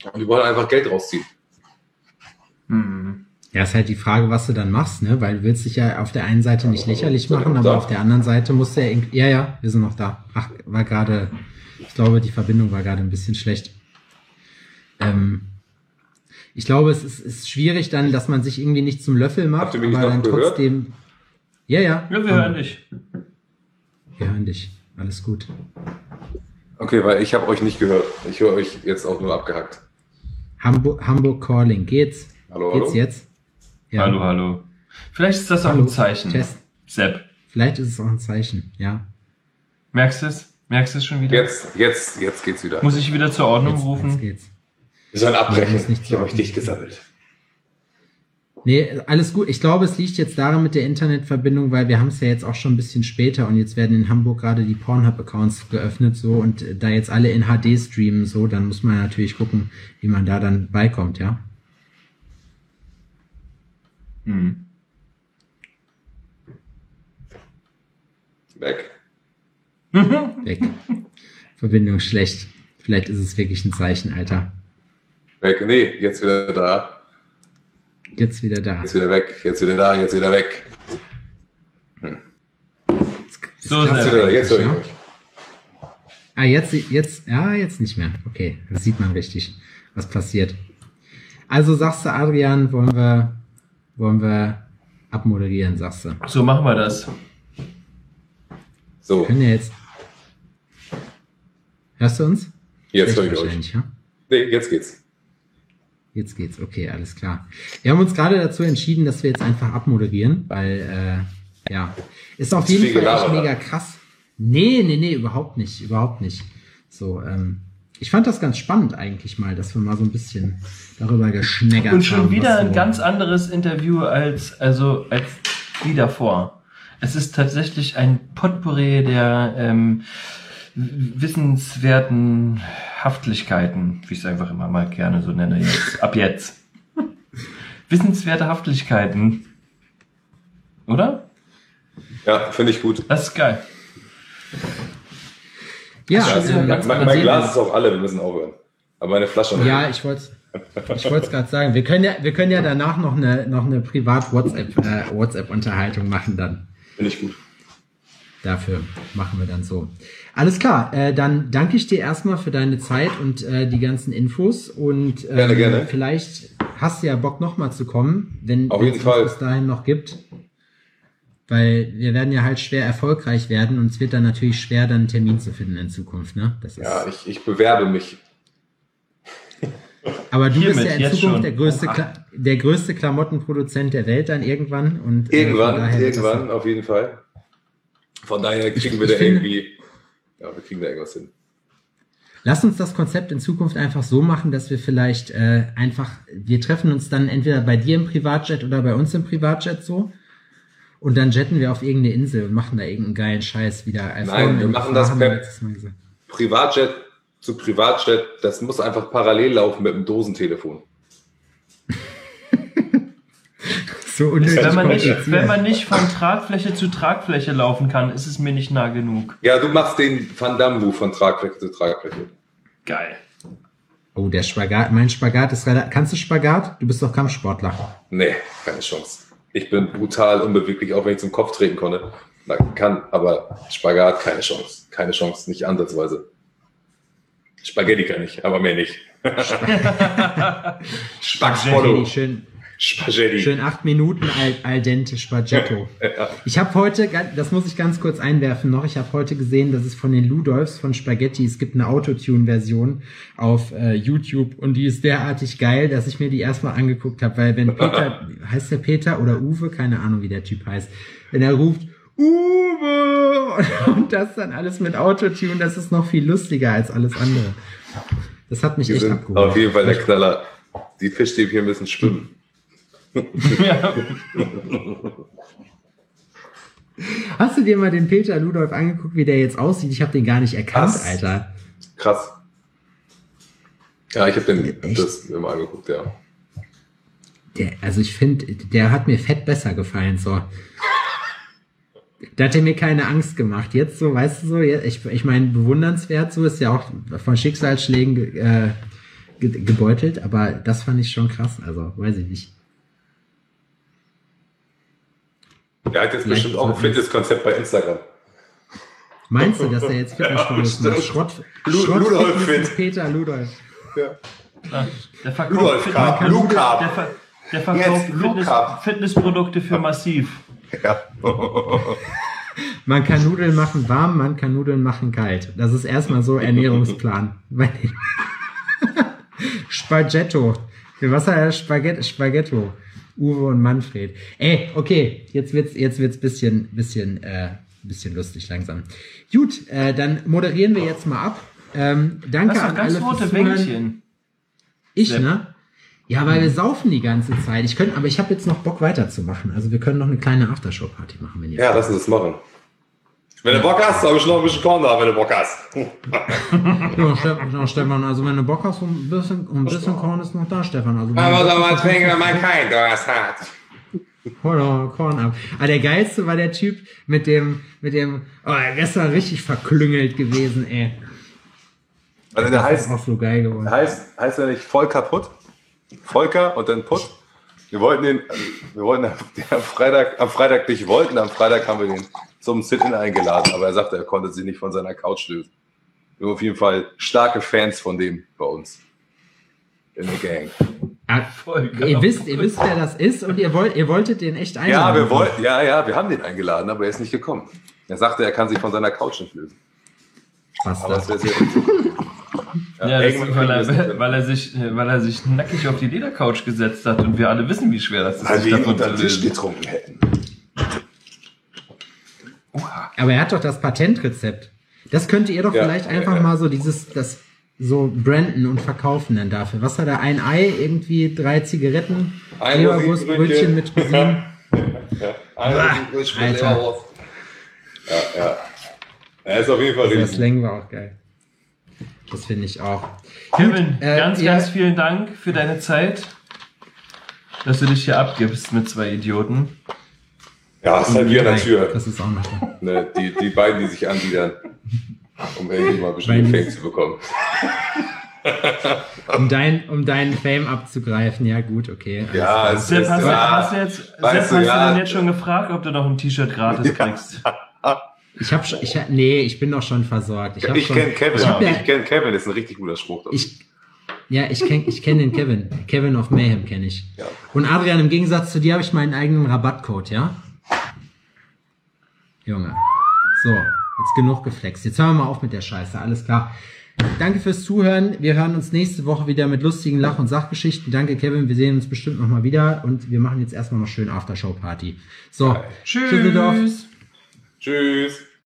[SPEAKER 3] Und die wollen einfach Geld rausziehen.
[SPEAKER 5] Hm.
[SPEAKER 4] Ja, ist halt die Frage, was du dann machst, ne? Weil du willst dich ja auf der einen Seite nicht lächerlich
[SPEAKER 3] Sind wir
[SPEAKER 4] machen,
[SPEAKER 3] noch
[SPEAKER 4] aber
[SPEAKER 3] da?
[SPEAKER 4] auf der anderen Seite musst du ja irgendwie, ja, ja, wir sind noch da. Ach, war gerade, ich glaube, die Verbindung war gerade ein bisschen schlecht. Ähm, ich glaube, es ist, ist schwierig dann, dass man sich irgendwie nicht zum Löffel macht,
[SPEAKER 3] Habt ihr mich
[SPEAKER 4] aber
[SPEAKER 3] noch
[SPEAKER 4] dann
[SPEAKER 3] gehört?
[SPEAKER 4] trotzdem, ja, ja.
[SPEAKER 5] Ja, wir hören dich.
[SPEAKER 4] Wir hören dich. Alles gut.
[SPEAKER 3] Okay, weil ich habe euch nicht gehört. Ich höre euch jetzt auch nur abgehackt.
[SPEAKER 4] Hamburg, Hamburg Calling. Geht's?
[SPEAKER 3] Hallo,
[SPEAKER 4] Geht's
[SPEAKER 3] hallo?
[SPEAKER 4] jetzt? Ja.
[SPEAKER 5] Hallo, hallo. Vielleicht ist das auch
[SPEAKER 4] Hallo.
[SPEAKER 5] ein Zeichen.
[SPEAKER 4] Test.
[SPEAKER 5] Sepp,
[SPEAKER 4] Vielleicht ist es auch ein Zeichen, ja.
[SPEAKER 5] merkst du es? Merkst du es schon wieder?
[SPEAKER 3] Jetzt, jetzt, jetzt geht's wieder.
[SPEAKER 5] Muss ich wieder zur Ordnung
[SPEAKER 4] Jetzt,
[SPEAKER 5] rufen?
[SPEAKER 4] jetzt geht's.
[SPEAKER 3] Wir sollen
[SPEAKER 4] Ja,
[SPEAKER 3] abbrechen.
[SPEAKER 4] muss nicht
[SPEAKER 3] Ich habe
[SPEAKER 4] so-
[SPEAKER 3] euch dicht gesammelt.
[SPEAKER 4] Nee, alles gut. Ich glaube, es liegt jetzt daran mit der Internetverbindung, weil wir haben es ja jetzt auch schon ein bisschen später und jetzt werden in Hamburg gerade die Pornhub-Accounts geöffnet so und äh, da jetzt alle in H D streamen so, dann muss man natürlich gucken, wie man da dann beikommt, ja.
[SPEAKER 5] Hm.
[SPEAKER 3] Weg.
[SPEAKER 4] Weg. Verbindung schlecht. Vielleicht ist es wirklich ein Zeichen, Alter.
[SPEAKER 3] Weg. Nee, jetzt wieder da.
[SPEAKER 4] Jetzt wieder da.
[SPEAKER 3] Jetzt wieder weg. Jetzt wieder da. Jetzt wieder weg.
[SPEAKER 5] So,
[SPEAKER 3] Jetzt
[SPEAKER 5] Sepp.
[SPEAKER 3] wieder da. Jetzt höre ich
[SPEAKER 4] Ja.
[SPEAKER 3] euch.
[SPEAKER 4] Ah, jetzt, jetzt, ja, jetzt nicht mehr. Okay, das sieht man richtig, was passiert. Also sagst du, Adrian, wollen wir, wollen wir abmoderieren, sagst du.
[SPEAKER 5] So machen wir das.
[SPEAKER 3] So,
[SPEAKER 4] Wir können ja jetzt. Hörst du uns?
[SPEAKER 3] jetzt höre
[SPEAKER 4] Schlecht
[SPEAKER 3] ich euch.
[SPEAKER 4] wahrscheinlich, ja?
[SPEAKER 3] Nee, jetzt geht's.
[SPEAKER 4] Jetzt geht's, okay, alles klar. Wir haben uns gerade dazu entschieden, dass wir jetzt einfach abmoderieren, weil, äh, ja, ist auf
[SPEAKER 3] Zu
[SPEAKER 4] jeden
[SPEAKER 3] viel
[SPEAKER 4] Fall echt
[SPEAKER 3] gelabert,
[SPEAKER 4] mega krass. Nee, nee, nee, überhaupt nicht, überhaupt nicht. So, ähm, ich fand das ganz spannend eigentlich mal, dass wir mal so ein bisschen darüber geschneggert haben.
[SPEAKER 5] Und schon wieder
[SPEAKER 4] was
[SPEAKER 5] ein
[SPEAKER 4] so-
[SPEAKER 5] ganz anderes Interview als, also, als die davor. Es ist tatsächlich ein Potpourri der ähm, wissenswerten Haftlichkeiten, wie ich es einfach immer mal gerne so nenne, jetzt, ab jetzt. Wissenswerte Haftlichkeiten. Oder?
[SPEAKER 3] Ja, finde ich gut.
[SPEAKER 5] Das ist geil.
[SPEAKER 4] Ja,
[SPEAKER 3] Ja,
[SPEAKER 5] schon wieder
[SPEAKER 4] ähm,
[SPEAKER 5] ganz
[SPEAKER 3] mein
[SPEAKER 4] man
[SPEAKER 3] mein
[SPEAKER 4] sieht-
[SPEAKER 3] Glas ist auch alle, wir müssen aufhören. Aber meine Flasche noch.
[SPEAKER 4] Ja, ich wollte ich wollte es gerade sagen. Wir können ja, wir können ja danach noch eine, noch eine Privat-WhatsApp, äh, WhatsApp-Unterhaltung machen dann.
[SPEAKER 3] Finde ich gut.
[SPEAKER 4] Dafür machen wir dann so. Alles klar, äh, dann danke ich dir erstmal für deine Zeit und äh, die ganzen Infos und ähm,
[SPEAKER 3] Gerne, gerne.
[SPEAKER 4] vielleicht hast du ja Bock nochmal zu kommen, wenn
[SPEAKER 3] Auf
[SPEAKER 4] wenn
[SPEAKER 3] jeden
[SPEAKER 4] es
[SPEAKER 3] Fall.
[SPEAKER 4] uns bis dahin noch gibt. Weil wir werden ja halt schwer erfolgreich werden und es wird dann natürlich schwer, dann einen Termin zu finden in Zukunft. Ne? Das ist,
[SPEAKER 3] Ja, ich, ich bewerbe mich.
[SPEAKER 4] aber du
[SPEAKER 5] Hiermit,
[SPEAKER 4] bist ja in
[SPEAKER 5] jetzt
[SPEAKER 4] Zukunft
[SPEAKER 5] schon.
[SPEAKER 4] der größte,
[SPEAKER 5] Oha.
[SPEAKER 4] Kla der größte Klamottenproduzent der Welt dann irgendwann. Und, äh, von
[SPEAKER 3] Irgendwann,
[SPEAKER 4] daher wird das-
[SPEAKER 3] irgendwann, auf jeden Fall. Von daher kriegen wir
[SPEAKER 4] ich
[SPEAKER 3] da
[SPEAKER 4] finde-
[SPEAKER 3] irgendwie, ja, wir kriegen da irgendwas hin.
[SPEAKER 4] Lass uns das Konzept in Zukunft einfach so machen, dass wir vielleicht äh, einfach, wir treffen uns dann entweder bei dir im Privatjet oder bei uns im Privatjet so und dann jetten wir auf irgendeine Insel und machen da irgendeinen geilen Scheiß wieder.
[SPEAKER 3] Nein, wir machen das
[SPEAKER 4] haben wir
[SPEAKER 3] per-
[SPEAKER 4] letztes Mal gesagt.
[SPEAKER 3] Privatjet zu Privatjet, das muss einfach parallel laufen mit dem Dosentelefon.
[SPEAKER 4] So unnötig
[SPEAKER 5] Wenn man, nicht,
[SPEAKER 4] kompliziert.
[SPEAKER 5] wenn man nicht von Tragfläche zu Tragfläche laufen kann, ist es mir nicht nah genug.
[SPEAKER 3] Ja, du machst den Van Damme-Move von Tragfläche zu Tragfläche.
[SPEAKER 5] Geil.
[SPEAKER 4] Oh, der Spagat, mein Spagat ist relativ, kannst du Spagat? Du bist doch Kampfsportler.
[SPEAKER 3] Nee, keine Chance. Ich bin brutal unbeweglich, auch wenn ich zum Kopf treten konnte. Na, kann, aber Spagat, keine Chance. Keine Chance, nicht ansatzweise. Spaghetti kann ich, aber mehr nicht. Spackfollow.
[SPEAKER 4] Schön,
[SPEAKER 3] Spaghetti.
[SPEAKER 4] schön acht Minuten al, al dente Spaghetto.
[SPEAKER 3] Ja.
[SPEAKER 4] Ich habe heute, das muss ich ganz kurz einwerfen noch, ich habe heute gesehen, dass es von den Ludolfs von Spaghetti, es gibt eine Autotune-Version auf äh, YouTube und die ist derartig geil, dass ich mir die erstmal angeguckt habe, weil wenn Peter, heißt der Peter oder Uwe, keine Ahnung wie der Typ heißt, wenn er ruft, Uwe und das dann alles mit Autotune, das ist noch viel lustiger als alles andere. Das hat mich
[SPEAKER 3] Die
[SPEAKER 4] echt
[SPEAKER 3] sind
[SPEAKER 4] abgeholt.
[SPEAKER 3] auf jeden Fall der Knaller. Die Fischstäbchen müssen schwimmen.
[SPEAKER 5] Ja.
[SPEAKER 4] Hast du dir mal den Peter Ludolf angeguckt, wie der jetzt aussieht? Ich habe den gar nicht erkannt,
[SPEAKER 3] Krass.
[SPEAKER 4] Alter.
[SPEAKER 3] Krass. Ja, ich habe den
[SPEAKER 4] Echt?
[SPEAKER 3] das mir mal angeguckt, ja.
[SPEAKER 4] Der, also ich finde, der hat mir fett besser gefallen, so. Da hat er mir keine Angst gemacht. Jetzt so, weißt du so, ich, ich meine, bewundernswert, so ist ja auch von Schicksalsschlägen äh, ge gebeutelt, aber das fand ich schon krass, also weiß ich nicht.
[SPEAKER 3] Der hat jetzt Vielleicht bestimmt auch ein Fitnesskonzept bei Instagram.
[SPEAKER 4] Meinst du, dass er jetzt Fitnessstudios
[SPEAKER 3] ja,
[SPEAKER 4] macht? Schrott,
[SPEAKER 3] Lu
[SPEAKER 4] Schrott
[SPEAKER 3] Ludolf
[SPEAKER 4] Fitness
[SPEAKER 3] Fit.
[SPEAKER 4] Peter Ludolf.
[SPEAKER 3] Ja.
[SPEAKER 5] Ah, der verkauft,
[SPEAKER 3] Ludolf
[SPEAKER 5] Fitness,
[SPEAKER 3] Carb, Lu Carb.
[SPEAKER 5] der, ver der verkauft Fitness, Fitnessprodukte für Massiv.
[SPEAKER 3] Ja.
[SPEAKER 4] Man kann Nudeln machen warm, man kann Nudeln machen kalt. Das ist erstmal so Ernährungsplan. Spaghetto. Was hat er? Spaghetto. Spaghetto. Uwe und Manfred. Ey, okay, jetzt wird's, jetzt wird's bisschen, bisschen, äh, bisschen lustig langsam. Gut, äh, dann moderieren wir jetzt mal ab. Ähm, danke
[SPEAKER 5] das
[SPEAKER 4] an
[SPEAKER 5] ganz
[SPEAKER 4] alle
[SPEAKER 5] rote
[SPEAKER 4] fürs Zuhören.
[SPEAKER 5] Wänkchen.
[SPEAKER 4] Ich,
[SPEAKER 5] Sepp.
[SPEAKER 4] ne? Ja, weil wir saufen die ganze Zeit. Ich könnte, aber ich habe jetzt noch Bock weiterzumachen. Also wir können noch eine kleine Aftershow-Party machen, wenn ihr.
[SPEAKER 3] Ja, lass uns das machen. Wenn du Bock hast, habe ich noch ein bisschen Korn da, wenn du Bock hast.
[SPEAKER 4] Ja, Stefan, ja, Stefan, also wenn du Bock hast, um ein bisschen, um ein bisschen Korn ist noch da, Stefan. Also,
[SPEAKER 3] Aber soll man trinken, wenn man kein Durst hat.
[SPEAKER 4] Hol doch Korn ab. Aber der geilste war der Typ mit dem, mit dem, oh, gestern richtig verklüngelt gewesen, ey.
[SPEAKER 3] Also der heißt,
[SPEAKER 4] auch so geil geworden.
[SPEAKER 3] der heißt, heißt er nicht voll kaputt? Volker und dann Putt. Wir wollten den, wir wollten am Freitag, am Freitag nicht wollten, am Freitag haben wir den zum Sit-In eingeladen, aber er sagte, er konnte sich nicht von seiner Couch lösen. Wir haben auf jeden Fall starke Fans von dem bei uns. In der Gang.
[SPEAKER 4] Ah, ihr wisst, ihr wisst, wer das ist und ihr wollt, ihr wolltet den echt einladen.
[SPEAKER 3] Ja, wir wollten, ja, ja, wir haben den eingeladen, aber er ist nicht gekommen. Er sagte, er kann sich von seiner Couch nicht lösen.
[SPEAKER 4] Was
[SPEAKER 3] Aber
[SPEAKER 4] das?
[SPEAKER 3] das wäre sehr
[SPEAKER 5] Ja, ja das ist, weil, er, weil, er sich, weil er sich nackig auf die Ledercouch gesetzt hat und wir alle wissen, wie schwer das ist.
[SPEAKER 3] weil
[SPEAKER 5] sich
[SPEAKER 3] wir ihn
[SPEAKER 5] davon
[SPEAKER 3] unter den
[SPEAKER 5] zu
[SPEAKER 3] Tisch
[SPEAKER 5] lösen.
[SPEAKER 3] getrunken hätten.
[SPEAKER 4] Aber er hat doch das Patentrezept. Das könnt ihr doch
[SPEAKER 3] Ja,
[SPEAKER 4] vielleicht
[SPEAKER 3] ja,
[SPEAKER 4] einfach
[SPEAKER 3] ja.
[SPEAKER 4] mal so dieses, das so branden und verkaufen dann dafür. Was hat er? Ein Ei, irgendwie drei Zigaretten,
[SPEAKER 3] Ein
[SPEAKER 4] Leberwurstbrötchen mit Rosinen.
[SPEAKER 3] Ja, ein Rosinen mit
[SPEAKER 4] Alter.
[SPEAKER 3] Leberwurst. Ja, ja. Er ist auf jeden Fall
[SPEAKER 4] Der
[SPEAKER 3] riesig.
[SPEAKER 4] Slang war auch geil. Das finde ich auch.
[SPEAKER 5] Kevin,
[SPEAKER 4] äh,
[SPEAKER 5] ganz,
[SPEAKER 4] ja.
[SPEAKER 5] ganz vielen Dank für deine Zeit, dass du dich hier abgibst mit zwei Idioten.
[SPEAKER 3] Ja, das ist halt wie an der Tür.
[SPEAKER 4] Das ist auch noch da.
[SPEAKER 3] Ne, die, die beiden, die sich anbiedern, um irgendwie mal ein bisschen
[SPEAKER 4] Beiden,
[SPEAKER 3] Fame
[SPEAKER 4] die-
[SPEAKER 3] zu bekommen.
[SPEAKER 4] Um, dein, um deinen Fame abzugreifen. Ja, gut, okay. alles
[SPEAKER 3] Ja,
[SPEAKER 4] klar.
[SPEAKER 3] es
[SPEAKER 5] Sepp,
[SPEAKER 3] ist,
[SPEAKER 5] hast, du,
[SPEAKER 3] ja,
[SPEAKER 5] hast du jetzt, Sepp,
[SPEAKER 3] weißt
[SPEAKER 5] hast
[SPEAKER 3] du,
[SPEAKER 5] du
[SPEAKER 3] ja.
[SPEAKER 5] denn jetzt schon gefragt, ob du noch ein T-Shirt gratis kriegst?
[SPEAKER 4] Ich habe schon, ich, hab- nee, ich bin doch schon versorgt. Ich, hab
[SPEAKER 3] Ich
[SPEAKER 4] schon,
[SPEAKER 3] kenne Kevin.
[SPEAKER 4] Ich, hab ja,
[SPEAKER 3] Ich kenne Kevin, das ist ein richtig guter Spruch.
[SPEAKER 4] ich, ja, ich kenne ich kenn den Kevin. Kevin of Mayhem kenne ich.
[SPEAKER 3] Ja.
[SPEAKER 4] Und Adrian, im Gegensatz zu dir habe ich meinen eigenen Rabattcode, ja? Junge. So, jetzt genug geflext. Jetzt hören wir mal auf mit der Scheiße. Alles klar. Danke fürs Zuhören. Wir hören uns nächste Woche wieder mit lustigen Lach- und Sachgeschichten. Danke, Kevin. Wir sehen uns bestimmt nochmal wieder. Und wir machen jetzt erstmal noch schön Aftershow-Party. So.
[SPEAKER 5] Tschüss.
[SPEAKER 4] Tschüsseldorf.
[SPEAKER 3] Tschüss.